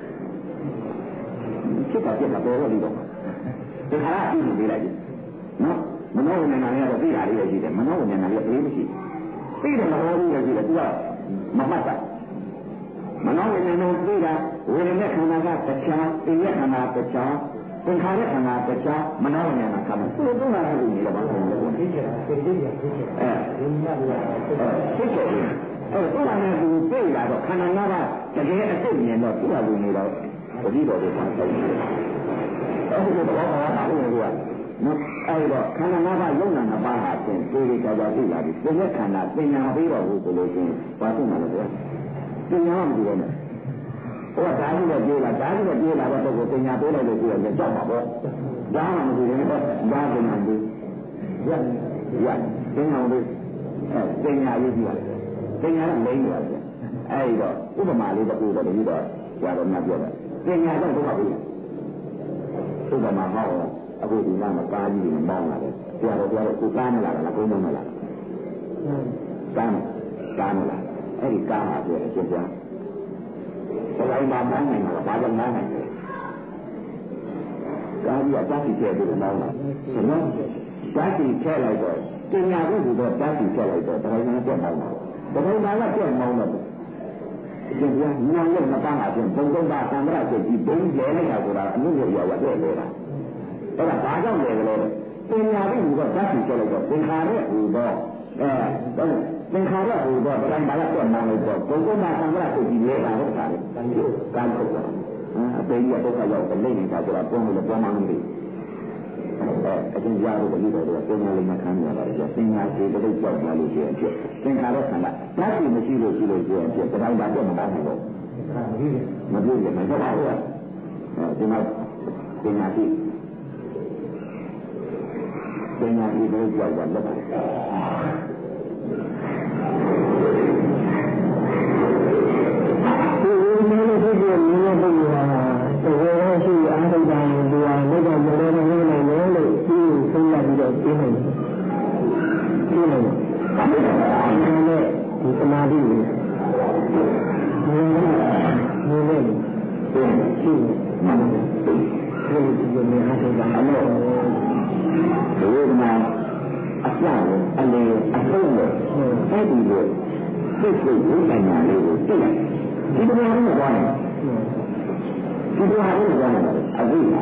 ဖြစ်တာပြတ်တာတော့လို့တော့သင်္ခါရပြီးနေလိုက်ပြီနော်မနောဝိညာဉ်နဲ့တော့သိတာလေးပဲရှိတယ်မနောဝိညာဉ်နဲ့လည်းအေးမရှိသိတယ်မဟုတ်ဘူးလေရှိတယ်သူကမမှတ်တာမနောဝိညာဉ်နဲ့သိတာဝေဒနာခန္ဓာကတရားသိရခန္ဓာတရားသင်္ခါရခန္ဓာတရားမနောဝိညာဉ်ကခန္ဓာသူ့သုံးတာလည်းနေတယ်ဘာလို့လဲသိချင်တာသိသိရသိချင်အဲဒီမှာကသိချင်တယ်အဲသူ့မှာလည်းသူသိလာတော့ခန္ဓာ၅ပါးတကယ်အစစ်မြင်တော့သူ့ဟာဝင်နေတော့ပဋိတော်တွေပါဆုံးတယ်အဲဒီတော့ဘာမှမဟုတ်ဘူးကနော်အဲ့တော့ခန္ဓာ၅ပါးယုံနာ၅ပါးဟာသင်ကိုယ်ကိုကြောက်ကြောက်သိလာပြီဒီရက်ခန္ဓာပညာပေးတော့ဘူးဆိုလို့ချင်းဘာဖြစ်မှာလဲဗျာပညာမကြည့်ရနဲ့ဟိုကဓာတ်ကြီးနဲ့ပြေးလာဓာတ်ကြီးနဲ့ပြေးလာတဲ့ပုဂ္ဂိုလ်ပညာပေးလိုက်လို့ကြည့်ရင်ကြောက်ပါပေါ့ဓာတ်မှမကြည့်ရင်တော့ဓာတ်ပညာပေးရရပညာပေးအဲပညာရေးကြည့်ရတယ်ပညာကလိမ့်နေရတယ်အဲ့တော့ဥပမာလေးတစ်ခုတော့ဒီတော့ဆရာတော်များပြောတယ်ပညာတော့ဒုက္ခပေးဥပမာဟောအခုဒီကမှာကားကြီးတွေမောင်းလာတယ်ဆရာတော်ပြောတော့ကိုကားမလာလားကိုမမလာကားကားမလာအဲ့ဒီကားဟာပြောအကျဉ်းပြဘယ်လိုမှမနိုင်ဘူးဘာလို့မနိုင်လဲကားကြီးကကြားစီကျဲပြီးတော့မောင်းတာနော်ကြားစီကျဲလိုက်တော့ပညာဘုရားတော့ကြားစီကျဲလိုက်တော့တရားနာပြတ်မောင်းတာတရားနာကပြတ်မောင်းတော့အရှင်ဘုရားညောင်းလို့မပန်းအပြင်ဘုံဘုံပါသံဃာဆိုပြီးဘုံလဲလိုက်တာဆိုတာအမှုရရောက်ရတယ်လေလားအဲ့ဒါဘာကြောင့်လဲလို့ပညာဘုရားကြားစီကျဲလိုက်တော့သင်္ခါရဟူတော့အဲသင်္ခါရဟူတော့တရားနာပြတ်မောင်းလို့တော့ဘုံဘုံပါသံဃာဆိုပြီးလဲတာဟုတ်တာလေကံထုတ်ကံထုတ်တော့အပေကြီးကတော့ရောက်တယ်လိမ့်နေတာဆိုတာပုံလို့ပြောမှမသိအဲအကျဉ်းကြားလို့ပြီးတော့ပုံမှန်လေးမှခံရတာလေသင်္ခါစီတစ်ခုကြောက်လာလို့ရှိရင်ဖြစ်သင်္ခါရဆန္ဒဓာတ်ကြီးမရှိလို့ရှိလို့ရှိရင်ဖြစ်တရားပါတော့မတော့ဘူးလို့မပြည့်တယ်မဟုတ်ပါဘူးအဲဒီမှာသင်္ခါစီသင်္ခါစီတစ်ခုကြောက်လာတော့ဒီလိုမျိုးဖြစ်ဖြစ်မြင်ရတဲ့ဟာတော်ရှိအားထုတ်တာဒီဟာလက်တော့မလို့နေနိုင်တယ်လို့ဒီဆုံးဖြတ်ပြီးတော့ပြနေတယ်ပြနေတယ်ဒါနဲ့ဒီသမာဓိကိုမြင်နေမြင်နေရှိမှန်တယ်ဒီလိုမျိုးအားထုတ်တာအလို့ဒီမှာအပြတ်အလေအဆုံးလို့အဲ့ဒီလိုစိတ်ကိုဝိညာဉ်လေးကိုသိတယ်ဒီလိုမျိုးကိုပြောတယ်ဒီလိုဟာကိုပြောတယ်အဘိဓါ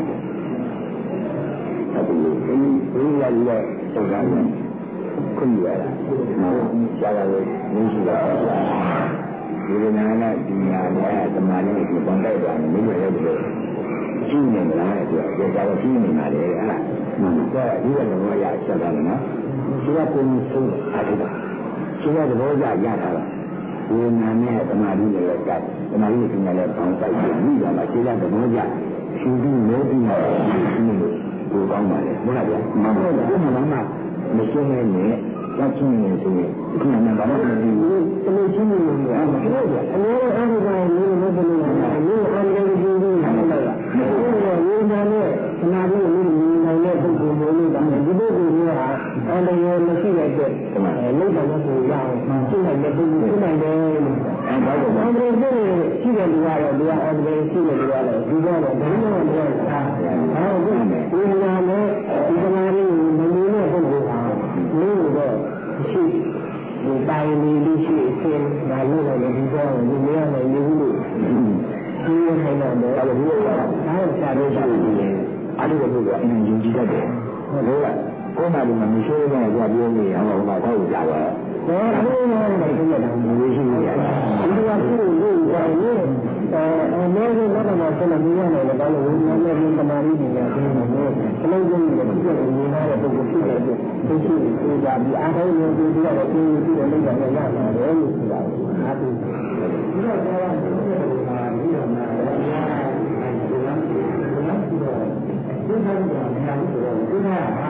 အဲ့ဒီဒီဒီရည်ရဲ့သုဒ္ဓရဲ့ခွင့်ရတာရှားရလို့မင်းရှိတာဒီလိုနာနဲ့ဒီညာနဲ့သမာဓိကိုပေါင်းတိုက်တာမင်းရဲ့လို့ရှိနေမလားတဲ့ပြောကြတော့ရှိနေမှာလေအဲ့ဒါမှန်တယ်ဒီကတော့ရဆက်တာနော်ဒီကကိုယ်ဆုံးအားထုတ်တာဒီကတော့ရရတာလားဒီနာနဲ့သမာဓိနဲ့လည်းကြတယ်သမာဓိနဲ့လည်းပေါင်းတိုက်ပြီးပြီးတော့မှခြေလက်ကတော့ကြရှင်ပြီးလို့ပြီးတော့ဒီလိုကိုကောင်းပါလေဟုတ်လားဗျာမှန်တယ်ဘုရားမှာမရှင်းနေနဲ့ရောက်ချင်းနေဆိုရင်ဒီနာမှာဘာလို့ဒီတလို့ချင်းနေလို့အဲ့ဒါပြောကြအများအားဖြင့်လည်းလို့လို့လို့အမျိုးအားလည်းဒီလိုဟုတ်လားဒီလိုနာနဲ့သမာဓိနဲ့မြင်နိုင်တဲ့ပုဂ္ဂိုလ်မျိုးလို့ဒါနဲ့ဒီပုဂ္ဂိုလ်မျိုးဟာအန္တရာယ်မရှိတဲ့အတွက်လောက်တာလို့ဆိုရအောင်ရှင်းနိုင်တဲ့ပုဂ္ဂိုလ်ရှင်းနိုင်တယ်လို့အဲဒါကြောင့်အန္တရာယ်ရှိတဲ့လူကတော့လူကအန္တရာယ်ရှိတဲ့လူကတော့ဒီကတော့ဘယ်လိုလဲဆိုတာအဲဒါကိုဒီနာနဲ့ဒီသမာဓိကိုမမြင်တဲ့ပုဂ္ဂိုလ်ဟာလို့တော့ရှိဒီတိုင်းလေးလေးရှိအင်းဒါလို့လည်းဒီတော့ဒီနေရာနဲ့နေဘူးလို့ဒီရခိုင်တော့တယ်အဲ့ဒါကိုအားစာရေးရှိနေတယ်အဲ့ဒီလိုကအရင်ယူကြည့်တတ်တယ်ဟုတ်လားကိုယ်မှလည်းမရှိရတဲ့ကြပြောနေအောင်တော့တော့ကြပါတော့ဒါလည်းလည်းဒီလိုတော့မရှိရဘူးဒီကသူ့ကိုကြောင်းနေအဲအမေကတော့တော့ဆက်လို့မရနိုင်လည်းဘာလို့ဝိညာဉ်နဲ့သမာဓိတွေနဲ့ဒီလိုမျိုးအလုံးစုံကိုပြည့်စုံနေနေတဲ့ပုဂ္ဂိုလ်ဖြစ်တဲ့အတွက်သိရှိကိုကြပြီးအားထုတ်လို့ဒီလိုတော့ဒီလိုလုပ်ကြရမှာလေလို့ဆိုတာအားထုတ်ဒီတော့ပြောရရင်ဒီလိုမှာဒီလိုမှာဒီလိုဒီလိုဒီလိုဒီလိုတော့မရဘူးဆိုတော့ဒီလိုဟာ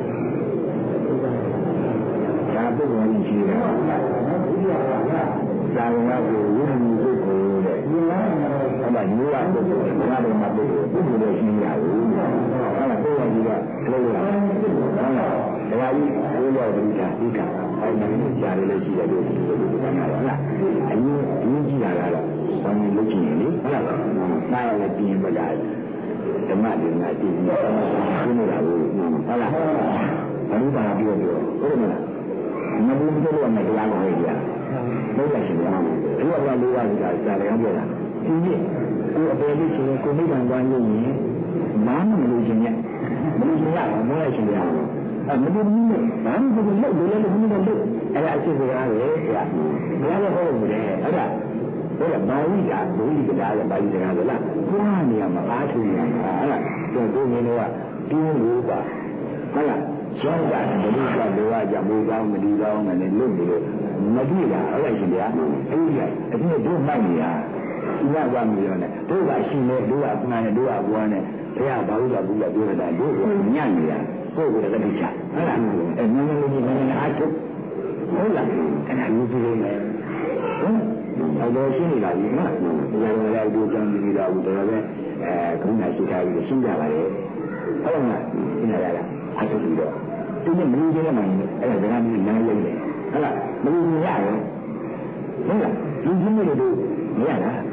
ဒါပုဂ္ဂိုလ်ကြီးရှိတယ်ဟုတ်လားဒီလိုဟာကသာဝနာကိုဝိညာဉ်ပုဂ္ဂိုလ်တဲ့ဒီလိုအဲ့ဒါညူရပုဂ္ဂိုလ်ဘာလို့မပုဂ္ဂိုလ်ပုဂ္ဂိုလ်လည်းရှိရဘူးအဲ့ဒါပုဂ္ဂိုလ်ကြီးကလုံးဝဟုတ်လားဒါကြီးကိုရောက်ပြီးတာဒီကအဲ့ဒါကိုကြားရလို့ရှိတယ်လို့ဒီလိုပြောတာဟုတ်လားအရင်အရင်ကြည့်တာကတော့ဘာလို့လုပ်ကြည့်ရင်လေဟုတ်လားနားရလည်းပြင်ပလာဓမ္မတွေငါကြည့်နေတာဟုတ်လားဟုတ်လားဘယ်လိုပါပြောပြောဟုတ်မလားမဘုံတို့ကမတရားလို့ဟဲ့ကြာလို့ရရှိတယ်ဒီကဘာလို့ရတာကြာတယ်ဟုတ်လားဒီနေ့ကိုအပေလေးရှင်ကိုမိဘံသွားလို့ရင်ဘာမှမလို့ရှင်ရဲ့မလို့ရှင်ရမလို့ရှင်ရအဲမလို့ဘူးဘာမှမလို့လို့လည်းလည်းဘုန်းတော်လို့အဲ့ဒါအစ်စကားပဲကြာဘယ်လိုဟုတ်လို့လဲအဲ့ဒါဘယ်ဘာဝိတာဘုရားတရားလည်းဘာဝိတရားလဲလားဘုရားနေရာမှာအားထုတ်နေတာအဲ့ဒါတို့တို့မင်းတို့ကဒီလိုပါဟုတ်လားကျောင်းကဘုရားကလောကကြမိုးကောင်းမဒီကောင်းနဲ့လုပ်ပြီးတော့မကြည့်တာဟုတ်လားရှင်ဗျာအဲ့ဒီအပြင်တို့မှတ်နေတာဒီကကမပြောနဲ့တို့ကရှိနေတို့ကမှန်နေတို့ကဘွားနေဘုရားဘာလို့လဲဘုရားပြောတာတို့ကညံ့နေတာကိုယ်ကလည်းတိချဟုတ်လားအဲ့နည်းနည်းလေးနည်းနည်းအားထုတ်ဟုတ်လားအဲ့ဒါလူကြီးလေးနဲ့ဟမ်အဲ့လိုရှိနေတာကြီးနော်ဒီလိုလည်းဒီကြောင့်ဒီလိုတော့တော်ပဲအဲခုနရှိထားပြီးရှင်းကြပါလေဟုတ်လားရှင်းရလားအားထုတ်ပြီးတော့ဒီနေ့မလို့ကျတဲ့မှအဲ့ဒါကလည်းနားလိမ့်တယ်ဟုတ်လားမလို့ရရောဟုတ်လားလူကြီးတွေတို့မရလားဘယ်မှာလဲ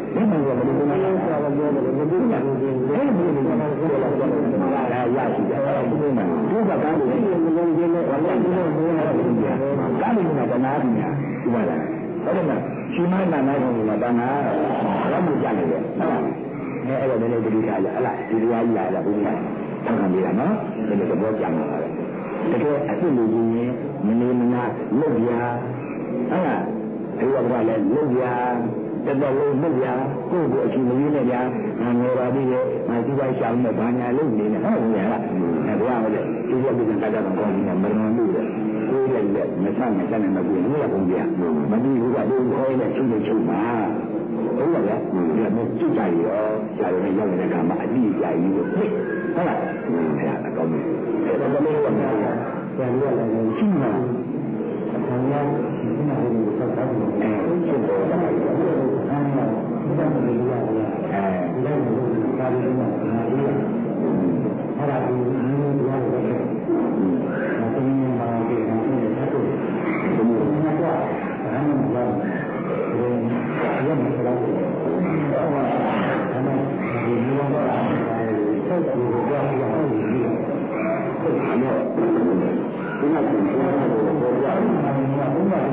ဘယ်လိုလဲဆိုတော့ပြောတယ်ဘယ်လိုလဲအဲ့ဒီလိုပြောတယ်ပြောလာရရှိတယ်အဲ့ဒီမှာဒီကကားကိုဒီလိုမျိုးကြီးနဲ့ဘာလို့ဒီလိုမျိုးလဲကားလို့ကနာပြီညာဒီမှာလားဟုတ်တယ်မလားရှင်မနာနာကိုကတနာတော့မကြတယ်ဟုတ်လားအဲအဲ့တော့လည်းဒီလိုထားရဟလားဒီလိုကြီးလာတာဘုရားတောင်းခံပေးတာနော်ဒီလိုသဘောကျမှာပါတကယ်အစ်လူကြီးရင်မနေမနာလွတ်ပြဟုတ်လားဒီကကလည်းလွတ်ပြတက်တော့လို့လွတ်ပြကိုယ့်ကိုအချိန်မရင်းနဲ့ဗျာငါငေါ်ပါပြီလေငါဒီပိုင်းရှောင်းနဲ့ဘာညာလုပ်နေတယ်ဟုတ်လားအဲဒါကလည်းဒီကပြည်ကတာတော့ကောင်းနေမရမလို့လေကိုယ်လည်းမဆန့်မဆန့်နဲ့မပြေဘူးရကုန်ပြမပြီးဘူးကဒီခေါ်နေတဲ့ချုပ်နေချုပ်ပါဟုတ်လားဗျာဒီကကြည့်ကြရောဆရာတော်နဲ့ရောက်နေတဲ့ကမှအတိအကျကြီးကိုသိဟုတ်လားအဲဒါအကောင်းကြီးအဲဒါလည်းဟုတ်ပါဘူးဆရာကြီးကလည်းရှင်းပါဆရာကြီးဒီမှာလည်းဆက်တာအဲရှင်းတော့တယ်အဲဒီတော့ဒီကနေ့ရရတယ်အဲဒီတော့ဒါလေးကနားရအဲ့ဒါဒီမျိုးတရားတွေလည်းဒါသင်္မာပြေတာဆိုတဲ့သတ်ကိုဒီလိုမျိုးကဘာမှမလုပ်ဘူးဒီရမယ်ဆိုတော့ဟုတ်ပါဘူးဒါမှဒီမျိုးကတော့ဆက်တယ်ကိုပြောရအောင်ဒီလိုဟုတ်ပါတော့ဒီမှာဒီလိုပြောရအောင်ဘာမှမလုပ်ဘူးဆောက်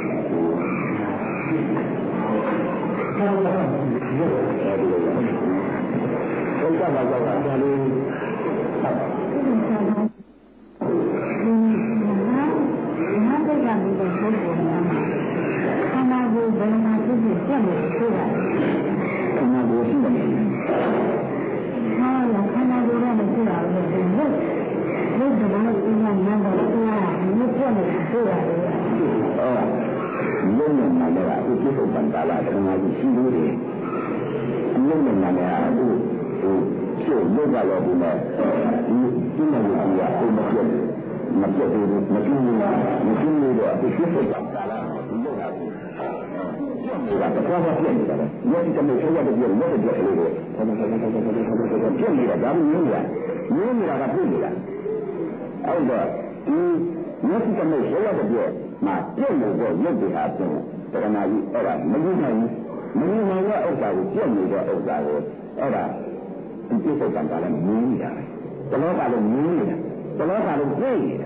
တာဒီလိုအဲဒီလိုဟုတ်ကဲ့ပါတော့ဒါလေးဟုတ်ပါဘူးဒီမှာငါတို့ကဒီလိုပုံပေါ်နေတာခန္ဓာကိုယ်ဘယ်မှာဖြစ်ဖြစ်ပြတ်နေဆိုတာခန္ဓာကိုယ်ရှိတယ်ဟာလာခန္ဓာကိုယ်ကမရှိတာလေဒီလိုဒီကဘာလို့ဒီမှာနားတော့ဆိုတာမပြတ်နေဆိုတာလေဟုတ်လုံးဝနားလည်းအခုပြည့်စုံပန်တာလားတခါမှရှိလို့တယ်လုံးဝနားလည်းအခုဟိုကျုပ်လောက်ကြတော့ဒီမှာဒီဒီမှာကြီးကဟိုမပြတ်မပြတ်ဘူးမပြင်းဘူးမပြင်းလို့တော့အခုပြည့်စုံပန်တာလားဒီလိုလားပြတ်နေတာတော့ဘာဖြစ်နေတာလဲညတိတမေဆောရတဲ့ပြည့်လက်ပြည့်လေးတွေဘာမှမလုပ်ဘူးပြတ်နေတာဒါမှမဟုတ်လားညနေတာကပြည့်နေတာအဲ့တော့ဒီညတိတမေဆောရတဲ့ပြည့်မှာပြည့်လို့တော့ရုပ်တွေဟာပြင်တက္ကနာကြီးအဲ့ဒါမကြည့်နိုင်ဘူးမကြည့်နိုင်တဲ့ဥစ္စာကိုပြည့်နေတဲ့ဥစ္စာကိုအဲ့ဒါဒီပြည့်စုံကံကလည်းမြင်နေတာတလောကလည်းမြင်နေတာတလောကလည်းသိနေတာ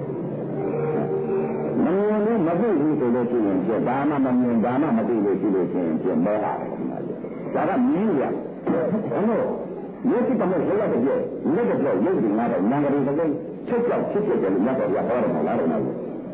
မမြင်လို့မသိဘူးဆိုလို့ရှိရင်ပြဘာမှမမြင်ဘာမှမသိလို့ရှိလို့ရှိရင်ပြမောဟတယ်ဒီမှာဒါကမြင်ရအဲ့တော့ရုပ်တိတမေဆောရတဲ့ပြည့်လက်တော့ရုပ်တွေငါတော့ဉာဏ်ကလေးတစ်ချက်ချက်ဖြစ်ဖြစ်တယ်လို့မြတ်စွာဘုရားဟောတယ်မလားတော့နော်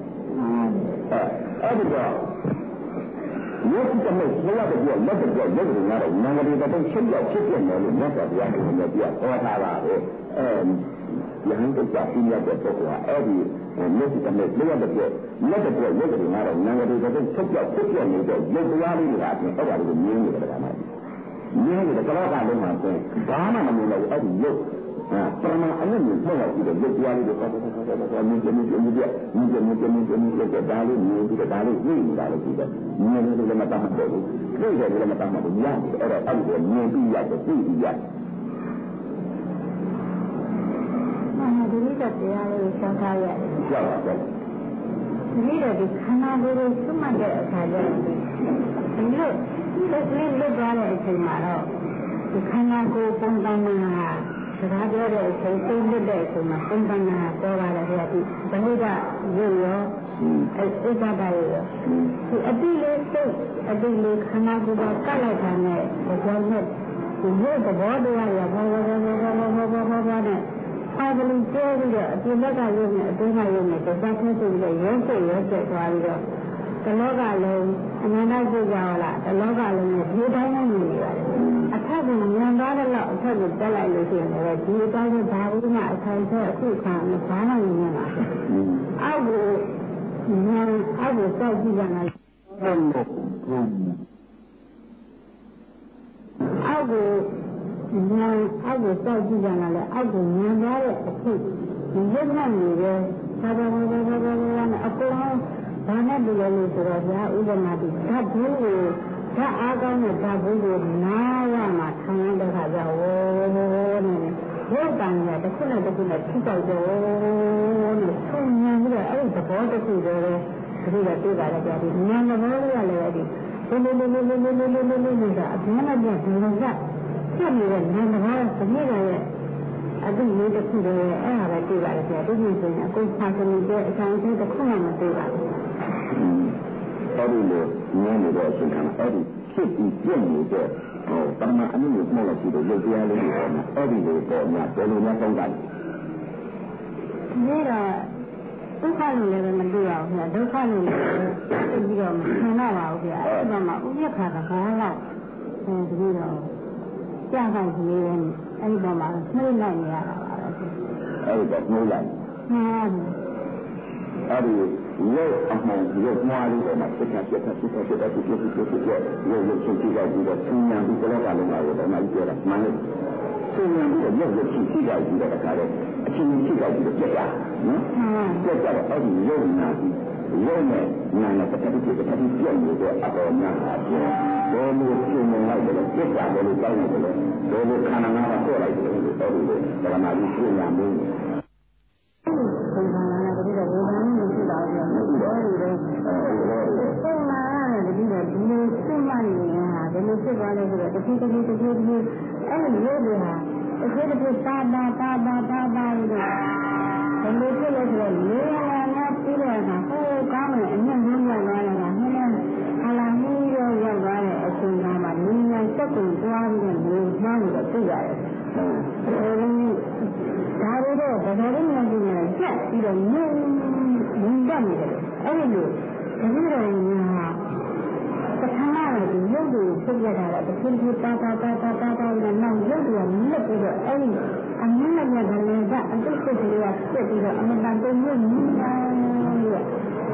အဲ့ဒီတော့ရုပ်တမဲ့ဆွေးရတဲ့ပြောလက်တဲ့ပြောလက်တွေငါတော့နာငရီတဲ့ချက်ပြောဖြစ်ဖြစ်နေလို့မြတ်စွာဘုရားကလည်းပြောဟောထားတာပဲအဲယဟန်တကြပြည့်တဲ့ပုဂ္ဂိုလ်ကအဲ့ဒီရုပ်တမဲ့ဆွေးရတဲ့ပြောလက်တဲ့ပြောလက်တွေငါတော့နာငရီတဲ့ချက်ပြောဖြစ်ဖြစ်နေတဲ့ရုပ်တရားလေးတွေဟာအဲ့ဒါကိုမြင်နေတယ်ကမှမြင်နေတယ်ကတော့ကလည်းမှဆိုဘာမှမမြင်လို့အဲ့ဒီရုပ်啊，当然，俺们没看到这个有家里的，他他他他他他，你这你这你这你这你这你这你这个家里你这个家里你你家里这个，你这个么当好的，这个这个么当好的一样的，而且按照年不一样的不一样。那么这里的这样的小茶叶，小茶叶，这里的这看到这个什么的茶叶，这个这是六家的什么了？ဒီခန္ဓာကိုယ်ပုံသဏ္ဍာန်ဟာစကားပြောတဲ့အချိန်သိနေတဲ့အချိန်မှာပုံသဏ္ဍာန်ပေါ်လာတယ်ဆိုတော့ဒီဘယ်လိုကရုပ်ရောအဲစိတ်ဓာတ်ရောဒီအတိလေးစိတ်အတိလေးခန္ဓာကိုယ်ကကတ်လိုက်တာနဲ့ကြောင့်နဲ့ဒီရုပ်သဘောတရားရဘောဘောဘောဘောဘောဘောဘောဘောဘောနဲ့အားလုံးကျဲပြီးတော့အတိလက်ကရုပ်နဲ့အတွင်းကရုပ်နဲ့တစ်ပတ်ချင်းပြီးတော့ရုပ်စိတ်ရုပ်စိတ်သွားပြီးတော့တလောကလုံးအနန္တကိုကြောက်လာတလောကလုံးနဲ့ဒီတိုင်းနဲ့နေနေပါတယ်အထက်ကဉာဏ်သားတဲ့လောက်အထက်ကိုတက်လိုက်လို့ရှိရင်လည်းဒီအတိုင်းကဘာလို့မှအထိုင်ဆက်အခုခါမဘာမှမမြင်ပါဘူးအောက်ကိုဉာဏ်အောက်ကိုစောက်ကြည့်ကြတာအောက်ကိုဉာဏ်အောက်ကိုစောက်ကြည့်ကြတာလည်းအောက်ကိုဉာဏ်သားတဲ့အခုဒီရုပ်နဲ့နေတယ်ဘာဘာဘာဘာဘာဘာနဲ့အကုန်လုံးဘာနဲ့တူလဲလို့ဆိုတော့ဗျာဥပမာဒီဓာတ်ဘူးကိုဓာတ်အားကောင်းတဲ့ဓာတ်ဘူးကိုနားရမှာခံရတဲ့ခါကျဝေါ်နေတယ်ရုပ်တန်ရတစ်ခုနဲ့တစ်ခုနဲ့ထိကြိုက်တယ်နဲ့ဆုံဉာဏ်ပြီးတော့အဲ့ဒီသဘောတစ်ခုတည်းပဲဒီလိုတွေ့ပါလေကြာဒီဉာဏ်သဘောလေးကလည်းဒီလေးလေးလေးလေးလေးလေးလေးလေးလေးလေးကအမှန်တရားဒီလိုကဆက်နေတဲ့နာမ်တော်စနေရရဲ့အတူလေးတစ်ခုတည်းအဲ့ဒါပဲတွေ့ပါတယ်ဆရာဒီလိုဆိုရင်အခုဖာစနေတဲ့အဆောင်အဆုံးတစ်ခုမှမတွေ့ပါဘူးအဲ့ဒီလိုညနေတဲ့အချိန်ကအဲ့ဒီဖြစ်ပြီးပြည့်နေတဲ့ဟောတမန်အမှုကိုမှတ်လိုက်ပြီးတော့ရုပ်တရားလေးတွေပေါ်မှာအဲ့ဒီလိုပေါ်မှာဘယ်လိုများသုံးတာလဲဒီတော့ဒုက္ခလို့လည်းမတွေ့ရဘူးခင်ဗျာဒုက္ခလို့လည်းပြီးတော့မဆင်တော့ပါဘူးခင်ဗျာအဲ့ဒါမှဥပ္ပခါကဘာလောက်အဲဒီတော့ကြာခိုင်ကြီးရဲ့အဲ့ဒီပေါ်မှာနှိမ့်လိုက်နေရတာပါပဲအဲ့ဒီတော့နှိမ့်လိုက်ဟုတ်အဲ့ဒီရုပ်အမှန်ရုပ်မွားလေးပေါ်မှာစိတ်ကစိတ်ကစိတ်ကစိတ်ကစိတ်ကစိတ်ကစိတ်ကရုပ်ရုပ်ချင်းကြည့်လိုက်ပြီးတော့သင်ညာပြီးတော့ကလည်းလာရောတော့မှပြောတာမှန်တယ်သင်ညာပြီးတော့ရုပ်ရုပ်ချင်းကြည့်လိုက်ပြီးတော့တခါတော့အချင်းချင်းကြည့်လိုက်ပြီးတော့ပြတ်တာနော်ပြတ်ကြတော့အဲ့ဒီရုပ်နာပြီးရုပ်နဲ့နာနဲ့တစ်ခါတည်းတစ်ခါတည်းပြတ်နေတော့အပေါ်များတာပြောဘယ်လိုရှင်နေလိုက်တယ်ပြတ်တာဘယ်လိုတောင်းနေတယ်ဘယ်လိုခန္ဓာငါးပါးပေါ်လိုက်တယ်အဲ့ဒီလိုဓမ္မကြီးရှင်ညာမင်းဖြစ်သွားလဲဆိုတော့တစ်ခုတစ်ခုတစ်ခုတစ်ခုအဲ့ဒီရုပ်တွေဟာတစ်ခုတစ်ခုတာတာတာတာတာတာလို့ဘယ်လိုဖြစ်လဲဆိုတော့လေလာလာပြီးတော့ကဟိုကောင်းတယ်အမြင့်ကြီးရောက်သွားတယ်ကနည်းနည်းအလားမီးရောရောက်သွားတဲ့အချိန်ကမှနည်းနည်းစက်ကုန်သွားပြီးတော့လေမှန်းလို့သိရတယ်ဒါတွေတော့ဘာသာရေးနဲ့ပြည်နေဆက်ပြီးတော့ငြင်းငြင်းတတ်နေတယ်အဲ့ဒီလိုဒီလိုညာပထမတော့ဒီရုပ်ကိုပြည့်ရတာတော့တစ်ခုတစ်ခုတာတာတာတာတာတာနဲ့နောက်ရုပ်တွေကမြက်ပြီးတော့အဲ့ဒီအမြင့်နဲ့ကလည်းကအတိတ်ကလေးကပြည့်ပြီးတော့အမှန်တန်တုံ့ပြန်နေတာလို့တော်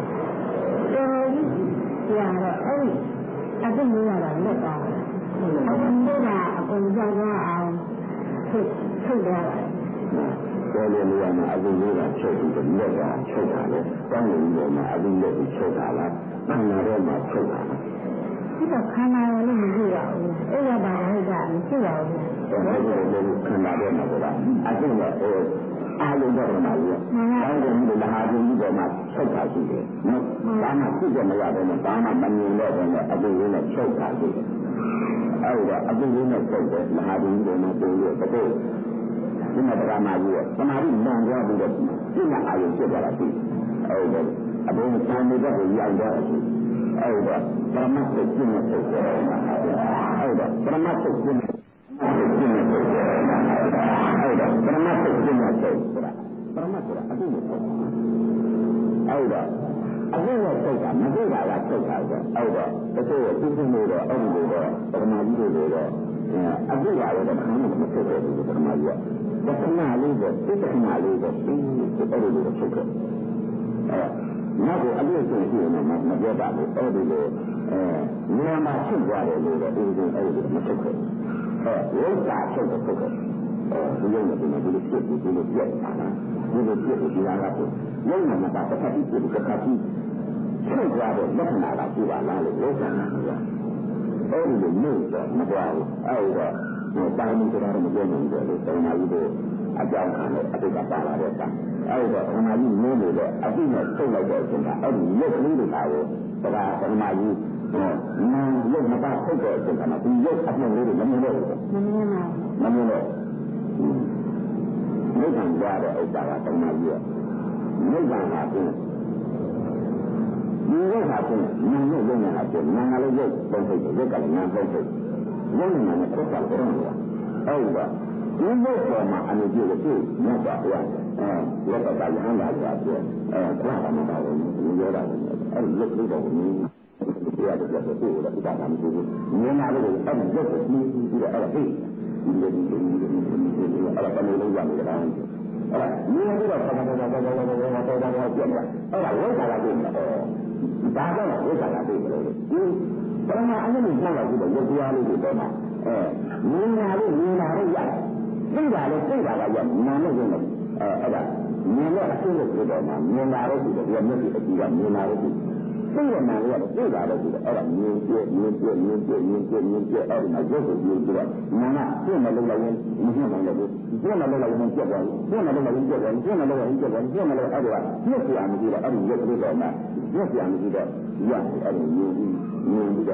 ကြီးရတော့အဲ့ဒီအတိတ်မျိုးရတာလက်တာအခုကအကုန်ကြောက်သွားအောင်ထုတ်ထုတ်ရပါတယ်တော်လေးလေးကအခုလေးကချုပ်ပြီးတော့လက်တာချုပ်တာလေတောင်းနေပြီးတော့မှအခုလက်ပြီးချုပ်တာလားခန္ဓာထဲမှာချုပ်တာလားဒီကခန္ဓာရောလည်းမရှိပါဘူးအဲ့ဒါပါလိုက်တာမရှိပါဘူးအဲ့ဒါကိုခန္ဓာထဲမှာဆိုတာအခုကဟိုအားလုံးတော့မှာလို့တောင်းနေပြီးတော့မဟာဘုရားပေါ်မှာချုပ်တာရှိတယ်နော်ဒါမှသိကြမရတော့မှဘာမှမမြင်တော့ဘူးလေအခုလေးနဲ့ချုပ်တာရှိတယ်အဲ့ဒါအခုလေးနဲ့ချုပ်တယ်မဟာဘုရားပေါ်မှာပုံလို့တကုတ်ဒီမှာတရားနာကြီးရဲ့သမာဓိလမ်းကြပြီးတော့ပြည့်ရအာရုံဖြစ်သွားတာရှိအဲ့ဒါအဘုံသံဃာကိုရောက်သွားတယ်အဲ့ဒါပရမတ်ကိုကျင့်တဲ့ပုဂ္ဂိုလ်အဲ့ဒါပရမတ်ကိုကျင့်တဲ့ကျင့်တဲ့ပုဂ္ဂိုလ်အဲ့ဒါပရမတ်ကိုကျင့်တဲ့ပုဂ္ဂိုလ်ဆိုတာပရမတ်ဆိုတာအတုလို့ပြောတာအဲ့ဒါအတုလို့ပုဂ္ဂိုလ်မဟုတ်တာကပုဂ္ဂိုလ်ဆိုအဲ့ဒါတချို့ကသိသိလို့တော့အဲ့ဒီလိုတော့ပရမတ်ကြီးတွေတော့အတုရတော့ဘာမှမဖြစ်တော့ဘူးပရမတ်ကြီးကသက္ကနာလေးကိုသိက္ခာလေးကိုပြီးအဲ့ဒီလိုဖြစ်ခဲ့အဲ့နောက်ကိုအပြည့်စုံရှိရင်တော့မပြောပါဘူးအဲ့ဒီလိုအဲနေရာမှာဖြစ်သွားတယ်လို့တော့ဒီလိုအဲ့ဒီမဖြစ်ခဲ့အဲဝိသဖြစ်တဲ့ပုဂ္ဂိုလ်အဲဒီလိုနဲ့ဒီလိုဖြစ်ပြီးဒီလိုပြတ်တာလားဒီလိုပြတ်ပြီးဒီဟာကရုံးမှာပါတစ်ခါပြီးတစ်ခါပြီးဖြစ်သွားတဲ့လက္ခဏာကပြပါလားလို့ပြောတာကအဲ့ဒီလိုမျိုးတော့မပြောဘူးအဲ့ဒါတာမန်ကြတာမပြောနိုင်ဘူးလေတောင်းပါဘူးတို့အကြောင်းခံလို့အတိတ်ကပါလာတဲ့တာအဲ့တော့ဓမ္မကြီးနင်းနေတော့အတိတ်နဲ့ထုတ်လိုက်တဲ့အချိန်ကအဲ့ဒီရုပ်ကလေးတွေကကိုဒါကဓမ္မကြီးဟောနာရုပ်မပါထုတ်တဲ့အချိန်ကမှဒီရုပ်အပြင်လေးတွေမမြင်တော့ဘူးမမြင်ပါဘူးမမြင်တော့နိဗ္ဗာန်ကြတဲ့ဥစ္စာကဓမ္မကြီးရဲ့နိဗ္ဗာန်ဟာပြင်ဒီရုပ်ဟာပြင်နာရုပ်ရုပ်ညာဟာပြင်နာလည်းရုပ်ပုံထုတ်တယ်ရုပ်ကလည်းနာပုံထုတ်ရုပ်ညာနဲ့ပတ်သက်ကြတော့အဲ့ဒါဒီဘက်ပေါ်မှာအနေပြည့်ကိုမြတ်စွာဘုရားအဲလက်ပတ်ရဟန်းလာကြတယ်အဲဘုရားကမှပါလို့ပြောတာအဲ့ဒီလက်လေးတော့မြင်တရားတွေတော့ကိုယ်လည်းဥပဒါမရှိဘူးမြင်လာလို့အဲ့ဒီလက်ကိုမြင်ပြီးတော့အဲ့ဒါဟိဒီလိုဒီလိုဒီလိုအဲ့ဒါကလည်းလုံးဝမရဘူးအဲ့ဒါမြင်ပြီးတော့ဘာသာဘာသာဘာသာဘာသာဘာသာဘာသာပြတ်သွားအဲ့ဒါဝိဇ္ဇာကတွေ့တယ်ဒါကြောင့်ဝိဇ္ဇာကတွေ့တယ်လို့ဒီပရမအနုမှတ်လိုက်ပြီးတော့ရုပ်တရားလေးတွေတော့အဲမြင်လာလို့မြင်လာလို့ရတယ်သိတာလည်းသိတာကရနာနဲ့ရုံနဲ့အဲအဲ့ဒါမြင်ရအကျိုးလို့ပြောတော့မှမြင်လာလို့ဒီတော့ဒီမျက်စိအကြည့်ကမြင်လာလို့ဒီသိရနာလည်းသိတာလည်းဒီတော့အဲ့ဒါမြင်ပြမြင်ပြမြင်ပြမြင်ပြမြင်ပြအဲ့ဒီမှာရုပ်ကိုမြင်ပြတော့နာကသိမလို့လည်းရင်မဖြစ်နိုင်ဘူးသိမလို့လည်းရင်ပြတ်သွားပြီသိမလို့လည်းပြတ်သွားပြီသိမလို့လည်းပြတ်သွားပြီသိမလို့အဲ့ဒါကမျက်စိအမကြည့်တော့အဲ့ဒီရုပ်ကလေးတော့မှမျက်စိအမကြည့်တော့ရတယ်အဲ့ဒီမြင်ပြီးမြင်ပြီးတော့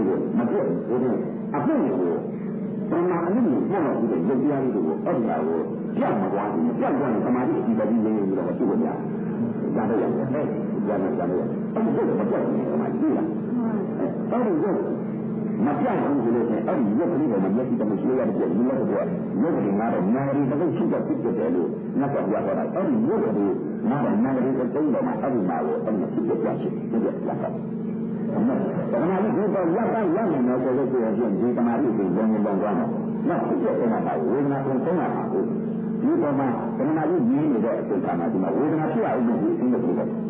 ကိုမပြတ်ဘူးဒီအပြည့်ကိုပမာအနည်းကိုပေါ်လာပြီးရုပ်တရားလေးကိုအဲ့ဒီဟာကိုပြတ်မသွားဘူးပြတ်သွားရင်သမာဓိအပြီးပဲလေးလေးတော့ရှိလို့ရတယ်။ဒါတော့ရတယ်။ဒါနဲ့ဒါနဲ့အဲ့ဒီကိုမပြတ်ဘူးဒီမှာကြည့်လား။အဲ့ဒီကိုမပြတ်ဘူးဆိုလို့ရှိရင်အဲ့ဒီရုပ်ကလေးကိုမမျက်စိတမရှိရတဲ့ဒီလိုတော့ရုပ်ကလေးကတော့နာရီတစ်ခုရှိတော့ဖြစ်တယ်လို့ငါကပြောတာအဲ့ဒီရုပ်ကလေးငါကနာရီတစ်ခုတော့မှအဲ့ဒီမှာကိုအဲ့ဒီဖြစ်ပြချင်တယ်ပြတ်တာ။ဓမ္မကြီးကတော့ရပ်တိုင်းရပ်နေတော့ဆိုလို့ရှိရင်ဒီဓမ္မကြီးကိုဘုံဘုံသွားမှာ။နောက်ဖြစ်တဲ့မှာဝေဒနာကိုသုံးရမှာကိုဒီပေါ်မှာဓမ္မကြီးရင်းနေတဲ့အချိန်ခါမှာဒီမှာဝေဒနာဖြစ်အောင်လို့ဒီအင်းလို့ပြောတယ်။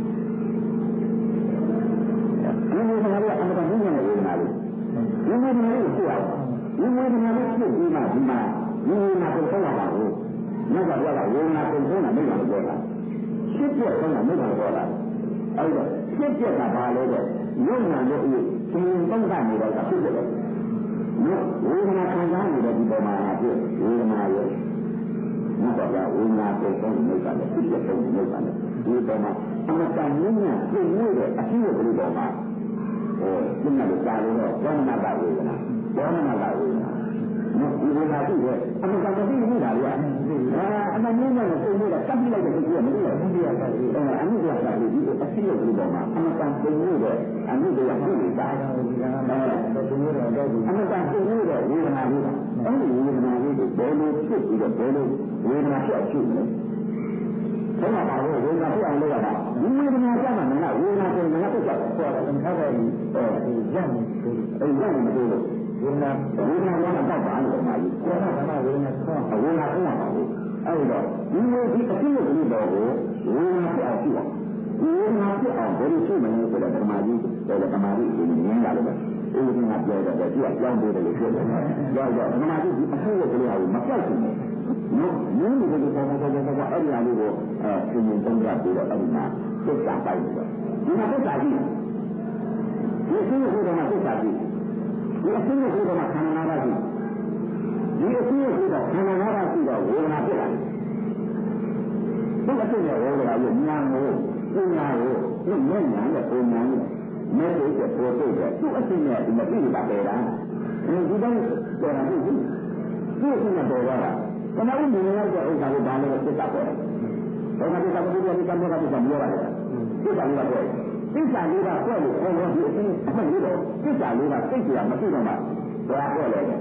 ဒီဝေဒနာကအမှန်တကယ်နည်းနည်းဝေဒနာလေးဒီဝေဒနာလေးဖြစ်အောင်ဒီဝေဒနာလေးဖြစ်ပြီးမှဒီမှာဝေဒနာကိုသုံးရမှာကိုနောက်ကပြောတာဝေဒနာကိုသုံးတာမိဘကိုပြောတာဖြစ်ပြသုံးတာမိဘကိုပြောတာအဲ့တော့ဖြစ်ပြတာဘာလဲတဲ့ယုံနာလို့ဒီသင်သုံးတာနေတော့ဖြစ်တယ်နော်ဝေဒနာခံစားနေတဲ့ဒီပေါ်မှာဖြစ်ဝေဒနာရဲ့ဒီပေါ်ကဝေဒနာကိုသုံးနေကြတယ်ဖြစ်တဲ့ပုံနေကြတယ်ဒီပေါ်မှာအမတန်မြင့်မြတ်ပြည့်ဝတဲ့အဖြစ်အပျက်ပေါ်မှာဟိုဒီမှာကြားလို့တော့ဘောနာတာဝေဒနာဘောနာတာဝေဒနာနော်ဒီဝေဒနာဖြစ်တဲ့အမတန်မသိနေတာလေအဲအမမြင့်မြတ်ကိုပုံနေတာကပ်ပြလိုက်တဲ့ကြည့်ရမလို့ဒီပြရတာအဲအမှုပြတာဒီအဖြစ်အပျက်ပေါ်မှာအမတန်ပုံနေတဲ့အမှုတွေကဖြစ်နေတာအဲပုံနေတော့အမတန်ပုံနေတဲ့ဝေဒနာလေးအဲ့ဒီဝေဒနာလေးကိုဘယ်လိုဖြစ်ပြီးတော့ဘယ်လိုဝေဒနာဖြစ်အောင်ဖြစ်လဲဘယ်မှာပါလို့ဝေဒနာဖြစ်အောင်လုပ်ရတာဒီဝေဒနာကြမှာမလားဝေဒနာကိုငါတို့ကြောက်ပေါ်တယ်ခါတယ်အဲဒီရမ်းနေအဲဒီရမ်းနေလို့ဝေဒနာဝေဒနာကတော့ပါလို့မှာကြီးကိုယ်ကဘာဝေဒနာဆောဝေဒနာဆောပါဘူးအဲ့တော့ဒီလိုဒီအဖြစ်အပျက်ပေါ်ကိုဝေဒနာဖြစ်အောင်ဖြစ်အောင်ဒီဝေဒနာဖြစ်အောင်ဘယ်လိုဖြစ်မလဲဆိုတော့ဓမ္မကြီးတယ်ဓမ္မကြီးကိုမြင်ရတယ်အဲ့ဒီကပြောတော့သူကကြောင်းပေးတယ်လို့ပြောတယ်။ကြောက်တော့ဓမ္မကြီးဒီအဖို့ကလေးဟာမပြောက်ဘူး။နော်။ရင်းနေတယ်ဆိုတော့တော့တော့အဲ့ဒီအလေးကိုအဲသင်ရင်တုံးကြပြီးတော့အဲ့ဒီမှာသစ္စာပိုက်တယ်။ဒီမှာသစ္စာကြီးဒီအင်းကိုတော့သစ္စာကြီးဒီအင်းကိုတော့ခန္ဓာနာပါကြီးဒီအင်းကိုတော့ခန္ဓာနာပါရှိတော့ဝေဒနာဖြစ်လာတယ်။ဒီအင်းရဲ့ဝေဒနာကိုညာကိုပညာကိုဒီဉာဏ်နဲ့ပုံညာနဲ့မဲတဲ့ပေါ်တဲ့သူ့အစ်နဲ့ဒီမပြည့်တာပဲလားဒီတော့တော်တာဟုတ်ဘူးသူ့အစ်နဲ့ပေါ်တာကမဦးမြင်ရတဲ့ဥစ္စာကိုဒါလည်းသိတာပဲဘာသာပြတာကိုဒီကံတော့ကပြောရတယ်သိတာလည်းပဲသိတာလေးကပြောလို့ဟောလို့ဒီအင်းအမှန်လေးတော့သိတာလေးကသိကြရမသိတော့မှဘာပြောလဲဟော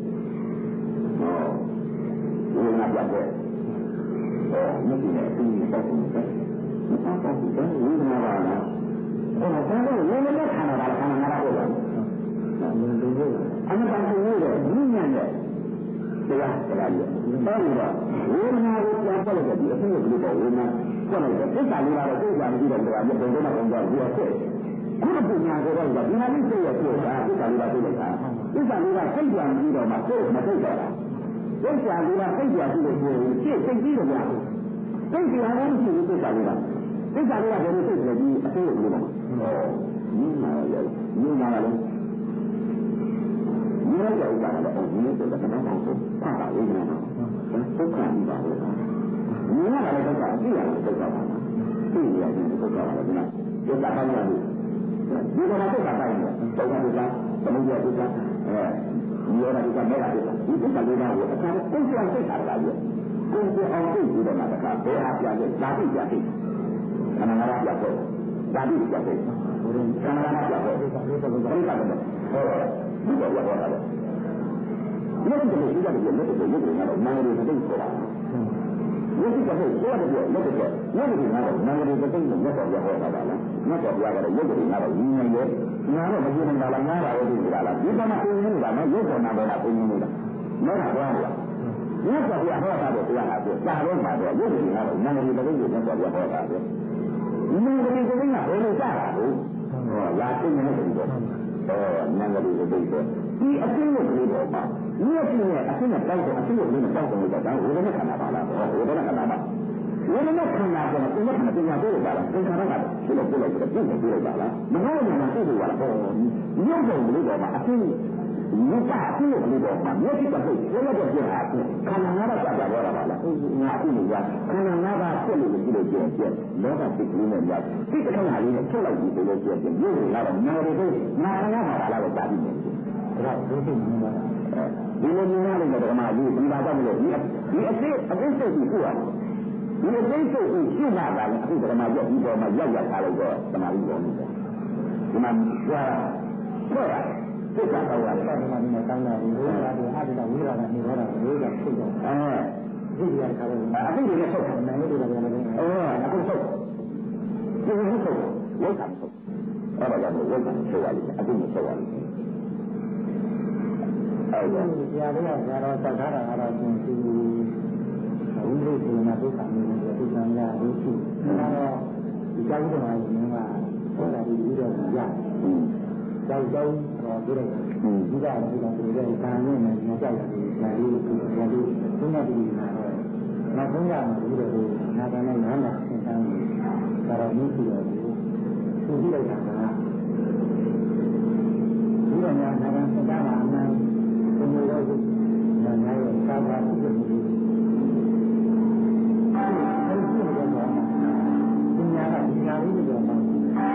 ဒီမှာပြတဲ့ဟောမြစ်နဲ့ဒီတော့ဘူးပဲဘာသာပြတဲ့ဝိညာဉ်ပါလားအဲ့ဒါကလည်းဝိညာဉ်နဲ့ခန္ဓာကခန္ဓာနာတာဟုတ်လားအမှန်တန်ကိုရဲ့ဉာဏ်နဲ့တရားတရားကြီးအဲ့ဒီတော့ဝေဒနာကိုပြန်ပေါ်လို့ဒီအဖြစ်ကိုဒီပေါ်ဝေဒနာဆက်လိုက်တယ်သစ္စာလေးကတော့သိကြမရှိတော့တရားကြီးဘယ်တော့မှမကြောက်ဘူးဖြစ်ခုနကညာကိုတော့ဒီနာလေးသိရဖြစ်တာသစ္စာလေးကသိလိုက်တာသစ္စာလေးကသိကြမရှိတော့မှသိမသိတော့တာသစ္စာလေးကသိကြရှိလို့ရှိရင်ရှင်းသိပြီးတော့မရဘူးသိကြရအောင်ရှိသစ္စာလေးကသစ္စာလေးကဘယ်လိုသိလဲဒီအဖြစ်ကိုဒီပေါ်ဟောညီမရညီမလည်းဒီလိုကြောက်တာလည်းဒီလိုတော့ကတော့တော့ဖတ်တာဝိညာဉ်တော့ဒုက္ခကြီးပါလို့ညီမလည်းဒုက္ခအပြည့်အစုံဒုက္ခပါသိရတယ်ဒုက္ခပါလို့နော်ဒုက္ခပါလို့ဒီလိုမှဒုက္ခပါလို့ဒုက္ခဒုက္ခသမုဒယဒုက္ခအဲဒီရောဒုက္ခမဲ့တာဒီဒုက္ခလေးပါကိုအခါသိချင်သိတာလားကြီးကိုယ်ကိုအောင်သိပြီးတော့မှတခါဘယ်ဟာပြတဲ့ဓာတိပြတဲ့ခန္ဓာငါးပါးပြတဲ့ဓာတိပြတဲ့ခန္ဓာငါးပါးပြတဲ့ဘယ်လိုလဲဟောဒီတော့ရပါတော့လက်တည်းကဒီကလက်တည်းလက်တည်းကတော့နာရီတစ်သိန်းဆိုတာလက်တည်းကဆိုရတယ်လက်တည်းလက်တည်းကတော့နာရီတစ်သိန်းကိုလက်တော်ရဟောတာလားလက်တော်ရကတော့ရုပ်တည်းကတော့ညီနေရဲ့ညာတော့မကြည့်နေတာလားငါးတာလို့ဒီကလားဒီကမှာပုံနေတာနော်ရုပ်တော်နာပေါ်တာပုံနေတာနော်တာပြောရလက်တော်ရဟောတာတော့တရားဟာဆိုစာတော့မှာတော့ရုပ်တည်းကတော့နာရီတစ်သိန်းကိုလက်တော်ရဟောတာပဲညီနေတယ်ကိစ္စကဘယ်လိုစတာလဲဟောလာသိနေတယ်တော့အော်နံကလေးကိုသိတယ်ဒီအသိဉာဏ်ကလေးပေါ်မှာဒီအသိဉာဏ်အသိနဲ့တောက်တော့အသိဉာဏ်လေးနဲ့တောက်တော့တော့ဒါဝေဒနာခန္ဓာပါလားဟောဝေဒနာခန္ဓာပါဝေဒနာခန္ဓာကတော့ဒီမှာပညာပေးရတာလားသင်္ခါရကတော့ဒီလိုပြလိုက်တော့ပြည့်နေပြလိုက်တာလားမဟုတ်ဘူးမှာသိလို့ရတာဟောရုပ်ပုံလေးပေါ်မှာအသိရုပ်ကအသိဉာဏ်ကလေးပေါ်မှာမျက်စိကသိရရတဲ့ပြဟာခန္ဓာငါးပါးကြာကြာပြောတာပါလားငါအသိဉာဏ်ကခန္ဓာငါးပါးဖြစ်လို့ကြည့်လို့ကျင်ကျင်လောကသိကလေးနဲ့ရောက်သိတဲ့ခန္ဓာလေးနဲ့ထုတ်လိုက်ပြီးလို့ကျင်ကျင်ရုပ်ကတော့နာရီတွေနာရီငါးပါးလားပဲကြာသိသိနေပါဒီလိုမျိုးရတယ်ဓမ္မကြီးဒီပါတော့မလို့ဒီဒီအသေးအသေးစိတ်ကိုပြောရတယ်ဒီအသေးစိတ်ကိုရှင်းလာတာလည်းအခုဓမ္မကြီးဒီပေါ်မှာရောက်ရောက်ထားလိုက်တော့ဓမ္မကြီးပေါ်နေတယ်ဒီမှာပြောတာပြောတာသိတာတော့ရတယ်ဓမ္မကြီးနဲ့တောင်းတာဒီလိုလားဒီအားတော့ဝိရဒနေရောတာလေးကဖြစ်တော့အဲဒီရခါတော့အခုဒီနဲ့ဆက်နိုင်လို့လည်းလည်းအဲအခုဆက်ဒီလိုဆက်ဝိသံဆက်အဲ့ဒါကြောင့်ဝိသံဆက်ရလိမ့်မယ်အခုဆက်ရလိမ့်မယ်အဲ့ဒါဆရာလေးကဆရာတော်ဆက်ထားတာကတော့ကျင်းစီဝိရိယနာဒုက္ခမျိုးတွေဒီကံရလို့ရှိဒါတော့ဒီကြောင့်ဒီမှာဒီမှာဟောတာဒီပြီးတော့ရကြောက်ကြောက်တော့ပြောတယ်ဒီကဒီကဒီကကာနဲ့နဲ့ကြောက်တယ်ဆရာလေးကဆရာလေးသုံးရပြီမှာတော့နောက်ဆုံးရမှာဒီလိုနာခံနဲ့နားမှာသင်တန်းတယ်ဒါတော့မျိုးရှိတယ်သူကြည့်လိုက်တာကဒီကညာနာခံသင်တန်းတာအမှန်ဘယ်လိုလဲနားရဲ့သာသာရှိတယ်ဒီညာကဒီညာလေးတွေတော့မှ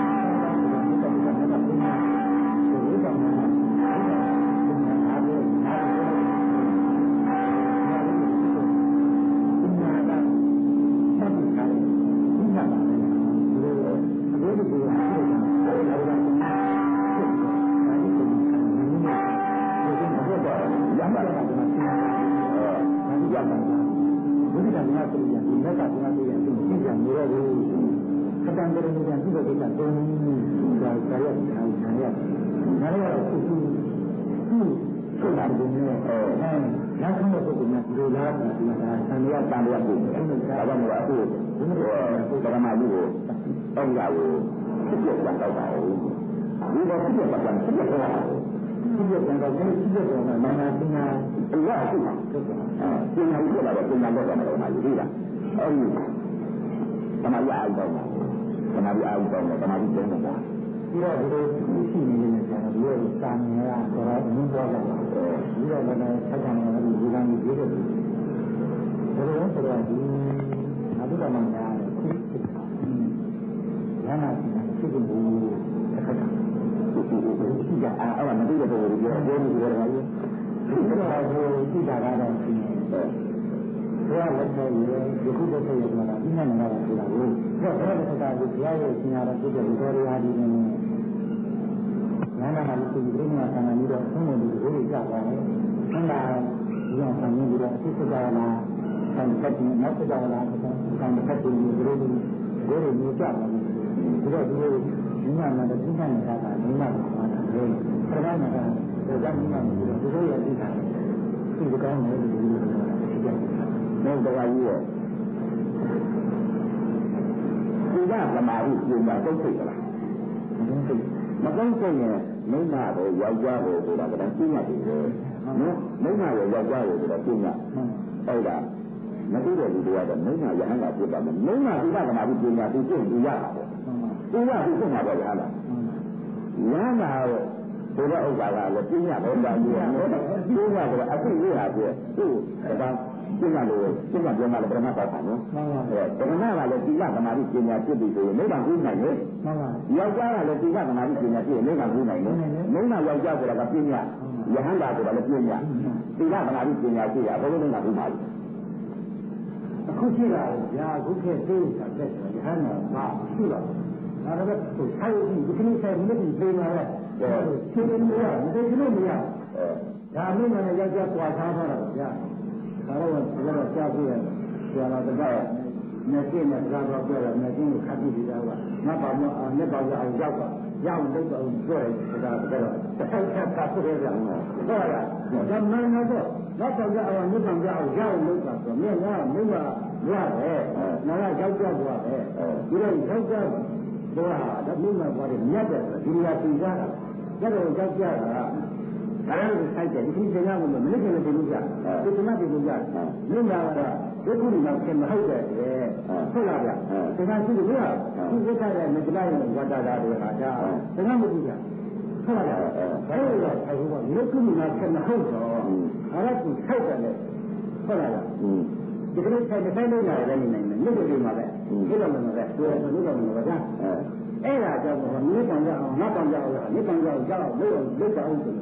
အခုရှိတာညာအခုခေတ်သေးတာတဲ့ရဟန်းတော်ပါရှိတော့ဒါတော့သူဆိုင်ဒီကနေ့ဆိုင်မြင့်ပြီးပြေးလာတဲ့ချင်းချင်းမရမသိလို့မရဒါမင်းလည်းယောက်ျားကွာထားတာဗျာဒါတော့ဘာလို့ကြားပြရဆရာတော်ကတော့မျက်စိနဲ့ကြားတော့ပြောတယ်မျက်စိကိုခတ်ပြီးတာကငါပါမအောင်မျက်ပါကအောင်ရောက်ပါရောက်လို့တော့ပြောတယ်ဒါကတော့တစ်ခါခတ်ကပ်ပြရအောင်ဟုတ်လားဒါမှန်တော့နောက်တော့ကြောက်အောင်မြတ်ဆောင်ကြောက်အောင်ရောက်လို့တာဆိုမြင်လားမင်းကရတယ်ငါကကြောက်ကြောက်သွားတယ်ဒီတော့ကြောက်ကြောက်သွားတာမင်းကဘာလဲမြတ်တယ်ဒီနေရာသိကြတာကျတော့ကြောက်ကြတာဒါလည်းဆိုင်တယ်ဒီချိန်ကမလို့မနေ့ကလည်းဒီလိုကြဒီကနေ့ဒီလိုကြမင်းကတော့ဒီခုနေတော့ခင်မဟုတ်တယ်ဟုတ်လားဗျဒါကရှိတယ်ဗျဒီဝိသတဲ့မကြလိုက်ဝတ္တတာတွေဟာဒါဒါမှမဟုတ်ကြဟုတ်လားအဲ့ဒါအခုကဒီခုနေတော့ခင်မဟုတ်တော့အဲ့ဒါကိုထိုက်တယ်လေဟုတ်လားဒီကနေ့ဆိုင်တဲ့ဆိုင်လို့ရတယ်နေနိုင်တယ်မြစ်တွေမှာပဲဒီလိုမျိုးပဲဒီလိုမျိုးမျိုးပဲကြာအဲ့ဒါကြောင့်မင်းကံကြအောင်ငါကံကြအောင်မြစ်ကံကြအောင်ကြောက်လို့လုပ်ကြအောင်ခ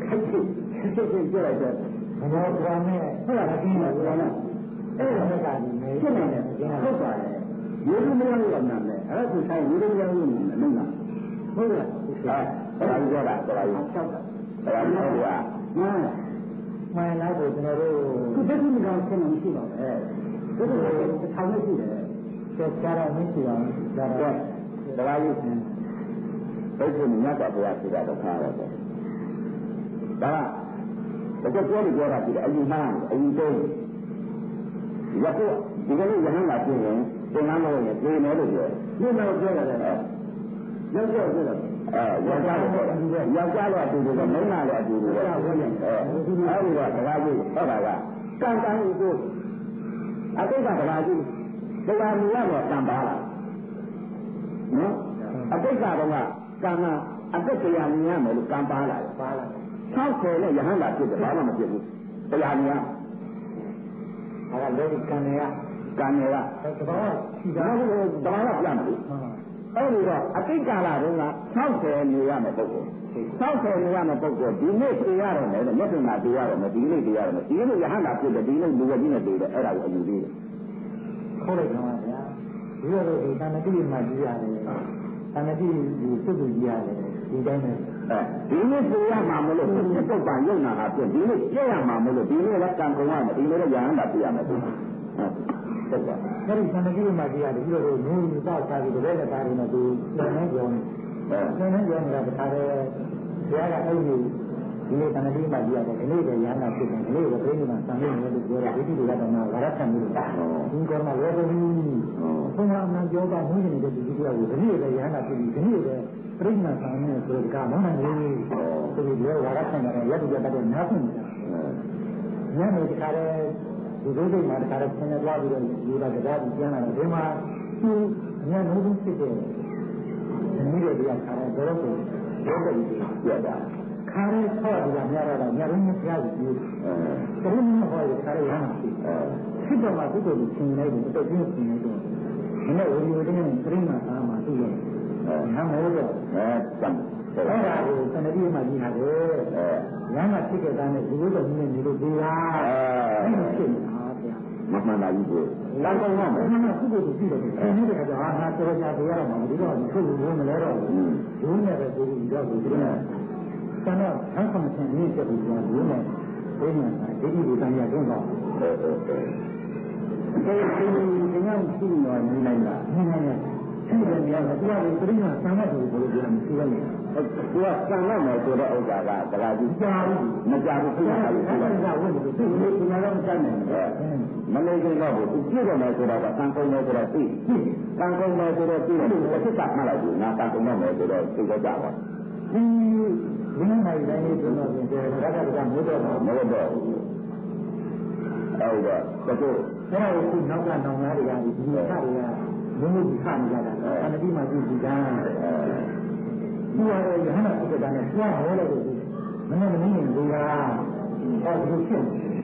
ဖြစ်ဖြစ်ဖြစ်ပြလိုက်တယ်ဘောကနဲ့ဟုတ်လားကင်းတယ်ဘောနဲ့အဲ့ဒါကဖြစ်နေတယ်ဟုတ်ပါတယ်ရေလူမရောက်ရမှာလေအဲ့ဒါဆိုဆိုင်ရေလူမရောက်လို့မင်းလားဟုတ်လားအဲဒါကြီးပြောတာဒါကြီးဆောက်တာဒါကြီးပြောတာမှန်မှန်လားကိုကျွန်တော်တို့ခုတည်းကကောင်ဆင်းနေရှိပါပဲဒီလိုထောင်နေရှိတယ်ဆက်ကြတော့မရှိပါဘူးဒါတော့ဒါကြီးဘုရားမြတ်စွာဘုရားပြတာတော့ခါတော့ဒါကတကယ်ပြောလို့ပြောတာဒီအယူမှန်အယူတုံးရဖို့ဒီကနေ့ရဟန်းလာပြင်းရင်သင်္ကန်းလို့ရင်ပြေမယ်လို့ပြောတယ်ပြေမယ်လို့ပြောရတယ်ရောက်တော့ပြောတယ်အဲရောက်ကြတော့ရောက်ကြတော့အတူတူပဲမိန်းမလည်းအတူတူပဲအဲဒီတော့တရားကြီးဟောတာကကံကံကိုကိုအတိတ်ကတရားကြီးတရားမြင်ရတော့ကံပါလားနော်အတိတ်ကတော့ကကံကအတိတ်တရားမြင်ရမယ်လို့ကံပါလားပါလား၆၀နဲ့ယဟန်လာဖြစ်တယ်ဘာမှမဖြစ်ဘူးတရားမြင်ရအဲ့ဒါလည်းကံရကံရသဘောရှိတာလို့သဘောကပြန်တယ်အဲ့ဒီတော့အတိတ်ကာလတုန်းက၆၀နေရမယ်ပုဂ္ဂိုလ်၆၀နေရမယ်ပုဂ္ဂိုလ်ဒီနေ့သိရတော့မယ်မျက်စိမှာသိရတော့မယ်ဒီနေ့သိရတော့မယ်ဒီနေ့ယဟန်လာဖြစ်တယ်ဒီနေ့လူဝကြီးနဲ့သိတယ်အဲ့ဒါကိုအယူသေးတယ်ခေါ်လိုက်ပါဗျာဒီလိုတော့ဒီတဏှတိမှာကြည့်ရတယ်တဏှတိဒီစုစုကြည့်ရတယ်ဒီတိုင်းနဲ့အဲဒီနေ့သိရမှာမလို့စိတ်ပုတ်ပံယုံနာတာဖြစ်ဒီနေ့ပြည့်ရမှာမလို့ဒီနေ့လည်းကံကုန်ရမယ်ဒီနေ့လည်းယဟန်လာပြရမယ်ဟုတ်ဟုတ်ပါအဲ့ဒီသံဃာကြီးမှာကြည့်ရတယ်ပြီးတော့နူးနူးသားသားပြီးတော့လည်းဒါတွေနဲ့သူပြန်နေကြောင်းပြန်နေကြောင်းကတခါတည်းဘုရားကအဲ့ဒီဒီနေ့သံဃာကြီးမှာကြည့်ရတယ်ဒီနေ့လည်းရဟန္တာဖြစ်တယ်ဒီနေ့လည်းပြိဋိမာဆံနေတယ်လို့ပြောတာဒီတိတွေကတော့ဝရခံလို့ဒီကောမှာဝေဒနီဘုရားနာကြောတာမှုနေတဲ့ဒီတိတွေကိုဒီနေ့လည်းရဟန္တာဖြစ်ပြီးဒီနေ့လည်းပြိဋိမာဆံနေဆိုတော့ကမမှန်ဘူးဆိုပြီးတော့ဝရခံတယ်ရတဲ့ရတဲ့နားဖွင့်တယ်ညနေတခါတည်းဒီလိုတွေမှာတခါတော့ဆင်းရဲသွားပြီးတော့ယူတာတရားကြီးကျမ်းလာတယ်ဒီမှာသူညနေဦးဖြစ်တယ်ဒီနေ့တွေကခါတော့တော့ကိုတော့တယ်ပြတာခါရဲဆော့ဒီကများတော့ညရင်းမဖျားဘူးအဲတရုံးမဟောရခါရဲရမှာဖြစ်တော့မှသူ့ကိုသင်လိုက်တယ်တော်ပြင်းသင်လိုက်တော့ဒီနေ့ဝီဒီယိုတင်းနဲ့ပြိမာသာမှာသူ့ရဲ့အဲဟမ်းမိုးတော့အဲတမ်းအဲ့ဒါကိုစနတိမှာကြီးတာလေအဲလမ်းမှာဖြစ်ခဲ့တာနဲ့ဒီလိုတော့နည်းနေလို့ဒီလားအဲဖြစ်နေတာဗျာမမှန်ပါဘူးကိုလမ်းကောင်းတော့မမှန်ဘူးကိုကြည့်တယ်အဲဒီတခါကျအာဟာတော်ကြပြရတော့မှာဒီတော့ဒီခုလိုမလဲတော့ဘူးနဲ့ပဲဒီလိုတော့ဒီလိုဆန္ဒဆန်းဆောင်ခြင်းနည်းချက်ကိုပြောဘူးနဲ့ဘုရားကဒီဒီကိုတန်ရတော့တော့အဲအဲဒီဒီငါ့ရှိနေနေနိုင်လားနေနိုင်တယ်ရှိတယ်များတယ်သူကလည်းပြိမာဆံမဲ့ကိုဘယ်လိုပြောမလဲရှိရတယ်သူကဆံမဲ့မယ်ဆိုတဲ့ဥစ္စာကတခါကြီးကြားဘူးမကြားဘူးသူကလည်းအဲ့ဒါဝင်တယ်သူကလည်းပညာတော့မကြားနိုင်ဘူးမလေးကိတော့ဘူးသူပြည့်တယ်မယ်ဆိုတော့ကံကုန်မယ်ဆိုတော့သိကံကုန်မယ်ဆိုတော့သိတယ်သူကစစ်တာမှလိုက်ဘူးငါကံကုန်မယ်ဆိုတော့သိတော့ကြပါဒီဝိနည်းနိုင်တိုင်းဆိုတော့ဒီရတ္တကမိုးတော့မဟုတ်တော့ဘူးအဲ့တော့တချို့အဲ့ဒါကိုနောက်ကနောင်သားတွေကဒီခါတွေကဘုံဘုံခါနေကြတာအနတိမှာကြည့်ကြတာသူကလည်းယဟနာဖြစ်တဲ့နဲ့သွားဟောလိုက်လို့မနေ့မနေ့ကဒီကဟောဒီဖြစ်